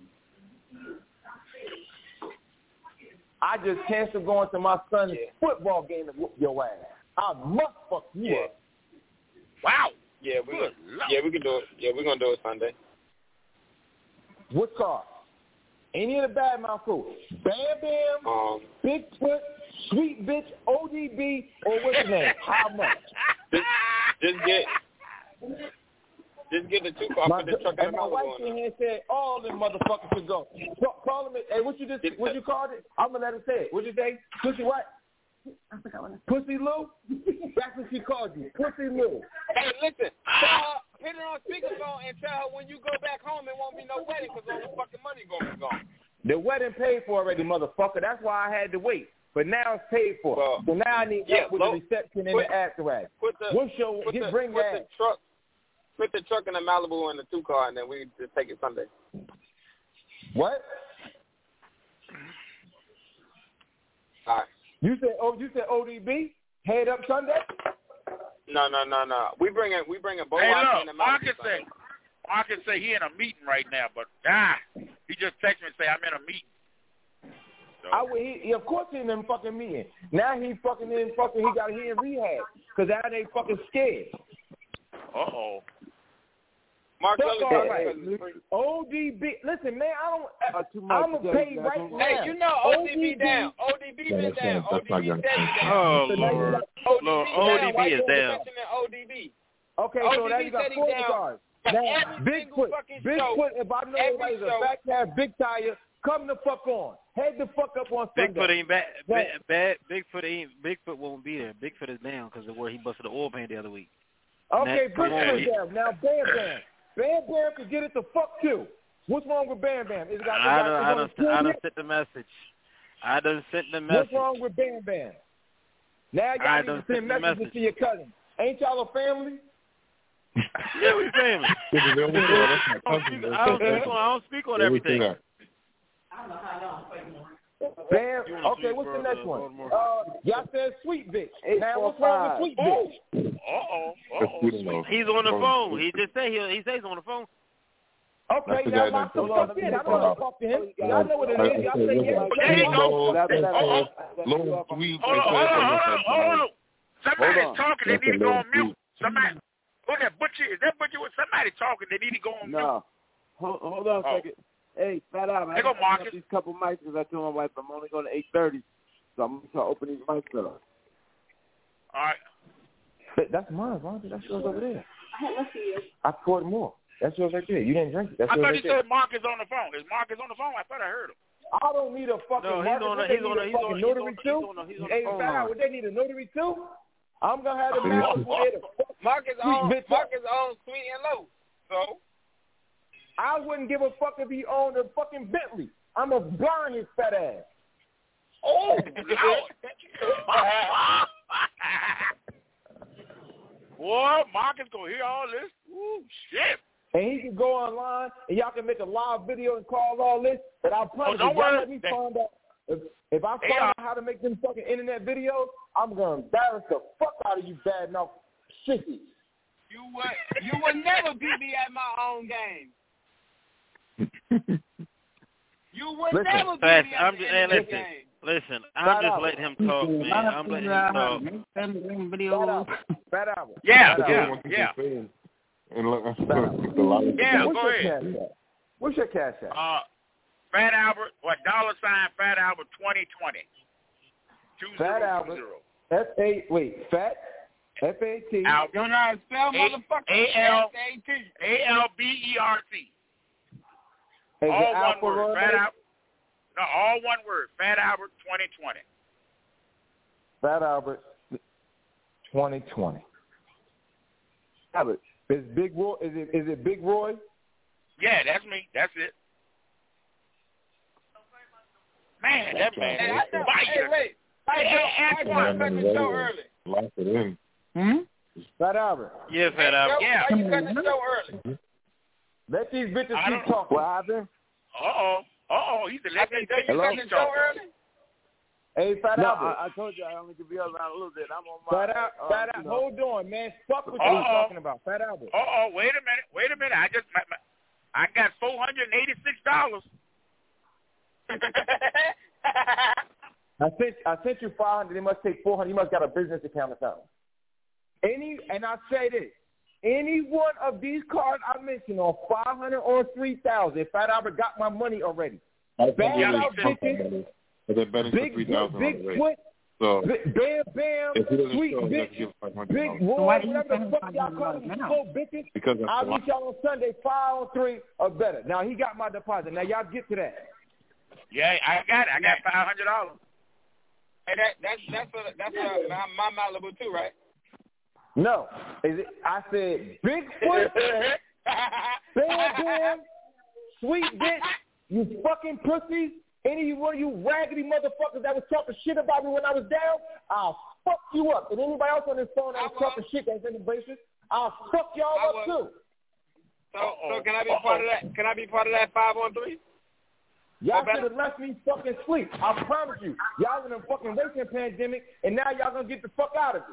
I just canceled going to my son's Yeah. football game to whoop your ass. I must fuck you Yeah. up. Wow. Yeah, we Good gonna, Lord. yeah we can do it. Yeah, we're gonna do it Sunday. What car? Any of the badmouth crew? Bam Bam, Um, Bigfoot, Sweet Bitch, O D B, or what's his name? How much? just, just get just get the two car My, for the truck and and the my Malibu wife on in there. here said all them motherfuckers should go. Call, call them. Hey, what you just? What you called it? I'm gonna let her say it. What you say? Pussy what? I forgot what I Pussy Lou? That's what she called you. Pussy Lou. Hey, listen, tell her, hit her on speakerphone and tell her when you go back home it won't be no wedding because all the fucking money gonna be gone. The wedding paid for already, motherfucker. That's why I had to wait. But now it's paid for. Well, so now I need yeah, help with low, the reception and put, the afterwards. Put the, What's your, put get, the, bring put that. the truck, put the truck and the Malibu in the two car, and then we just take it Sunday. What? All right. You said oh you said O D B? Head up Sunday? No, no, no, no. We bring it. We bring it. Hey, and the look, Malibu Marcus Sunday. say, Marcus say he in a meeting right now, but ah, he just texted me and say I'm in a meeting. So, I would, he, he, of course he in them fucking meeting. Now he fucking in fucking, he got he in rehab. Because now they fucking scared. uh-oh. Mark Fuck Ellis, all hey, right. O D B, listen, man, I Uh, too don't, much I'm going to together, pay man. right now. Hey, you know O D B down. O D B been down. O D B steady down. Oh, So now you Lord. got- Lord, down. O D B Why is you down. mentioning O D B? Okay, O D B so now you got said he four down cars. for Now, every single Bigfoot, fucking Bigfoot, show. if I know Every everybody's show. a back cab, big tire, come the fuck on. Head the fuck up on Sunday. Bigfoot ain't bad. Right. Bad. Bigfoot ain't. Bigfoot won't be there. Bigfoot is down because of where he busted the oil pan the other week. Okay, Next, come Bigfoot on. down. Now, Bam Bam. Bam Bam can get it the fuck too. What's wrong with Bam Bam? Is it got, I it done, got, I it done, got I done it? sent the message. I done sent the What's message. wrong with Bam Bam? Now y'all I need to done send sent the messages message. to your cousins. Ain't y'all a family? Yeah, we family. I don't speak, I don't speak on, I don't speak on everything. Bam. You wanna Okay, see what's the brother next one? Baltimore? Uh, y'all said Sweet Bitch. Eight, Now, four, what's wrong five. with Sweet Bitch? Uh-oh. That's Uh-oh. beautiful. He's on the phone. He just say he he says he's on the phone. Okay, That's the now guy lock that the told fuck us. in. I don't want to talk to him. Y'all know what it is. Y'all say yes. There you go. That- that- Uh-oh. Low sweet. Hold on, hold on, hold on, hold on. Somebody's Hold on. talking. They That's need to a go low on mute. sweet. Somebody. Who that butcher? Is that butcher with somebody talking? They need to go on mute. No. Hold, hold on a Oh. second. Hey, Fat Albert, I There go gotta open Marcus. up these couple mics because I told my wife I'm only going to eight thirty. So I'm going to open these mics up. All right. But that's mine, Ron. That's yours over there. I had left for you. I poured more. That's yours right there. You didn't drink it. That's I yours thought right he there. said Marcus on the phone. Is Marcus on the phone? I thought I heard him. I don't need a fucking No, he's market. on What a- they he's need on a- a he's on- fucking he's on- notary he's too? on a- he's on the Hey, phone Fat line. Albert, would they need a notary too? I'm gonna have the Malibu there to fuck Marcus Sweet on bitch up. Marcus on Sweet and Low. So I wouldn't give a fuck if he owned a fucking Bentley. I'm gonna blind his fat ass. Oh, Lord. Boy, Marcus gonna hear all this. Ooh, shit. And he can go online and y'all can make a live video and call all this. But I promise don't you, y'all worry. let me find out. If, if I find out how to make them fucking internet videos, I'm gonna embarrass the fuck out of you bad mouth shitty. You would you would never beat me at my own game. You would listen, never beat fast, me at I'm the just, end hey, of the listen, game. listen. I'm just letting him talk, man. I'm letting him talk. Bad album. Yeah, Bad yeah, album. yeah. And look, Bad album. Yeah, What's go your ahead. cash app? What's your cash app? Uh, Fat Albert, what dollar sign Fat Albert twenty twenty. Two Fat zero Albert. two zero. F A wait, Fat F A T. Albert. You know how to spell, motherfucker? A L A T. A L B E R T. Is All it one Alpha word. Romeo? Fat Albert. No, all one word. Fat Albert twenty twenty. Fat Albert twenty twenty. Albert, is Big Roy? Is it is it Big Roy? Yeah, that's me. That's it. Man, that man Hey, is I know. fire. Hey, wait. Hey, Hey, hey, Antoine. why you cut the show early? Lock it in. Hmm? Fat Albert. Yeah, Fat Albert. Yeah. Why you cut the show early? Let these bitches I keep don't- talking. What happened? Uh-oh. Uh-oh. He's the I let me said, tell you you cut something. the show early? Hey, Fat No, Albert. I, I told you I only could be around a little bit. I'm on my. Fat Albert. uh, Fat you Albert. know. Hold on, man. Fuck what Uh-oh. you're talking about. Fat Albert. Uh-oh. Wait a minute. Wait a minute. I just, my, my, I got four hundred eighty-six dollars. I sent I sent you five hundred. They must take four hundred. You must got a business account or something. Any and I say this. Any one of these cards I mentioned on five hundred or three thousand, Fat Albert got my money already. Bad out bitches, But they're betting big, for three thousand big on the race. foot, So big, bam, bam, if he doesn't sweet show, bitch, let's give five hundred big dollars. boy, why do you whatever the send fuck him y'all five call hundred them, dollars slow bitches. Because that's I'll the meet y'all on Sunday, five on three or better. Now he got my deposit. Now y'all get to that. Yeah, I got it. I got five hundred dollars. Hey, that, that's that's a, that's a, my, my Malibu too, right? No, is it? I said Bigfoot, bam, bam, sweet bitch, you fucking pussies. Any one of you raggedy motherfuckers that was talking shit about me when I was down, I'll fuck you up. And anybody else on this phone that was talking shit that's in the basement, I'll fuck y'all I up will. too. So, so can I be part of that? Can I be part of that five on three? Y'all should have left me fucking sleep. I promise you. Y'all in a fucking racing pandemic, and now y'all gonna get the fuck out of it.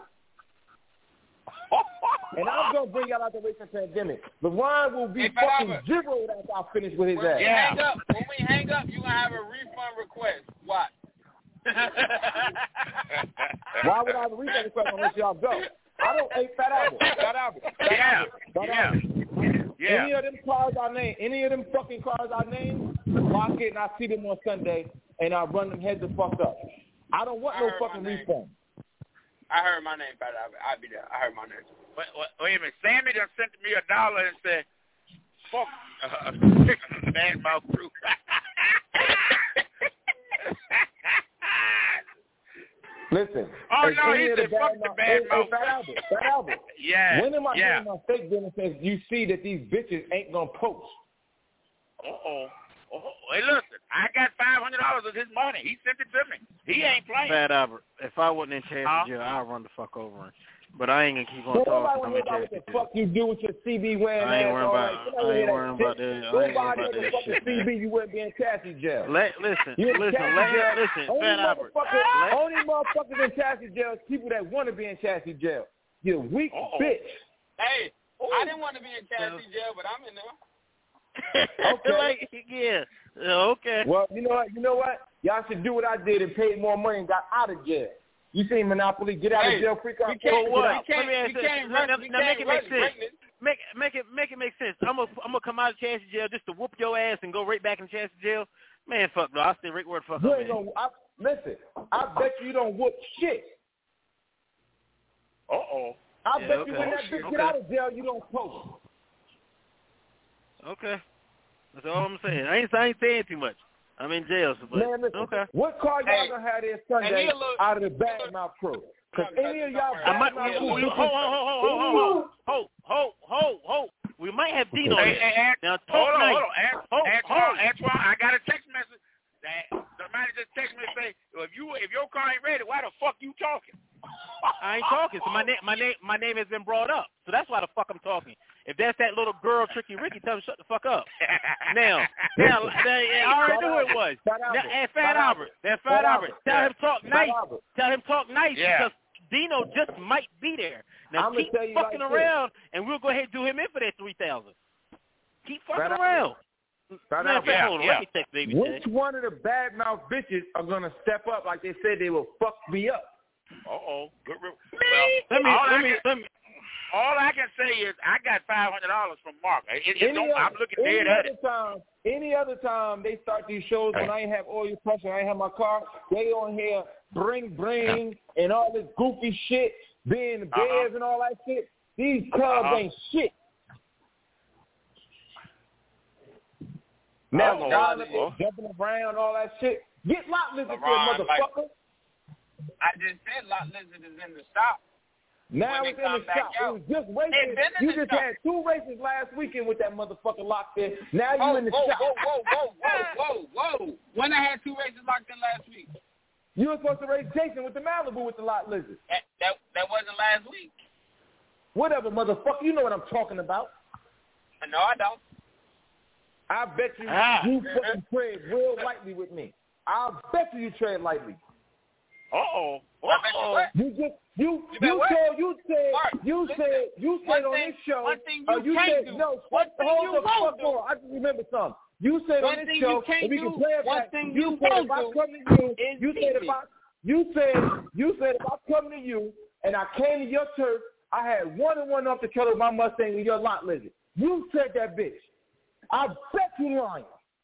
And I'm gonna bring y'all out the racing pandemic. LeBron will be Hey, fucking Albert. zeroed after I finish with his When ass. we hang up, when we hang up, you gonna have a refund request. What? Why would I have a refund request unless y'all go? I don't hate Fat Albert. Fat Albert. Fat Yeah. Albert. Fat Yeah. Albert. Yeah. Any of them cars I name, any of them fucking cars I name, lock it and I see them on Sunday and I run them heads the fuck up. I don't want I no heard fucking my name. refund. I heard my name, Fat Albert. I'll be there. I heard my name. Wait, wait, wait a minute. Sammy done sent me a dollar and said, fuck uh, bad mouth crew. Listen. Oh, if no, any he of the said, fuck the mouth- bad hey, hey, mouth. Fat Albert. Fat Albert. Yeah. When am I yeah. getting my fake benefits? You see that these bitches ain't gonna post. Uh-oh. Oh, hey, listen, I got five hundred dollars of his money. He sent it to me. He ain't playing. Fat Albert. If I wasn't in Chassis Huh? jail, I'd run the fuck over him. But I ain't gonna keep on Nobody talking. wanna I'm hear in about what Chassis the jail. fuck you do with your C B wearing I ain't ass worrying all about. right. I ain't worrying about that. I ain't Nobody worrying ever about that fucking shit. C B you wouldn't be in Chassis jail. Let listen, You in listen, Chassis let jail. listen, Only Fat Albert. motherfuckers, Let- only motherfuckers in Chassis jail is people that want to be in Chassis jail. You weak Uh-oh. bitch. Hey, I didn't want to be in Chassis jail, but I'm in there. Okay. like, yeah. Okay. Well, you know what? You know what? Y'all should do what I did and paid more money and got out of jail. You seen Monopoly get out Hey, of jail free card? we can't- Get what? out. We can't, Let me ask we this. can't Now- rush, now- we now can't make it make rush sense. greatness. Make make it make it make sense. I'm gonna I'm gonna come out of Chassis jail just to whoop your ass and go right back in Chassis jail. Man, fuck no. I'll stay right where the fuck You I'm ain't at. gonna, I, listen, I bet you don't whoop shit. Uh-oh. I Yeah, bet okay. you when that bitch Okay. get out of jail, you don't post. Okay. That's all I'm saying. I ain't I ain't saying too much. I'm in jail, so but Man, listen, okay. what car y'all Hey, gonna have this and Sunday he a little- out of the bad mouth crew? Because any of y'all I bad might, mouth ho, crew ho, bitches- ho, ho, ho, ho, ho, ho. We might have Dean on Hey, here. hey, Ant- Now talk hold on, nice. hold on. Ant- Ho, Antoine, ho. Antoine, I got a text message that somebody just text me and say, well, if you if your car ain't ready, why the fuck you talking? I ain't talking. So my name, my name, my name has been brought up. So that's why the fuck I'm talking. If that's that little girl, Tricky Ricky, tell him shut the fuck up. Now, now, I already knew who it was. Fat Now, Albert. and Fat Albert. That's Fat Albert. Tell him talk nice. Tell him talk nice Yeah. because Dino just might be there. Now I'ma keep tell you fucking like around, and we'll go ahead and do him in for that three thousand. Keep fucking Fat around. Fat Man, Albert. hold on, Yeah, let me text baby. Which one of the bad mouth bitches are gonna step up like they said they will fuck me up? Uh-oh. Good re- Me? well, Let me, all let I me, can, let me. all I can say is I got five hundred dollars from Mark. It, it Any don't, other, I'm looking any dead at other it. time, any other time they start these shows when I ain't have oil pressure, I ain't have my car, they on here bring bring and all this goofy shit, being the bears Uh-huh. and all that shit. These clubs Uh-huh. ain't shit. Now Uh-oh. down up Uh-oh. there jumping around all that shit. Get Lot Lizard for a LeBron, like- motherfucker. I just said Lot Lizard is in the shop. Now When it's they in the come back shop. It out. was just They racing. been in You the just shop. had two races last weekend with that motherfucker locked in. Now you Whoa, in the whoa, shop. whoa, whoa, whoa, whoa, whoa, whoa. When I had two races locked in last week. You were supposed to race Jason with the Malibu with the Lot Lizard. That that, that wasn't last week. Whatever, motherfucker. You know what I'm talking about. No, I don't. I bet you Ah. you fucking tread real lightly with me. I'll bet you you tread lightly. Uh-oh. I bet you Uh-oh. what? You just you You bet you what? told you said Mark, you listen, said you one said on thing- this show. one thing uh, you you can't said do. no. One thing hold you the won't fuck do. on. I just remember something. You said One on this thing show, you can't and we do, can play it one back. thing You you said won't if I do come to you, is you beat said if me. I you said you said if I come to you and I came to your turf, I had one and one off the trailer of my Mustang and your Lot Lizard. You said that, bitch. I bet you lying.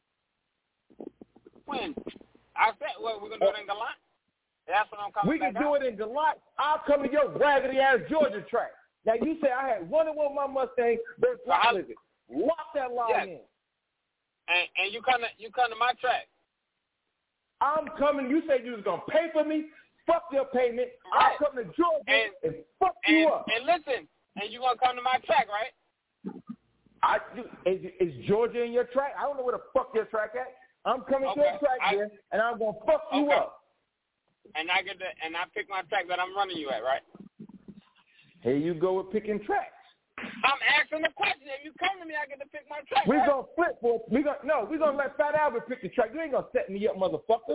When? I said, what, we're going to do it in Gallant? That's what I'm coming We can back do out. it in July. I'll come to your raggedy ass Georgia track. Now you say I had one and one with my Mustang versus Lot Lizard. Lock that line Yes. in. And, and you come to you come to my track. I'm coming. You said you was gonna pay for me. Fuck your payment. Right. I'll come to Georgia and, And- fuck And, you up. and listen, and you going to come to my track, right? I, is, is Georgia in your track? I don't know where the fuck your track at. I'm coming to Okay. your track I- here, and I'm gonna fuck you Okay. up. And I get the, and I pick my track that I'm running you at, right? Here you go with picking tracks. I'm asking the question. If you come to me, I get to pick my track. We're right? gonna flip for we gonna no, we're gonna let Fat Albert pick the track. You ain't gonna set me up, motherfucker.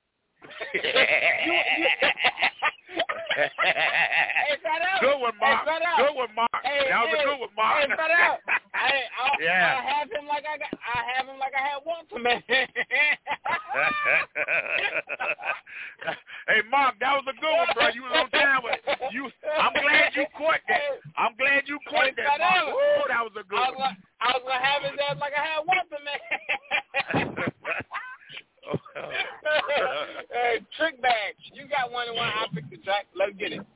Hey, Fat Out. Good one, Mark. Hey, Fat Out. Good one, Mark. Hey, that was hey, a good one, Mark. Hey, Fat Out. Hey, I'll, Yeah. I'll have him like I got. I have him like I had Walter, man. Hey, Mark, that was a good one, bro. You was on time with it. You. I'm glad you caught that. I'm glad you caught Hey, that, Fat Mark. Out. Ooh, that was a good I was, one. gonna, I was gonna have his ass like I had Walter, man. Hey, trick bag. You got one and one. I pick the track. Let's get it.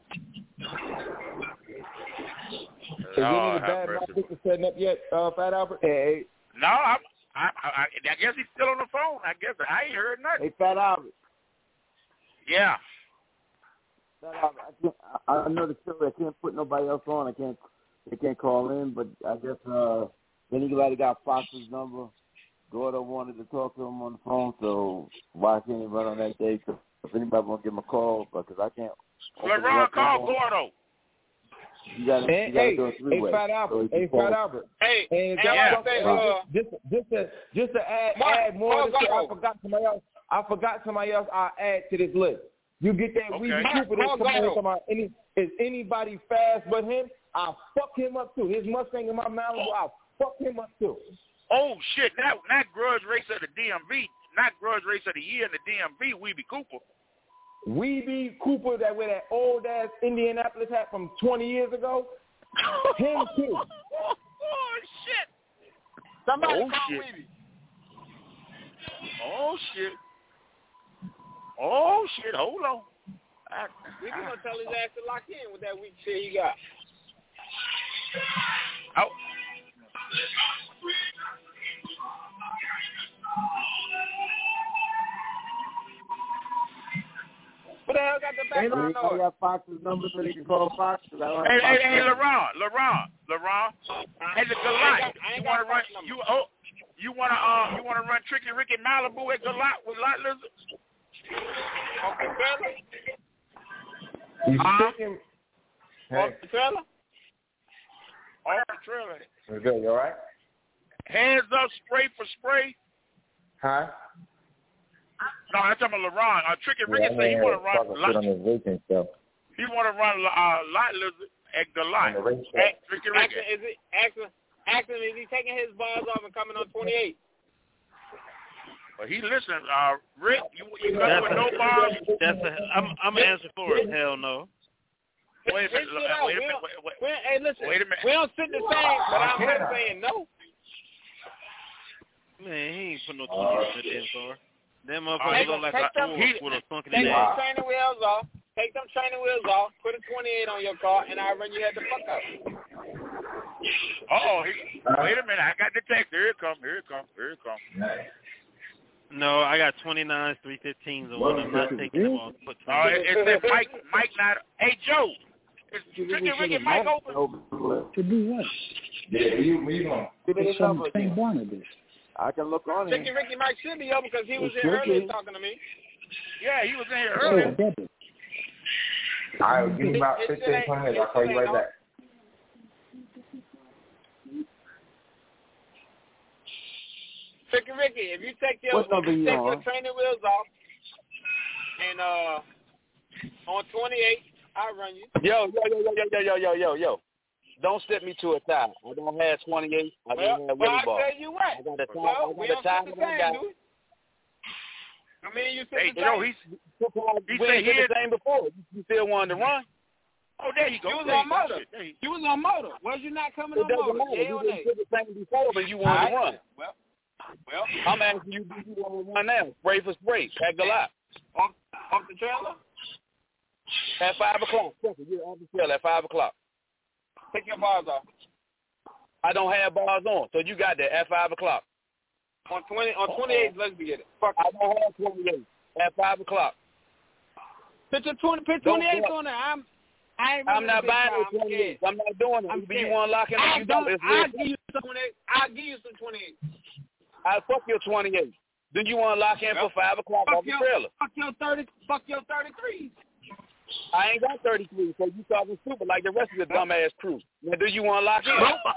Is any of the bad mouth bitches setting up yet, uh, Fat Albert? Hey, No, I'm, I, I, I guess he's still on the phone. I guess I ain't heard nothing. Hey, Fat Albert. Yeah. Fat Albert, I, can't, I, I know the show. I can't put nobody else on. I can't. They can't call in. But I guess uh, anybody got Fox's number. Gordo wanted to talk to him on the phone, so why can't he run on that day? So if anybody want to give him a call, because I can't. LeBron, call Gordo. You got Hey, you got to hey, do a three way. hey, Fat Albert. So Hey, Fat Albert. Hey, And hey, just, I say, uh, uh, just, just to, just to add, Mark, add more Mark, to this, go. I forgot somebody else. I forgot somebody else. I'll add to this list. You get that Okay. Weezy Mark, Cooper that's Mark, coming in go. talking about any, is anybody fast but him? I'll fuck him up too. His Mustang in my Malibu, Oh. I'll fuck him up too. Oh shit! Not not grudge race of the D M V. Not grudge race of the year in the D M V. Weeby Cooper. Weezy Cooper that with that old ass Indianapolis hat from twenty years ago. Him too. Oh shit! Somebody Oh, call shit. Weeby. Oh shit! Oh shit! Hold on. I, We just gonna tell his ass to lock in with that weak shit he got. Oh. Who the hell got the background I noise? got Fox's number so they can call Fox. 'cause I don't have Hey, hey, Fox's hey, number. Laurent, Laurent, Laurent. Hey, the Galat. I ain't You got want to run? Fox number. You oh, you want to um, you want to run Tricky Ricky Malibu at Galat with Lot Lizard? Okay, fella. You Uh-huh. speaking? Okay, fella. off the trailer. What's good? You all right? Hands up, spray for spray. Huh? No, I'm talking about LeBron. Uh, Tricky Ricky Yeah, said he want to run talking shit on his racing stuff. He want to run uh, Lot Lizard at the lot. At Tricky Ricky. Is it actually? Actually, is he taking his bars off and coming on twenty-eight? But he listen, uh, Rick, you, you got with no bars. That's a, I'm I'm answering for it. Hell no. Wait a minute. Uh, wait a minute. Wait, wait, wait. Hey, listen. Wait a minute. We don't sit the same, but I'm not saying no. Man, he ain't put no twenty-eight in the car. That motherfucker Uh, look like take a them, wolf with a sunken Take ass. them training wheels off. Take them training wheels off. Put a twenty-eight on your car, and I'll run you head the fuck up. Oh, wait a minute. I got the text. Here it comes. Here it comes. Here it comes. No, I got twenty-nines, three fifteens on one. I'm not taking them off. Put Oh, it, it said Mike, Mike not. Hey, Joe. Is Tricky Ricky Mike open? To do what? Yeah, where you, where you going? It's some Saint Barnabas. I can look on Tricky it. Ricky Mike should be open because he was It's in earlier Ricky. talking to me. Yeah, he was in here Oh, earlier. debit. All right, give me about It- it fifteen, ain't- twenty minutes. it I'll call you right ain't back. Tricky Ricky, if you take your What number if you you take on? your training wheels off, and uh, on twenty-eight, I'll run you. Yo, yo, yo, yo, yo, yo, yo, yo, yo. Don't step me to a tie. I don't have twenty-eight. I Well, don't have well Willie I'll ball. tell you what. I got a tie. Well, I we got a don't tie. sit the I same, got do we? I mean, you sit Hey, the Joe, same. he's, We he said ain't he did had, the same before. You still wanted to run. oh, there you go. You was there on you go. motor. Shit, there you You was on motor. Was you not coming It on doesn't motor? matter. Yeah You or didn't nay? do the same before, but you All wanted right. to run. Well, well, I'm asking you, do you want to run now? Spray for spray. Pack the lot. off, off the trailer. At five o'clock. Second, you're on the trail at five o'clock. Take your bars off. I don't have bars on, so you got that at five o'clock. On twenty, on twenty-eight, let's be it. Fuck. I don't have twenty-eight at five o'clock. Put your twenty, put Don't twenty-eight do on there. I'm, I ain't. I'm not running buying this no car. I'm twenty-eight. scared. I'm not doing it. I'm Either you scared. want to lock in or I you don't. don't. It's I'll real. give you some twenty-eight. I'll give you some twenty-eight. I fuck your twenty-eight. Then you want to lock in Well, for five o'clock Fuck off the your, trailer. fuck your thirty. Fuck your thirty-three. I ain't got thirty-three, so you talking stupid like the rest of your dumbass crew. Now, do you want to lock in?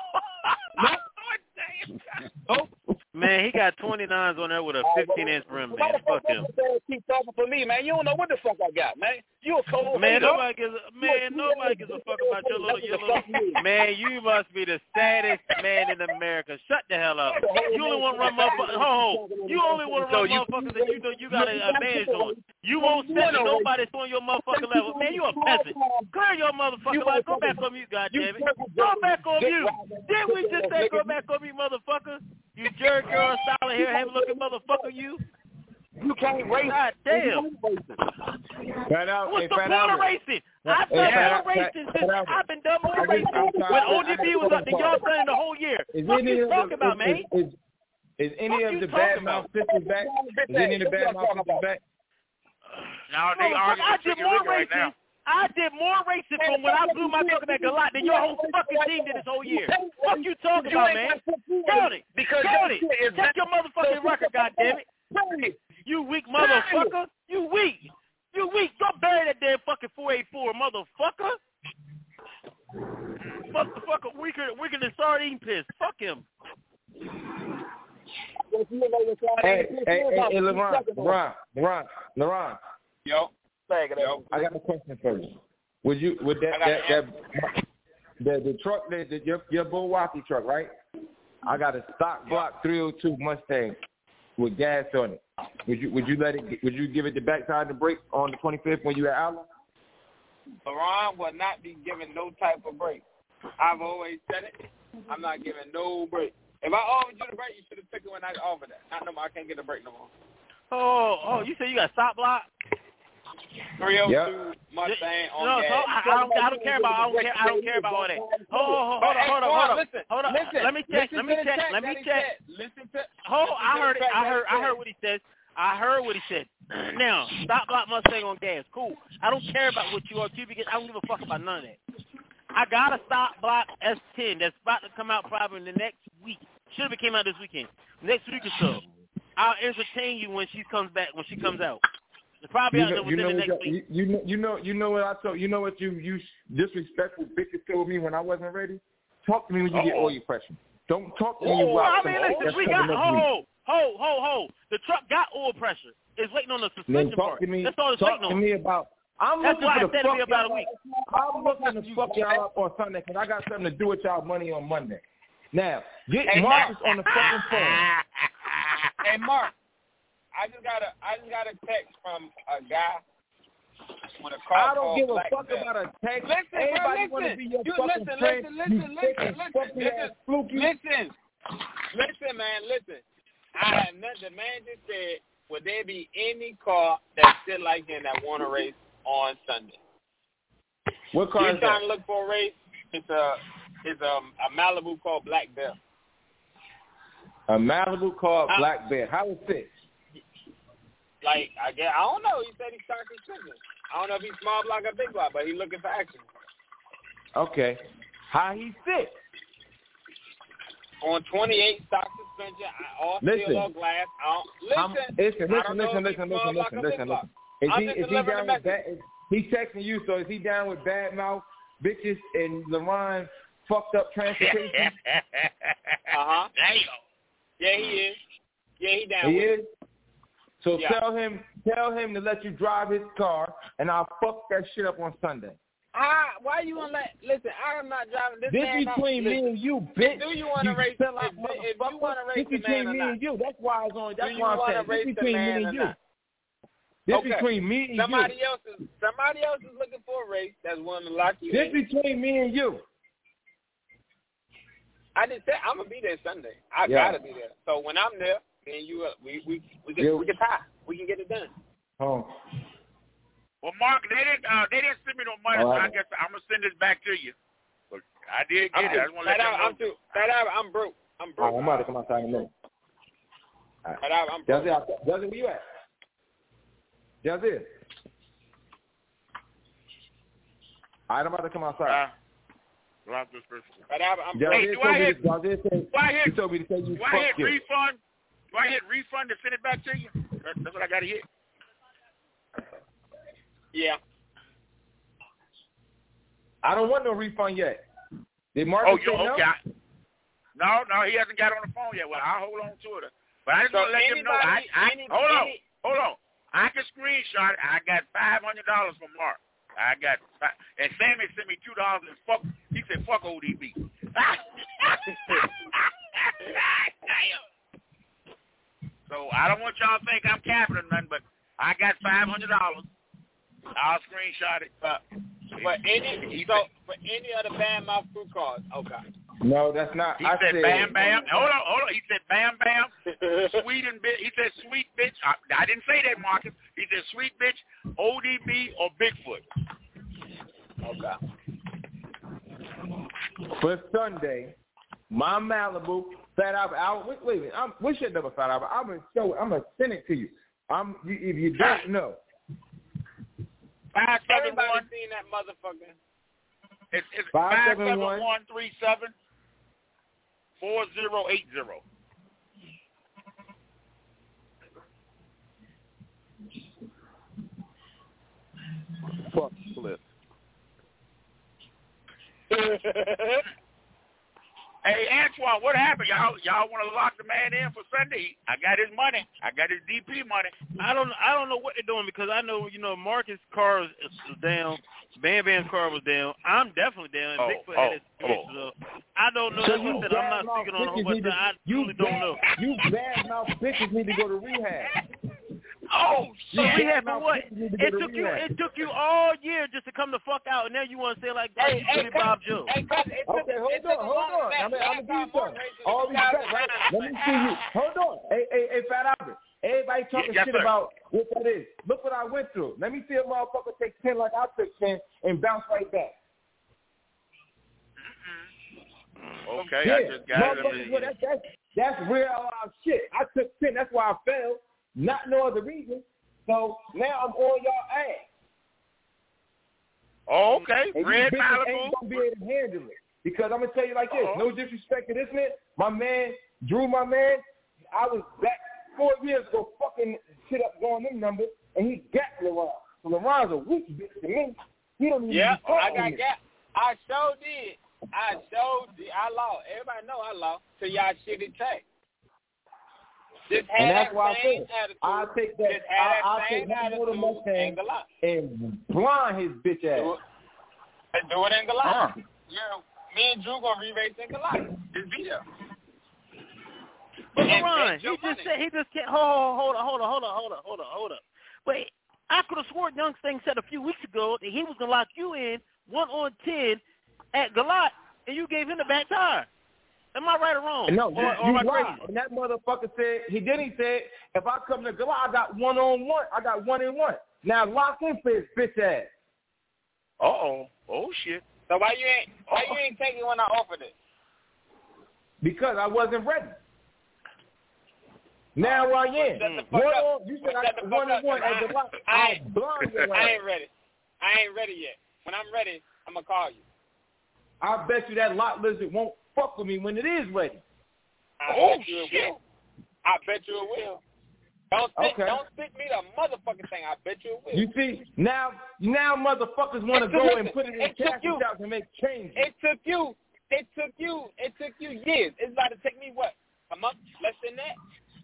Nope. Man, he got twenty-nines on there with a fifteen-inch rim, man. Fuck him. Keep talking for me, man. You don't know what the fuck I got, man. You a cold Man, hater. nobody gives a man. Nobody gives a fuck about your little, your little. Man, you must be the saddest man in America. Shut the hell up. You only want to run motherfuckers. Ho, ho. You only want to run motherfuckers that you know you got an advantage on. You won't step to nobody on your motherfucking level. Man, you a peasant. Clear your motherfucking life. Go back on mute, goddammit. Go back on mute. Did we just say go back on mute, motherfucker? You jerk, you're a solid hair, heavy looking motherfucker, you. You can't race. God damn. Fat out. What's Hey, the Fat point of Albert. racing? I've Hey, done Fat more Al- Fat- racing Fat since Albert. I've been done more I racing get- I'm sorry, when I- O D B I- was up than y'all done the whole year. Is What any you of talking the, about, is, man? Is, is any What of you the talking bad about? mouth sisters back? Is any of the bad mouth sisters back? Now they Motherfucker, arguing I with did Tricky more Ricky right racing. now. I did more racing from when I blew my fucking at Galat than your whole fucking team did this whole year. What you talking about, man? Count it. Count it. Check your motherfucking record, goddammit. You weak motherfucker. You weak. You weak. Go bury that damn fucking four eighty-four, motherfucker. Motherfucker weaker, weaker than sardine piss. Fuck him. Hey, hey, hey, hey, LeBron, LeBron, LeBron, LeBron. Yo. Yo, I got a question for you. Would you, would that, that, that, the, the truck, the, the, your, your Milwaukee truck, right? I got a stock block three oh two Mustang with gas on it. Would you, would you let it, would you give it the backside to break on the twenty-fifth when you at Allen? LeBron will not be given no type of break. I've always said it. I'm not giving no break. If I offered you the break, you should have picked it when I offered that. Not no more. I can't get a break no more. Oh, oh, you said you got stop block? three oh two Yep. Mustang on No, gas. so I, I don't, I don't care about, I don't care, I don't care about all that. Hold, hold, hold, hold on, hold on, hold on. Listen, Hold on. listen. Let me check. Listen Let me to the check. track Let me that he check. said. Listen to. Hold, listen I to the heard it. track I that heard. he I said. heard what he said. I heard what he said. Now, stop block Mustang on gas. Cool. I don't care about what you are to because I don't give a fuck about none of that. I got a stop block S ten that's about to come out probably in the next week. Should have came out this weekend. Next week or so. I'll entertain you when she comes back. When she comes out. It's probably You out know, there you within know, the next what, week. you, you know, you know, you know what I told you know what you you disrespectful bitches told me when I wasn't ready. talk to me when you get Uh-oh. oil pressure. Don't talk to me Oh, while I mean, listen, we got ho, ho, ho, ho. The truck got oil pressure. It's waiting on the suspension talk part. to me, That's all it's talk waiting to on. me about. I'm That's looking why for I the said it'll fuck be about a y'all- week. I'm looking to fuck y'all up on Sunday because I got something to do with y'all money on Monday. Now, get Hey, Marcus on the fucking phone. Hey, Mark, I just got a I just got a text from a guy with a car I don't called give a Black fuck Belt. about a text. Listen, Everybody bro, want to listen. be your You fucking listen, friend. listen, you listen, thick listen, and listen, fucking listen, ass fluky. listen, listen, man, listen. I the man just said, would there be any car that's still like him that want to race on Sunday? What car He's is trying that? to look for a race. It's a it's um, a Malibu called Black Belt. A Malibu called Uh, Black Bear. How is it? Like I guess I don't know. He said he started suspended. I don't know if he's small block or big block, but he's looking for action. Okay. How he fit? On twenty-eight stock suspension, I- all Listen. steel or glass. I don't, I'm- listen, listen, I don't listen, know listen, if he's listen, small listen, block listen, or big listen, block. Is I'm he just is he delivering down the with bad? Is, he's texting you, so is he down with bad mouth bitches and LeBron fucked up transportation? Uh-huh. Yeah, he is. Yeah, he down He with is. it. So Yeah. tell him, tell him to let you drive his car, and I'll fuck that shit up on Sunday. Ah, why you gonna let? Listen, I am not driving this. This man not- between me listen, and you, bitch. Do you want to You race? sell If, out if you want to race This the man between or me not? and you. That's why it's on. That's Do you why I'm want saying to race this the between me man or and you. not? This Okay. between me and somebody you. else is somebody else is looking for a race that's willing to lock you This in. between me and you. I didn't say I'm gonna be there Sunday. I Yeah. gotta be there. So when I'm there, me and you, uh, we we we can Yeah. we can tie. We can get it done. Oh. Well, Mark, they didn't uh, they didn't send me no money, Oh, so I I guess I'm gonna send this back to you. But I did get I'm it. I just want to let flat you out, know. I'm too flat out. I'm broke. I'm broke. All right, I'm about to come outside in a minute. All right. Flat out, I'm broke. Jazzy, Jazzy, where you at? Jazzy. All right, I'm about to come outside. Uh, Rob this person. Flat out, I'm Jazzy broke. Hey, do told I me hit? to- Jazzy said- Do I he hit? told me to say you Do I fuck hit you. refund? Do I hit refund to send it back to you? That- That's what I got to hit. Yeah. I don't want no refund yet. Did Marcus Oh, you say no? okay? I- No, no, he hasn't got on the phone yet. Well, I'll hold on to it. But I just So want to let them know. I, anybody- I, any- hold on, any- hold on. I can screenshot it. I got five hundred dollars from Mark. I got, and Sammy sent me two dollars and fuck. He said, "Fuck O D B." So I don't want y'all to think I'm capping or nothing, but I got five hundred dollars. I'll screenshot it. But for any so for any other bad mouth crew cars, okay. No, that's not. He I said, said, "Bam, bam." Hold on, hold on. He said, "Bam, bam." Sweet and bitch. He said, "Sweet bitch." I, I didn't say that, Marcus. He said, "Sweet bitch, O D B or Bigfoot." Okay. For Sunday, my Malibu, Fat Albert. Albert wait, wait a minute. I'm, what's your number, Fat Albert? I'm gonna show. I'm gonna send it to you. I'm. You, if you don't know, Five seven Everybody one. seen that motherfucker. It's, it's Five five seven seven one. one three seven four zero eight zero. Fuck Cliff. Hey, Antoine, what happened? Y'all y'all want to lock the man in for Sunday? I got his money. I got his D P money. I don't I don't know what they're doing because I know, you know, Marcus' car is, is down, Bam Bam's car was down. I'm definitely down. Oh, Bigfoot oh, had his situation. oh. So I don't know. So That's you what I said. I'm not bad-mouth speaking on a whole bitches bunch need of to- I you truly don't bad- know. You bad mouth bitches need to go to rehab. Oh, So shit. rehab for what? Bitches need to go It to took you rehab. it took you all year just to come the fuck out, and now you want to say like, oh, Hey, you hey, Billy Bob Joe. Hey, cuz, it took, Okay, it hold took on, a hold long on. back. I'm gonna I'm gonna do Last time something. Mark raced All in respect, right? Let me see you. Hold on. Hey, hey, hey, Fat Albert. Everybody talking Yes, shit sir. about what that is. Look what I went through. Let me see a motherfucker take ten like I took ten and bounce right back. Okay, yeah, I just got it. motherfuckers, well, that's, that's, that's real uh, shit. I took ten. That's why I failed. Not no other reason. So now I'm on y'all ass. Oh, okay. And Red you bitches Malibu. ain't gonna be able to handle it. Because I'm gonna tell you like this, Uh-oh. no disrespect to this man, my man, Drew, my man, I was back four years ago fucking shit up going them numbers, and he got LeBron. So LeBron's a weak bitch to me. He don't even Yeah, be talking I to got me. gas. I sure did. I showed you. I lost. Everybody know I lost to y'all shitty track. Just have And that's that why I same said attitude. I'll take that. Just have I'll, I'll that take same my motor attitude Mustang and Galot. and blind his bitch ass. Do it, and do it in Galot. Uh. Yeah, me and Drew gonna re-race in Galot. Just be there. But Ron, he just said he just can't. Hold, hold on, hold on, hold on, hold on, hold on, hold on. Wait, I could have sworn Young Sting said a few weeks ago that he was gonna lock you in one on ten at Galot, and you gave him the back tire. Am I right or wrong? No, or, you, or you am I lied. crazy? And that motherfucker said he did. He said if I come to Galot, I got one on one. I got one in one. Now lock in for his bitch ass. Uh oh. Oh shit. So why you ain't why you ain't taking when I offered it? Because I wasn't ready. Now I am. One on, you said I got one and one at Galot. I I'm blind. I ain't ready. I ain't ready yet. When I'm ready, I'm gonna call you. I bet you that lot lizard won't fuck with me when it is ready. I oh bet you shit! It will. I bet you it will. Don't stick, okay. don't stick me the motherfucking thing. I bet you it will. You see, now now motherfuckers want to go listen, and put it in cash out and make changes. It took you. It took you. It took you years. It's about to take me what? A month? Less than that?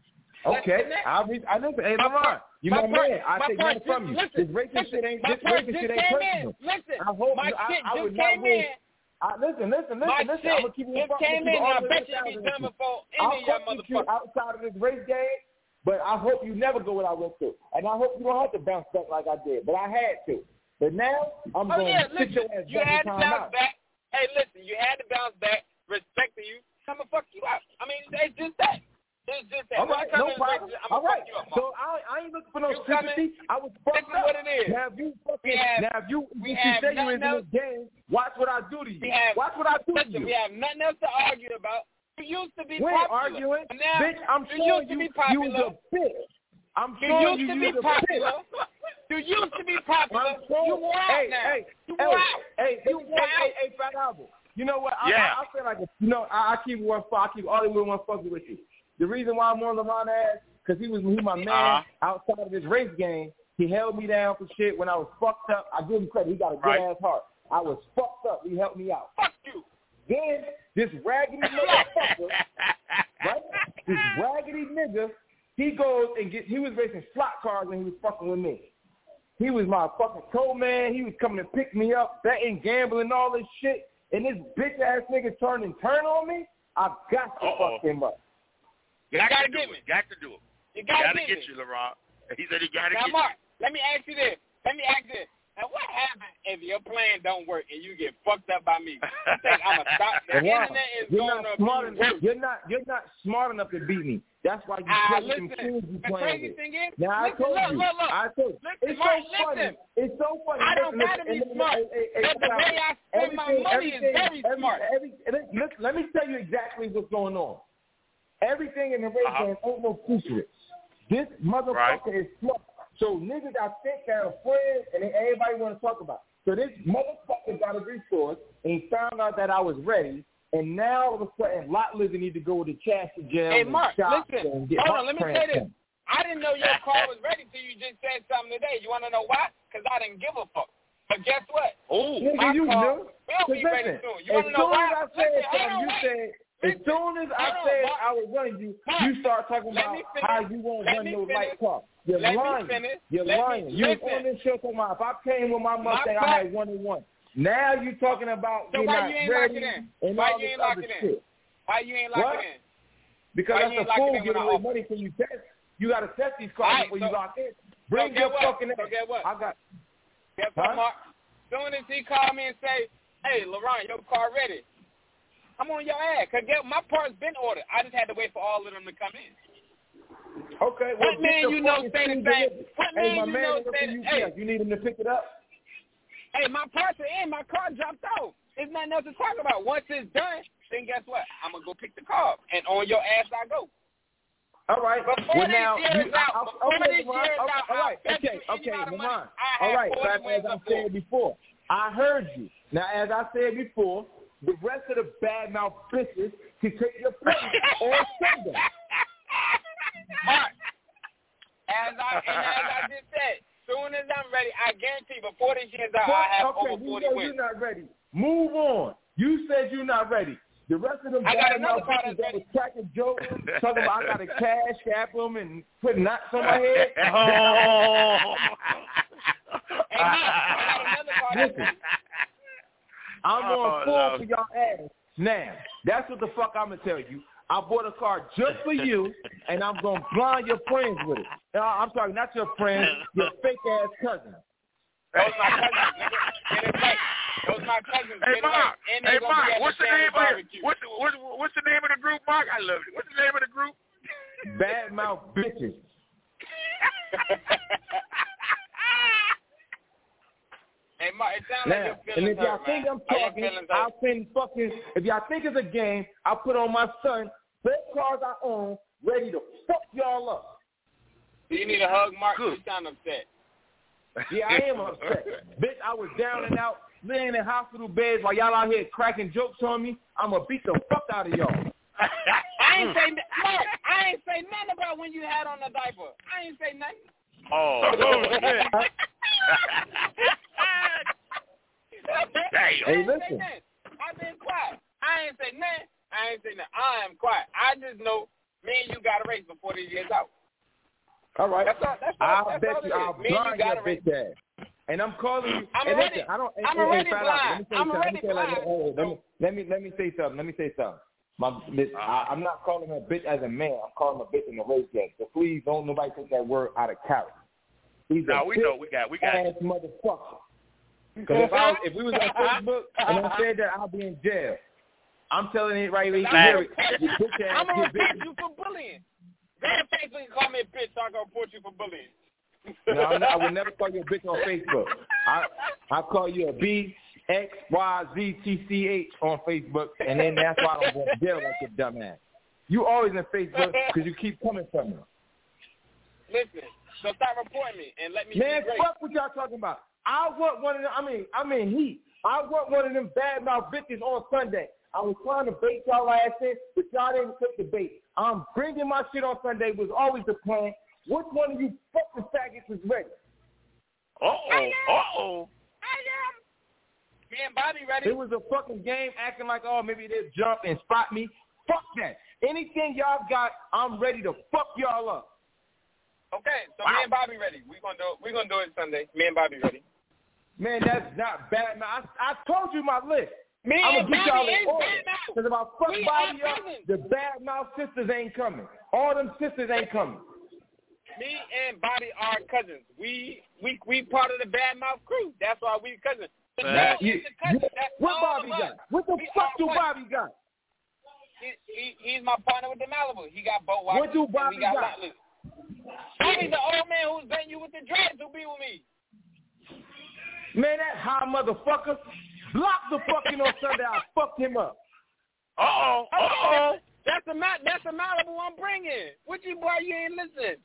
Okay, I'll be. I listen. Hey, Lamar, you my, my man. I take nothing from you. Listen, this racist listen, shit ain't. My This racist shit ain't personal. Listen, I hope my you, I, shit I, I would just not came wish. in. I, listen, listen, listen, my listen. Shit I'm gonna keep you just came in. I bet you be done before any of y'all motherfuckers. Outside of this race game, but I hope you never go what I went through, and I hope you don't have to bounce back like I did. But I had to. But now I'm oh, going yeah, to sit listen, your ass you back had to and time bounce out. back. Hey, listen, you had to bounce back. Respect to you. I'm gonna fuck you up. I mean, it's just that. It's just that. All right, no problem. Race, All right. You up, so I, I ain't looking for no you sympathy. Coming, I was fucked this up. Is what it is. Now if you fucking, have, now if you, we if have you say you in else, this game, watch what I do to you. Have, watch what I do listen, to you. We have nothing else to argue about. You used to be we ain't popular. arguing. Now, bitch, I'm you showing used to you, be popular. you was a bitch. I'm you showing used you, to you be was a popular. bitch. You used to be popular. You wore out hey, now. Hey, you hey, wore out. Hey, you hey, wore hey, out. Hey, hey, Fat Album. You know what? I, yeah. I, I feel like, a, you know, I, I keep one fuck. I keep all the way one fucking with you. The reason why I'm on LeBron ass, because he was he my man uh-huh. outside of this race game. He held me down for shit when I was fucked up. I give him credit. He got a good right. ass heart. I was fucked up. He helped me out. Fuck you. Then this raggedy motherfucker, right? This raggedy nigga, he goes and get. He was racing slot cars when he was fucking with me. He was my fucking co-man. He was coming to pick me up, betting, gambling, all this shit. And this bitch ass nigga turned and turned on me. I got to Uh-oh. fuck him up. You got got to to do get it. me. Got to do it. You got to get, get, get you, Laurent. He said he got to now, get Mark, you. let me ask you this. Let me ask you this. Now, what happens if your plan don't work and you get fucked up by me? You think I'm gonna stop? The wow. internet is you're going not to smart be enough. You're not. You're not smart enough to beat me. That's why you ah, play listen, some kids you the playing crazy with. thing is, Now I listen, told look, you. look, look. I told you. Listen, It's Mark, so funny. listen. It's so funny. I don't listen, gotta be listen, smart, hey, hey, but the hey, way I spend my money is very every, smart. Every, let, let me tell you exactly what's going on. Everything in the race uh-huh. game ain't no secret. This motherfucker right. is smart. So niggas I think that are friends and everybody want to talk about. So this motherfucker got a resource and he found out that I was ready. And now all of a sudden, Lot Lizard need to go to Chastity jail. Hey, and Mark, shop listen. and get Hold on, let me say this. transplant. I didn't know your car was ready till you just said something today. You want to know why? Because I didn't give a fuck. But guess what? Oh, my you car knew. will be listen, ready soon. You as want to know soon why? as I said listen, something, on, you wait. said, listen, as soon as I on, said Mark. I was running you, Mark, you start talking let about me finish. how you won't let run me no finish. light car. You're let lying. Me finish. You're let lying. Me, you was listen. on this show talking about if I came with my Mustang, my I had one and one. Now you talking about so you're why not you ain't ready locking in? and Why all you this ain't other locking in? shit. Why you ain't locking what? in? Because why that's you a ain't fool locking in giving when I away offer? money for you test. You got to test these cars right, before so, you lock in. Bring so your what? fucking so ass. get what? I got. Guess huh? what, Mark? Soon as he called me and say, "Hey, Laurent, your car ready," I'm on your ass. Cause get my parts been ordered. I just had to wait for all of them to come in. Okay. Well, what man you know say the same? What hey, man my you man, know say the Hey, hey, you need him to pick it up. Hey, my parts are in. My car dropped off. There's nothing else to talk about. Once it's done, then guess what? I'm gonna go pick the car up, and on your ass I go. All right. Before well, this now, year you, is out, I, I, before okay, this year is okay, out, all right. I'll Okay, bet you okay, any amount of Lamont. money. I All have right, forty but as wins I up said before, I heard you. Now, as I said before, the rest of the bad mouth bitches can take your place on Sunday. Mark, as I and as I just said, soon as I'm ready, I guarantee before this year's out, Well, I have okay, over you forty know wins. you're not ready. Move on. You said you're not ready. The rest of them bad motherfuckers that was cracking jokes, talking about I got to cash cap them and put knots on my head. Oh. Hey, Mark, I got another card. Listen, I'm Oh, on full no. for y'all ass. Now, that's what the fuck I'm going to tell you. I bought a car just for you, and I'm going to blind your friends with it. No, I'm talking not your friends, your fake-ass cousins. Those my cousins, nigga. Get it right. Those my cousins. Hey, Get it right. Mark. And they Hey, gonna Mark. be at What's the family name of barbecue. it? What's the, what's, what's the name of the group, Mark? I love it. What's the name of the group? Badmouth bitches. Hey, Mark, it sounds Now, like your and feelings if y'all hurt, think man. I'm Are your talking, feelings I'll hurt? send fucking, if y'all think it's a game, I'll put on my son, best cars I own, ready to fuck y'all up. Do you need a hug, Mark? You sound upset. Yeah, I am upset. Bitch, I was down and out, laying in hospital beds while y'all out here cracking jokes on me. I'm going to beat the fuck out of y'all. I ain't say, Mark, I ain't say nothing about when you had on the diaper. I ain't say nothing. Oh, oh shit. Damn. Hey, listen. I've been quiet. I ain't say nothing. I ain't say nothing. I am quiet. I just know me and you got a race before this year's out. All right. That's all. That's all. I'll That's bet all you it is. I'll Me and you blind got your a race. bitch ass. And I'm calling you. I'm and already- listen, I don't, I'm hey, already hey, blind. Let me I'm say something. Let me say, like, already oh, let, me, let, me, let me say something. Let me say something. My, this, I, I'm not calling her a bitch as a man. I'm calling her a bitch in the race game. So please don't nobody take that word out of character. He's No, a we know. We got. We got. ass motherfucker. Because if, I was, if we was on Facebook and I said that, I'll be in jail. I'm telling it right here. I'm You bitch ass. I'm gonna you report bitch. you for bullying. Go on Facebook and call me a bitch, so I can report you for bullying. No, I'm not, I would never call you a bitch on Facebook. I I call you a B X Y Z T C H on Facebook, and then that's why I don't go to jail like your dumb ass. You always in Facebook because you keep coming from me. Listen, so stop reporting me and let me Man, be great. fuck what y'all talking about. I want one of them. I mean, I'm in heat. I want one of them badmouth bitches on Sunday. I was trying to bait y'all ass in, but y'all didn't take the bait. I'm bringing my shit on Sunday. Was always the plan. Which one of you fucking faggots is ready? Uh-oh. Uh-oh. Me and Bobby ready. It was a fucking game acting like, oh, maybe they'll jump and spot me. Fuck that. Anything y'all got, I'm ready to fuck y'all up. Okay, so Wow. me and Bobby ready. We gonna do we gonna do it Sunday. Me and Bobby ready. Man, that's not bad. Man, I, I told you my list. Me I'm and gonna get y'all Bobby in is order. bad mouth. Because if I fuck We Bobby are up, cousins. the bad mouth sisters ain't coming. All them sisters ain't coming. Me and Bobby are cousins. We we we part of the bad mouth crew. That's why we cousins. The Man. dog is the cousin. That's What all Bobby of us. got? What the We fuck all do one. Bobby got? He, he, he's my partner with the Malibu. He got boat watches. What do and Bobby we got? got? Lotless. Bobby's the old man who's betting you with the dreads who be with me. Man, that high motherfucker. Block the fucking on Sunday. I fucked him up. Uh-oh. Uh-oh. That's the Ma- that's the Malibu I'm bringing. What you boy? You ain't listen.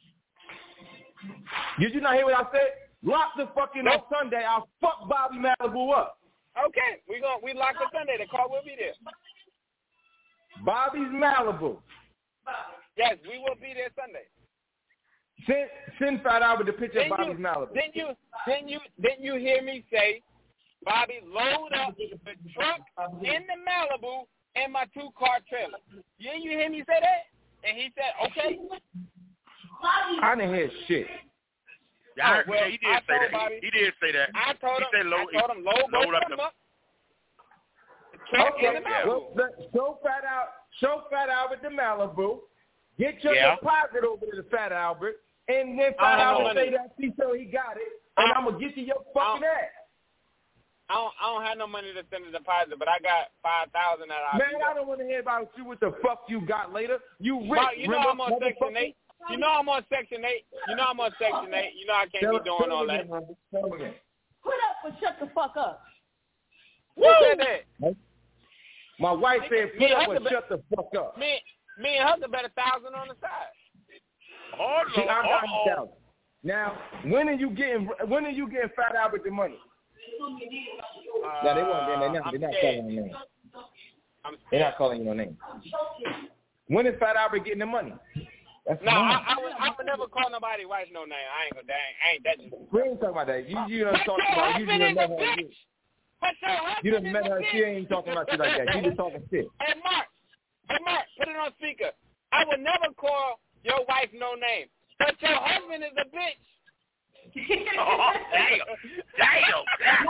Did you not hear what I said? Lock the fucking on Sunday. I'll fuck Bobby Malibu up. Okay, we going we lock the Sunday. The car will be there. Bobby's Malibu. Yes, we will be there Sunday. Send send Fat Albert the picture of Didn't Bobby's you, Malibu. Didn't you didn't you didn't you hear me say, Bobby, load up the truck in the Malibu and my two car trailer? Didn't you hear me say that? And he said, okay. I didn't hear shit. Yeah, I, Oh, well, yeah, he did I say told that. Bobby- He, he did say that. I told he him. said load, I told him load, load both up of them the. up. The truck Okay, in the Malibu. well, let- show Fat Albert, show Fat Albert the Malibu. Get your Yeah. deposit over to the Fat Albert, and then I Fat don't have no Albert money. say that he so he got it, and I'm gonna get you your fucking ass. I don't, I don't have no money to send a deposit, but I got five thousand that I. Man, I don't want to hear about you. What the fuck you got later? You rich, Mark, you know remember, I'm on Section motherfucker? eight. You know I'm on Section eight. You know I'm on Section eight. You know I can't Tell- be doing tell all me that. again, Randy. Tell me again. Put up or shut the fuck up. Who said that? My wife said, Me "Put and up Hunter or bet- shut the fuck up." Me, me and Hunter bet a thousand on the side. Oh See, no! I got Uh-oh. you down. Now, when are you getting? When are you getting Fat Albert the money? Uh, No, they won't. They're not. I'm They're not scared. calling your name. I'm They're scared. not calling your name. When is Fat Albert getting the money? That's No, mine. I, I, would, I would never call nobody wife no name. I ain't gonna. I ain't, I ain't that. We ain't talking about that. You, you done But talk your about you. husband You is know a how bitch. you. But your husband You done is met a her. bitch. She ain't talking about you like that. She just talking shit. Hey, Mark. Hey, Mark, put it on speaker. I would never call your wife no name, but your husband is a bitch. Oh, damn. Damn.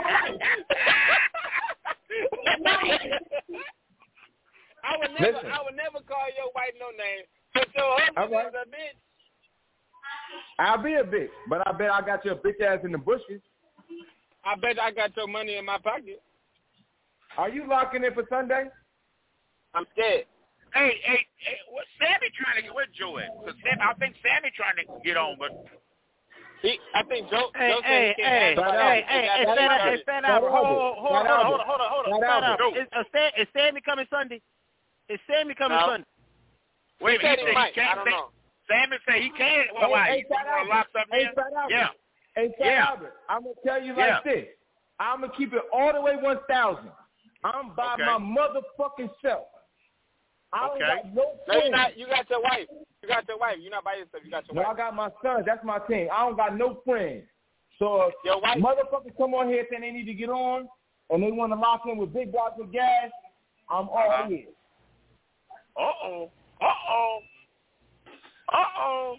I would never, Listen. I would never call your wife no name, but your husband right. is a bitch. I'll be a bitch, but I bet I got your bitch ass in the bushes. I bet I got your money in my pocket. Are you locking in for Sunday? I'm scared. Hey, hey, hey, what Sammy trying to get? Where's Joe at? Cause Sammy, I think Sammy trying to get on, but he, I think Joe. Hey, Joe hey, said he hey, can't hey, have hey, hey, nobody. hey, Fat Albert, hey, Fat Albert, hold on, hold on, hold on, hold on, hold on, Fat Albert. Is, uh, Sam, is Sammy coming Sunday? Is Sammy coming No. Sunday? wait a He minute, said he he, might. said he I can't. don't know. Sammy said he can't. Well, why? Hey, He Fat gonna Albert. lock something Hey, in? Fat Albert. Yeah. Hey, Fat Yeah. Albert, I'm going to tell you Yeah. like this. I'm going to keep it all the way one thousand. I'm by Okay. my motherfucking self. I don't Okay. got no No, friends. you're not. You got your wife. You got your wife. You're not by yourself. You got your No, wife. I got my sons. That's my team. I don't got no friends. So if Your wife. motherfuckers come on here saying they need to get on and they want to lock in with big blocks of gas, I'm all Uh-huh. in. Uh-oh. Uh-oh. Uh-oh.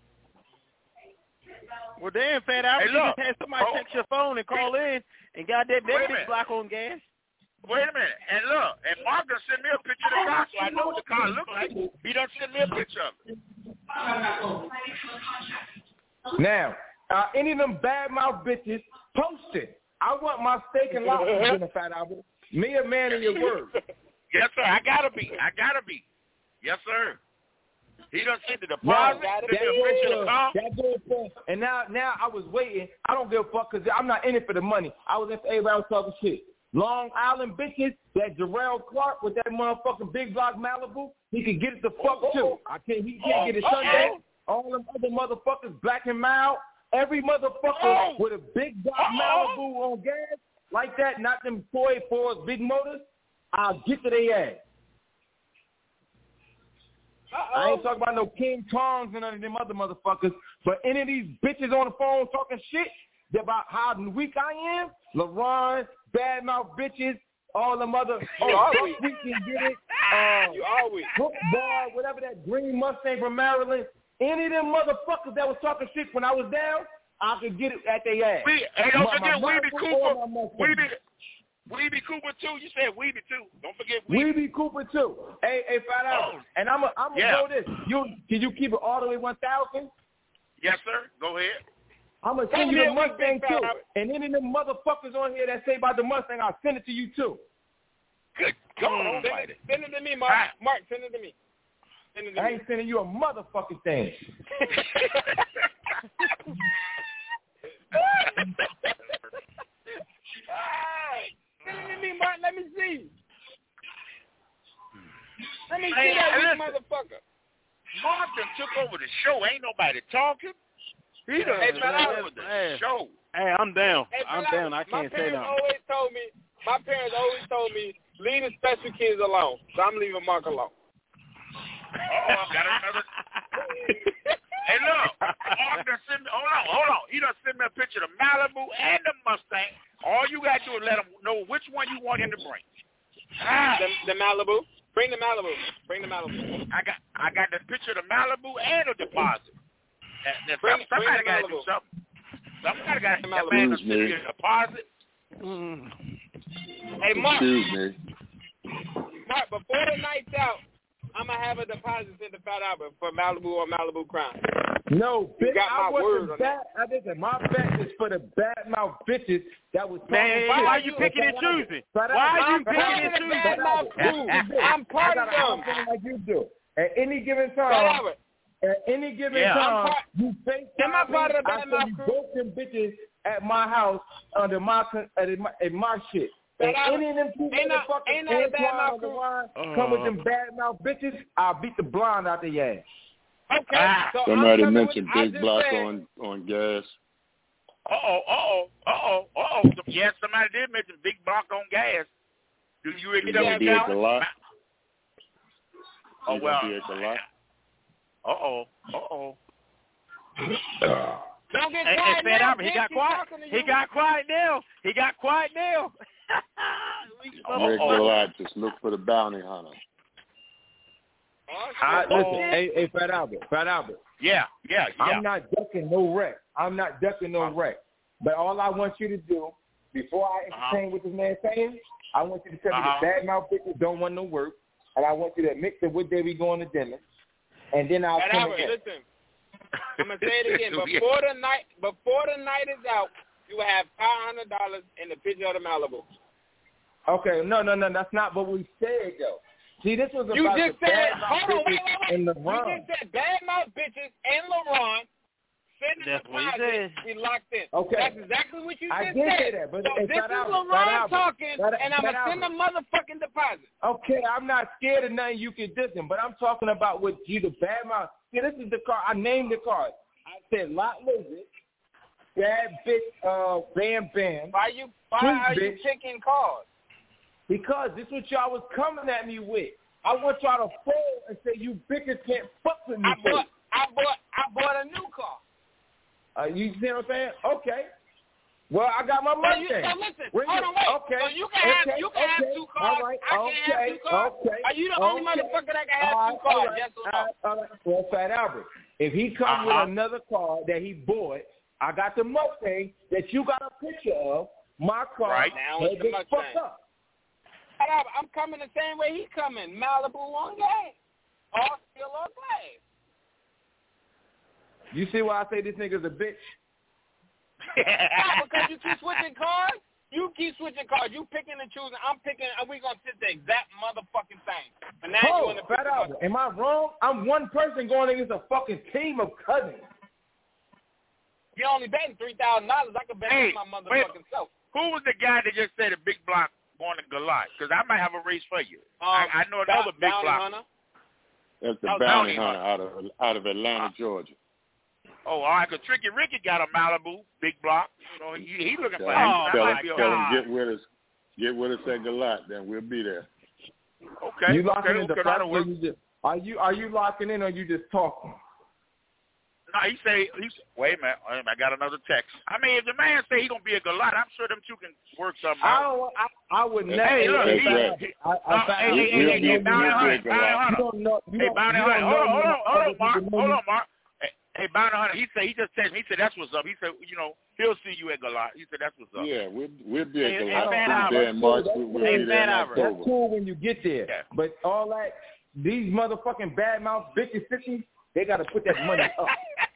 Well, damn, Fat Albert, Hey, you look. just had somebody Oh. text your phone and call in and got that, Wait a that big minute. block on gas. Wait a minute. And look, and Mark done sent me a picture of the car, so I know what the car look like. He done sent me a picture of it. Now, uh, any of them badmouth bitches, post it. I want my steak and lobster dinner, Fat Albert. Me a man of your word. Yes, sir. I gotta be. I gotta be. Yes, sir. He done sent the Now, deposit, that sent me a picture of the car. that goes for, and now, now I was waiting. I don't give a fuck because I'm not in it for the money. I was in for everybody was talking shit. Long Island bitches, that Jarrell Clark with that motherfucking big block Malibu, he can get it the fuck too. I can't. He can't get it Sunday. All them other motherfuckers, Black and Mild, every motherfucker with a big block Malibu on gas like that, not them toy Fords, big motors, I'll get to their ass. Uh-oh. I ain't talking about no King Kongs and none of them other motherfuckers, but any of these bitches on the phone talking shit about how weak I am, LaRon, badmouth bitches, all them other, You oh, are Buck weak. we can get it, uh, You are weak. Hook Bar, whatever that green Mustang from Maryland, any of them motherfuckers that was talking shit when I was down, I could get it at their ass. We, hey, don't My- forget my Weeby Malibu Cooper. or my Mustang. Weeby, Weeby Cooper too. You said Weeby too. Don't forget Weeby. Weeby Cooper too. Hey, hey, Fat Albert. Oh. And I'm a, I'm gonna Yeah. go this. You can you keep it all the way one thousand? Yes, sir. Go ahead. I'm gonna Tell send me you the that we Mustang big too. Fat Albert. And any of them motherfuckers on here that say about the Mustang, I'll send it to you too. Good God Send Almighty. it, send it to me, Mark. Mark, send it to me. Send it to I me. ain't sending you a motherfucking thing. Send it to me, Mark. Let me see. Let me see Hey, that weak listen. motherfucker. Mark done took over the show. Ain't nobody talking. He done Hey, took Fat Albert. over the Man. show. Hey, I'm down. Hey, I'm Fat down. Albert, I can't my say parents nothing. always told me. My parents always told me leave the special kids alone. So I'm leaving Mark alone. Uh-oh, I got another. Hey, look. Mark done sent me, hold on, hold on. He done sent me a picture of the Malibu and the Mustang. All you got to do is let him know which one you want him to bring. Ah. The, the Malibu. Bring the Malibu. Bring the Malibu. I got I got the picture of the Malibu and the deposit. That, that Bring- some, somebody bring the got to do Malibu. something. Somebody got to The that man done Excuse sent me. me a deposit. Mm. Hey, Mark. Excuse me. Mark, before the night's out, I'm going to have a deposit sent to Fat Albert for Malibu or Malibu Crown. No, You bitch, got I my word wasn't on bad. I think that my bet is for the badmouth bitches that was talking Man, shit. why are you But picking and Fat Albert, choosing? Fat Why Albert, are you I'm Fat picking part and of the choosing? badmouth crew. I'm part I of got a them. house like you do. At any given Fat time, Albert. at any given Yeah. time, I'm part- you face Am I part of the I badmouth send you crew? both them bitches at my house under my con- at my, at my shit. Fat And Albert, any of them two ain't not- motherfuckers, ain't not a Antoine badmouth or crew. LaRon, come with them badmouth bitches, I'll beat the blonde out their ass. Okay. Ah. So Somebody I'm coming mentioned with, I big just block said, on, on gas. Uh-oh, uh-oh, uh-oh, uh-oh. Yes, somebody did mention big block on gas. Do you He's accept gonna be at the lot. Oh, He's well. gonna be at the lot. Uh-oh, uh-oh. don't get Hey, quiet hey, Fat now, Albert, he bitch. got He's quiet. talking to He you. got quiet now. He got quiet now. Rick Gillard, just look for the bounty hunter. I, listen, hey, hey, Fat Albert, Fat Albert. Yeah, yeah, yeah. I'm not ducking no wreck. I'm not ducking no wreck. But all I want you to do, before I entertain uh-huh. what this man's saying, I want you to tell uh-huh. me the bad mouth bitches don't want no work, and I want you to admit that what day we going to dinner, and then I'll come again. Listen, I'm gonna say it again. Before the night, before the night is out, you will have five hundred dollars in the picture of the Malibu. Okay, no, no, no, that's not what we said though. See, this was about you just the said, bad mouth hold on, wait, bitches wait, wait. and LeBron. You just said bad mouth bitches and LeBron. That's what he said. We locked in. Okay. That's exactly what you I just did said. say that, but so hey, this is out, LeBron talking, that, and I'm going to send a motherfucking deposit. Okay, I'm not scared of nothing you can diss him, but I'm talking about what you, the bad mouth. See, this is the card. I named the card. I said Lot Lizard, Bad Bitch, uh, Bam Bam. Why you, why are you picking cards? Because this is what y'all was coming at me with. I want y'all to fall and say you bitches can't fuck with me. I bought, I bought, I bought a new car. Uh, you see what I'm saying? Okay. Well, I got my money. So, so listen, hold on, wait. Okay. So you can have, okay. you can okay. have two cars. All right. I okay. can have two cars. Okay. Are you the okay. only motherfucker that can have all two cars? Right. Yes or no? All right. All right. Well, Fat Albert, if he comes uh-huh. with another car that he bought, I got the Mustang that you got a picture of. My car. Right now, it's the Mustang. Up. I'm coming the same way he coming. Malibu on gas. All steel on glass. You see why I say this nigga's a bitch? Not because you keep switching cars. You keep switching cars. You picking and choosing. I'm picking. And we gonna sit the exact motherfucking thing. But now oh, you in the Fat Albert, am I wrong? I'm one person going against a fucking team of cousins. You only betting three thousand dollars. I could bet hey, my motherfucking wait. self. Who was the guy that just said a big block going to Goliath? Because I might have a race for you. Um, I, I know another big bounty block. Hunter. That's the oh, bounty, bounty hunter out of out of Atlanta, uh, Georgia. Oh, all right. Because Tricky Ricky got a Malibu big block. You know, he, he looking tell for him, action. Tell, That him, might tell be him get with us. Get with us at Goliath, then we'll be there. Okay. You locking okay, in the okay, fight, or you just, are you are you locking in or you just talking? No, he say he wait a minute, wait a minute, I got another text. I mean, if the man say he gonna be a Goliath, I'm sure them two can work something out. I don't. I, I would never. Hey, look, That's he, right. he, I, I, uh, hey, hey, hey, hey, Bounty Hunter, Bounty Hunter. Hey, Bounty Hunter, hold on, hold on, hold on, Mark, hold on, Mark. Hey, Bounty Hunter, he said he just texted me. He said that's what's up. He said, you know, he'll see you at Goliath. He said that's what's up. Yeah, we'll we'll be at Hey, Goliath. hey, We'll be there in March. We'll, we'll hey, be there in Albert. October. That's cool when you get there, Yeah. but all that these motherfucking bad mouth bitches, sissies, they got to put that money up.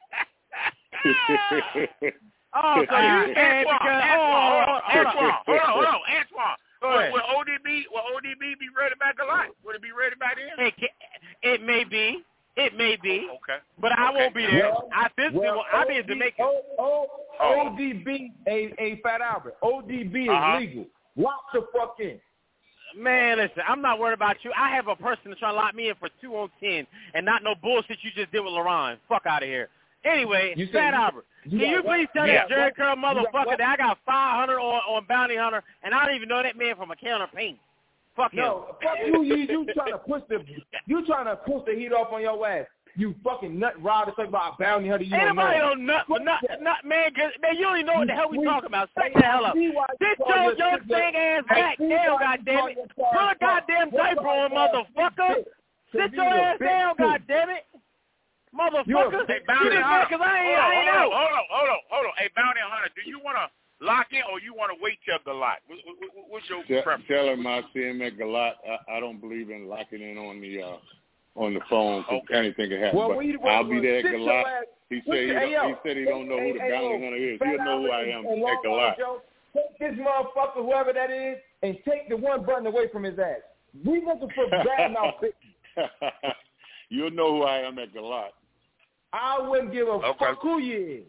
Oh, so you saying because Antoine, oh, Antoine, hold on, hold on, Antoine. Go Will, ahead. will O D B will O D B be ready by Goliath? Would it be ready by then? It, can, it may be, it may be, Okay. but I okay. won't be there. Well, I physically, well, will, I'll be in Jamaica. O, o, Oh. O D B, a, a Fat Albert. O D B is Uh-huh. legal. Lock the fuck in. Man, listen, I'm not worried about you. I have a person that's trying to lock me in for two on ten, and not no bullshit you just did with LaRon. Fuck out of here. Anyway, You Fat you, Albert, you can you what? please tell yeah. that Jerry Curl motherfucker what? that I got five hundred on, on Bounty Hunter, and I don't even know that man from a can of paint. Fuck him. No, fuck you. You you trying to push the you trying to push the heat off on your ass. You fucking nut rod to talk about a bounty hunter. You Ain't don't know. nobody don't nut, Fuck nut, that. nut, man, man, you don't even know what the hell we We- talking about. Shut Hey, the hell up. I see why you Sit call your your young sister- thing ass I back see down, why you goddammit. call your car Put a fuck. goddamn What's diaper wrong on, with that motherfucker. bitch? Sit To your be a ass bitch, down, too. goddammit. You're a Motherfucker. bitch. See Bounty this Hunter. because I ain't, hold, I ain't on, out. hold on, hold on, hold on. Hey, Bounty Hunter, do you want to lock in or you want to wait till Goliath? What, what, what's your Tell, preference? tell him I see him at Goliath. I, I don't believe in locking in on the uh, on the phone because Okay. anything can happen. Well, but we, well, I'll be well, there at sit your Goliath. ass- He sit said he, your- don't, hey, yo, he said he don't know who the hey, bounty yo, hunter is. Fat He'll know who I Albert am and Long at Goliath. Joe, take this motherfucker, whoever that is, and take the one button away from his ass. We looking for bad mouth bitches. You'll know who I am at Goliath. I wouldn't give a Okay. fuck who you is.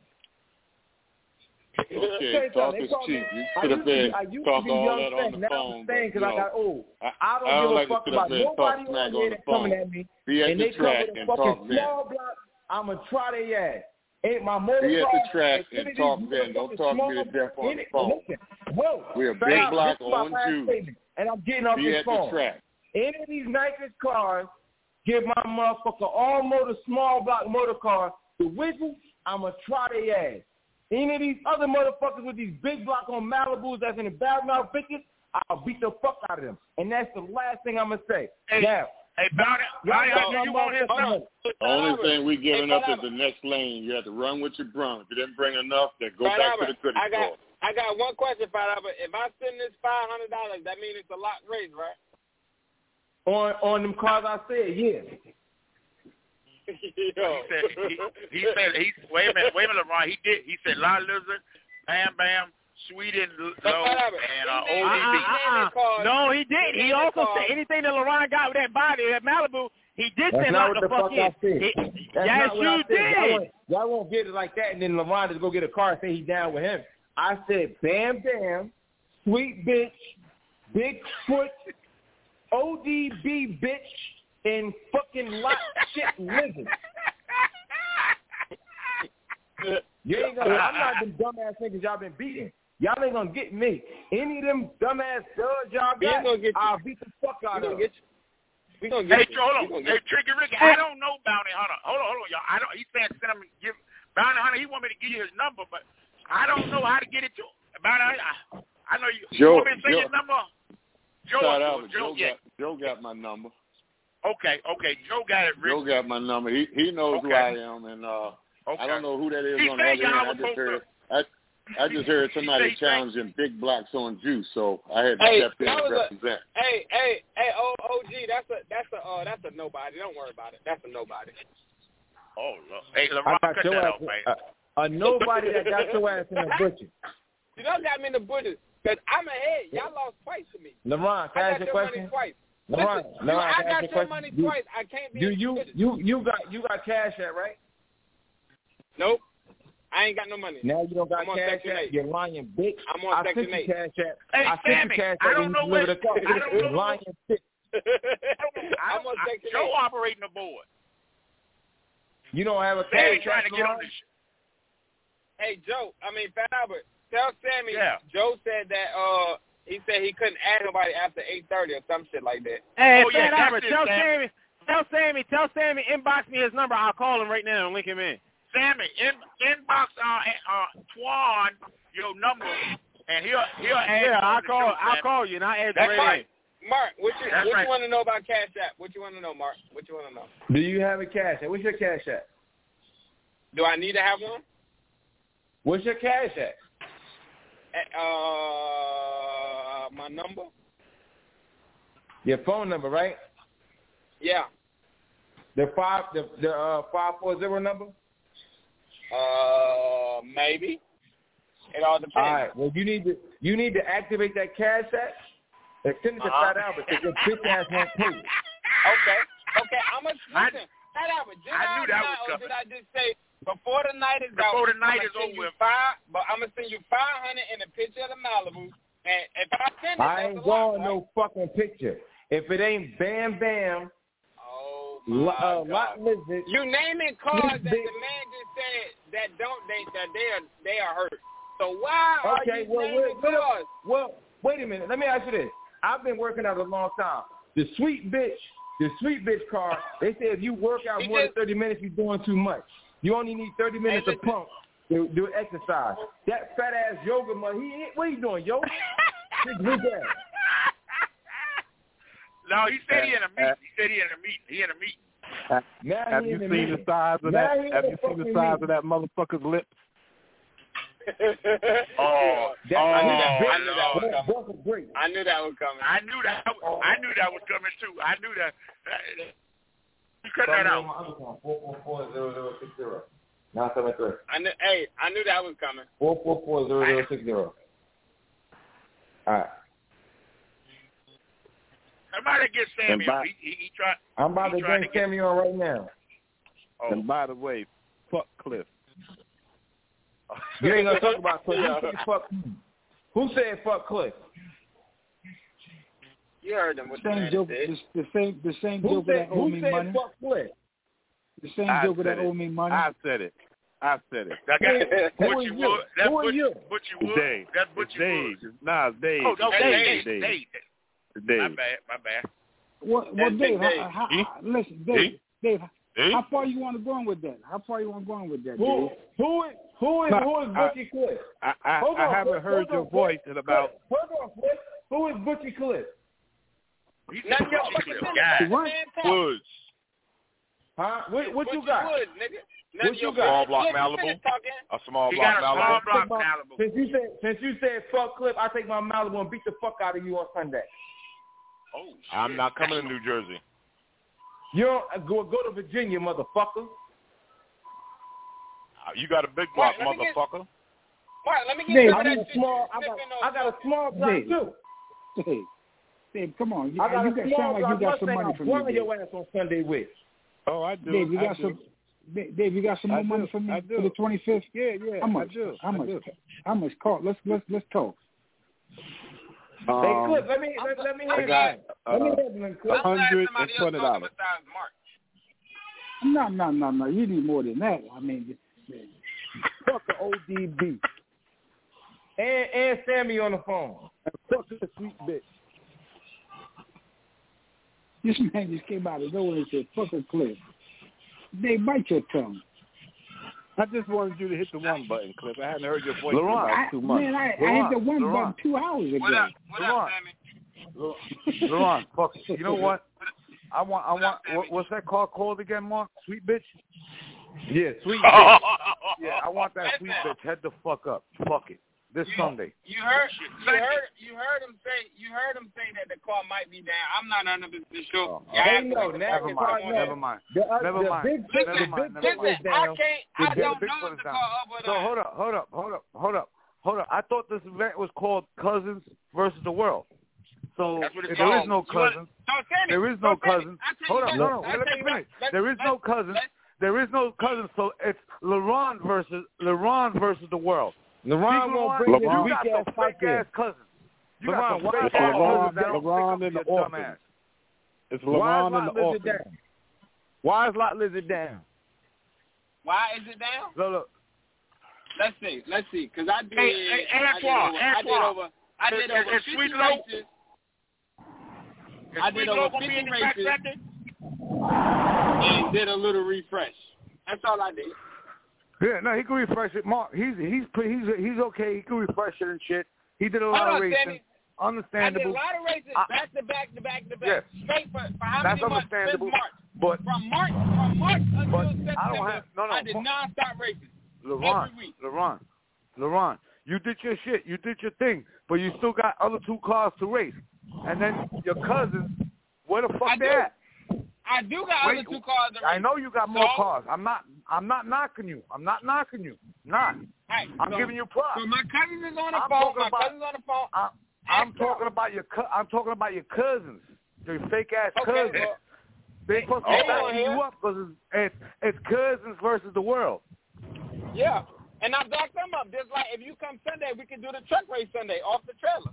Okay, talk is cheap. You sit up there and talk all that on the phone. But, you because I got know, old. I, I don't I don't give a like fuck to sit up about there and talk nobody smack on on here the that's coming phone. at me. Be at and the they come track with a and fucking talk then. small block. I'ma try their ass. Ain't my motor Be at car, the track and and talk then. Don't talk me to death on the phone. Whoa, We're a Fat big Albert, block this is my on last Jews. statement, and I'm getting off Be this at phone. the track. Any of these nicest cars, give my motherfucker all motor, small block motor cars the whistle, I'ma try their ass. Any of these other motherfuckers with these big block on Malibus that's in the bad mouth bitches, I'll beat the fuck out of them. And that's the last thing I'm going to say. Hey, now, hey, Bounty, Bounty, Bounty, you want his number? The only thing we giving up is the next lane. You have to run with your brung. If you didn't bring enough, then go back to the goodie I got, store. I got one question, Fat Albert. If I spend this five hundred dollars, that means it's a lot race, right? On on them cars I said, yeah. he said, he, he said, he, wait a minute, wait a minute, LeBron. He did, he said, La Lizard, Bam Bam, Sweden, Low, and uh, O D B. Uh, uh, uh, no, he did. He also said anything that LeBron got with that body at Malibu, he did That's say not lock what the the fuck fuck I in. said. He, That's yes, not what you I said. did. Y'all won't, y'all won't get it like that, and then LeBron just go get a car and say he's down with him. I said Bam Bam, Sweet Bitch, Bigfoot, O D B bitch, and fucking lot shit lizard. You ain't gonna, I'm not them dumbass niggas y'all been beating. Y'all ain't gonna get me. Any of them dumbass duds y'all got, I'll beat the fuck out of them. We gonna get hey, hold on. Hey, Tricky Ricky, I don't know Bounty Hunter. Hold on, hold on, y'all. I don't. He said send him give Bounty Hunter. He want me to give you his number, but I don't know how to get it to him. Bounty Hunter, I, I know you. Joe, you want me to say Joe, your number? Joe, Shout Joe, out, Joe, Joe, yeah. got, Joe got my number. Okay, okay. Joe got it, Rick. Joe got my number. He he knows Okay. who I am, and uh, okay. I don't know who that is he on the other end. I just heard. I, I just heard somebody challenging big blocks on juice, so I had to Hey, step in that and was a- represent. Hey, hey, hey, O G, that's a that's a uh, that's a nobody. Don't worry about it. That's a nobody. Oh, look. Hey, I LeBron, got cut your that ass, off, man. a, a nobody that got your ass in the butcher. You don't got me in the bushes because I'm ahead. Y'all lost twice to me. LeBron, can I I ask got you a your question? money twice. LeBron, Listen, LeBron, I can I ask got you a your question? money Do- twice. I can't be Do in the you bushes. you you got you got cash at right? Nope. I ain't got no money. Now you don't got I'm on cash Section at. eight. You're lying, bitch. I'm on I Section sent you eight. cash at. Hey, I sent Sammy, you cash I at don't when know you what. delivered the car. I don't know. Lying bitch. I I'm don't, on I, Section Joe eight. operating the board. You don't have a Sammy cash trying app, to get on LeBron? this shit. Hey, Joe. I mean, Fat Albert. Tell Sammy. Yeah. Joe said that. Uh, he said he couldn't add nobody after eight thirty or some shit like that. Hey, Oh, yeah, Fat Albert, that's it, tell Sam. Sammy, tell Sammy, tell Sammy, inbox me his number. I'll call him right now and link him in. Sammy, in, inbox uh, uh, Twan your number, and he'll he'll add. Yeah, you on I'll the call, show, I'll Sammy. call you and I'll add the That's radio. right. Mark, what you That's what right. you want to know about Cash App? What you want to know, Mark? What you want to know? Do you have a cash app? What's your cash app? Do I need to have one? What's your cash app? Uh, my number? Your phone number, right? Yeah. The five, the the uh, five four zero number. Uh, maybe. It all depends. All right. Well, you need to you need to activate that cash app and send it to Uh-huh. Fat Albert because your bitch ass won't pay it. Okay. Okay. I'm gonna listen. Fat Albert, did I I, knew that not, was or coming. did I just say before the night is out? Before the night I'ma is send over you with. Five, but I'm gonna send you five hundred and a picture of the Malibu. And if I send it, I that's ain't a lot, going right? no fucking picture. If it ain't Bam Bam, Oh Lo- my uh, God. Lot Lizard. You naming cars that Big- the man just said that don't they that they are they are hurt. So why Okay, are you well, naming well, well, cars? well, wait a minute. Let me ask you this. I've been working out a long time. The sweet bitch, the sweet bitch car, they say if you work out He more just- than thirty minutes, you're doing too much. You only need thirty minutes Hey, of pump to do exercise. That fat ass yoga money, he ain't, what are you doing, yoga? His weak ass. No, he said he in a meeting. He said he in a meeting. He in a meeting. Now Have he you in the seen the meeting. size of Now that? he in Have the you seen the fucking size meeting. of that motherfucker's lips? Oh, That, oh, I knew that- I knew that was Lord. that buck is great. I knew that was coming. I knew that. I knew that was coming too. I knew that. You cut that out. four four four zero zero six zero nine seven three. I knew hey, I knew that was coming. four four four zero zero six zero. All right. Somebody get Sammy And by- on. He, he, he tried. I'm about he to trying get to get. Sammy on right now. Oh. And by the way, fuck Cliff. You ain't gonna talk about Cliff. Who said fuck? Who said fuck Cliff? You heard them what the Same man joke, said. the, the same, the same Who joker said? that owe Who me said money. fuck Cliff? The same I joker said that it. owe me money. I said it. I said it. That guy, Who Butchie are you? Wood. That's Who are Butchie, you? Butchie It's Wood. Dave. That's It's Butchie Dave. Wood. It's, nah, it's Dave. Oh, no, It's Dave. Dave. Dave. Dave. It's My Dave. bad. My bad. What, well, That's Dave, Big how, how, Dave. how, listen, Dave, Eh? Dave, Eh? how far you want to go on with that? How far you want to go on with that, Who? Dave? Who is? Who is? No, Who is I- Butchie Cliff? I, I, Hold I on, haven't hold heard on, your Cliff. voice in about. Hold on, Cliff. Who is Butchie Cliff? None of your fucking business, What? man. Talk. Woods. Huh? What, what you Butchie got? Woods, nigga. None What of you your got? Small block Cliff, Malibu. finish talking. A small He block got a small Malibu. block My- Malibu. Since you said since you said fuck Cliff, I take my Malibu and beat the fuck out of you on Sunday. Oh, shit. I'm not coming to New Jersey. You don't uh, go go to Virginia, motherfucker. Uh, You got a big block, Right, let me get- motherfucker. Mark, let me get Dave, some I of got that a shit. small. I you got, sniffing I got a small block Dave. too. Dave, Dave, come on. You, I got you a got, small sound like block you got some Mustang. money I'll from me, blind Dave. your ass on Sunday with. Oh, I do. Dave, you I got do. some. Dave, Dave, you got some more I money do. for me I do. for the twenty-fifth? Yeah, yeah. How much? I do. How I much? do. How much? Call. Let's let's let's talk. Um, Hey, Cliff, let me let, let me I hear got that. Let me uh, hear that, Cliff. a hundred and twenty dollars. No, no, no, no. You need more than that. I mean, Fuck the O D B. And and Sammy on the phone. And fuck the sweet bitch. This man just came out of nowhere and said, "Fuck a Cliff." They bite your tongue. I just wanted you to hit the one button, Cliff. I hadn't heard your voice Laurent, in I, about two months. man, I, I Laurent, had the one Laurent. button two hours ago. What up? What up, Laurent. Sammy? Laurent, fuck. You know what? I want. I want. What, what's that car called again, Mark? Sweet bitch. Yeah, sweet bitch. Yeah, I want that sweet bitch. Head the fuck up. Fuck it. This You- Sunday. You heard, you heard, you heard him say, you heard him say that the car might be down. I'm not one hundred percent sure. Oh, Y'all They have to know. wait Now till Never it's mind. hard now. Never mind. The, uh, Never the mind. big Never the mind. big Never bitch mind. is I down. can't, The I big- don't big know foot if is the down. car up or So down. hold up, hold up, hold up, hold up, hold up. I thought this event was called Cousins versus the World. So That's what it's if there is called. no You wanna- cousins. So, Sammy, There is so, no Sammy, cousins. I tell Hold you up, what, no, no. I Let tell me you what, finish. let's- There is let's- no cousins. let's- There is no cousins. So it's LeBron versus LeBron versus the world. LeBron Big won't LeBron, bring you his got weak some ass out fake there. ass cousins. You LeBron, got some why fake is ass LeBron- cousins that don't LeBron pick in up the your office. dumb ass. It's Why is LeBron in Lot the Lizard office. down? Why is Lot Lizard down? Why is it down? Look, look. Let's see, let's see, because I did, Hey, hey, I did Antoine, over, I did Antoine. over, I did Is- over is fifty Sweet Low- races. Is I Sweet did Low over gonna be in fifty the back races second? and did a little refresh. That's all I did. Yeah, no, he can refresh it. Mark, he's he's he's he's okay. He can refresh it and shit. He did a lot Hold of on, racing. Sammy. I did a Understandable. lot of races I- back to back to back to back. Yes. Straight for, for how That's many months? Since understandable. March. But From March, from March until But September, I don't have- no, no, I did Mark- non-stop races. Laurent, Every week. Laurent, Laurent, you did your shit. You did your thing. But you still got other two cars to race. And then your cousins, where the fuck I they do. at? I do got Wait, other two cars to race. I know you got more So- cars. I'm not. I'm not knocking you. I'm not knocking you. Not. Hey, I'm so- giving you props. So my cousin is on the I'm phone. talking My about- cousin's on the phone. I'm, I'm talking about your. Co- I'm talking about your cousins. Your fake ass Okay, cousins. well, They supposed to they be on backing here. you up because it's, it's it's cousins versus the world. Yeah. And I backed them up. Just like if you come Sunday, we can do the truck race Sunday off the trailer.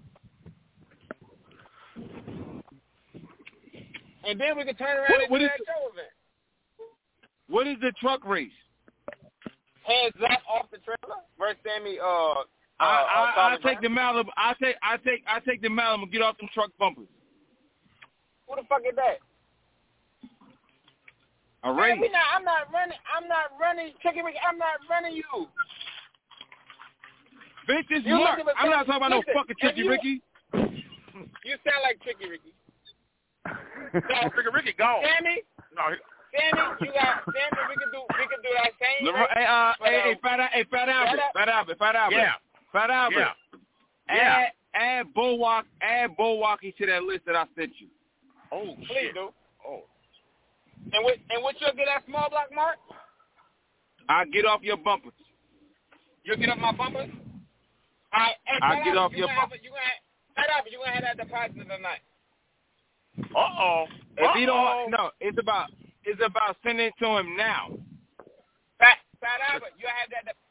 And then we can turn around What- and what do is that show event. What is the truck race? Hands Zach off the trailer versus Sammy. Uh, uh, I I, uh, I Charlie take the Brown. Malibu. I take I take I take the Malibu and get off them truck bumpers. Who the fuck is that? A Man, race. we not, I'm not running. I'm not running. Chicken Ricky, I'm not running you. Bitch, it's You Mark. looking for I'm not some- talking about no listen, fucking if Tricky you- Ricky. You sound like Chicken Ricky. No, Ricky, Ricky gone. Sammy, No, he, Sammy, you got Sammy. We can do. We can do that same. LeBron, race, hey, uh, but, hey, um, hey, Fat, Al- hey, Fat Albert, Al- Fat Albert, Fat Albert, yeah, Fat Albert. yeah, yeah. Add, add Bulwark, add Bulwarky to that list that I sent you. Oh, Please shit. do. Oh. And what? And what you'll get that small block, Mark? I get off your bumpers. You'll get up my bumpers. All right. Hey, I Fat get Albert, off you your gonna have a- You gonna have, Fat Albert, you gonna have that deposit tonight. Uh-oh. If he Uh-oh. don't, no, it's about it's about sending it to him now. Fat Fat Albert, you have that.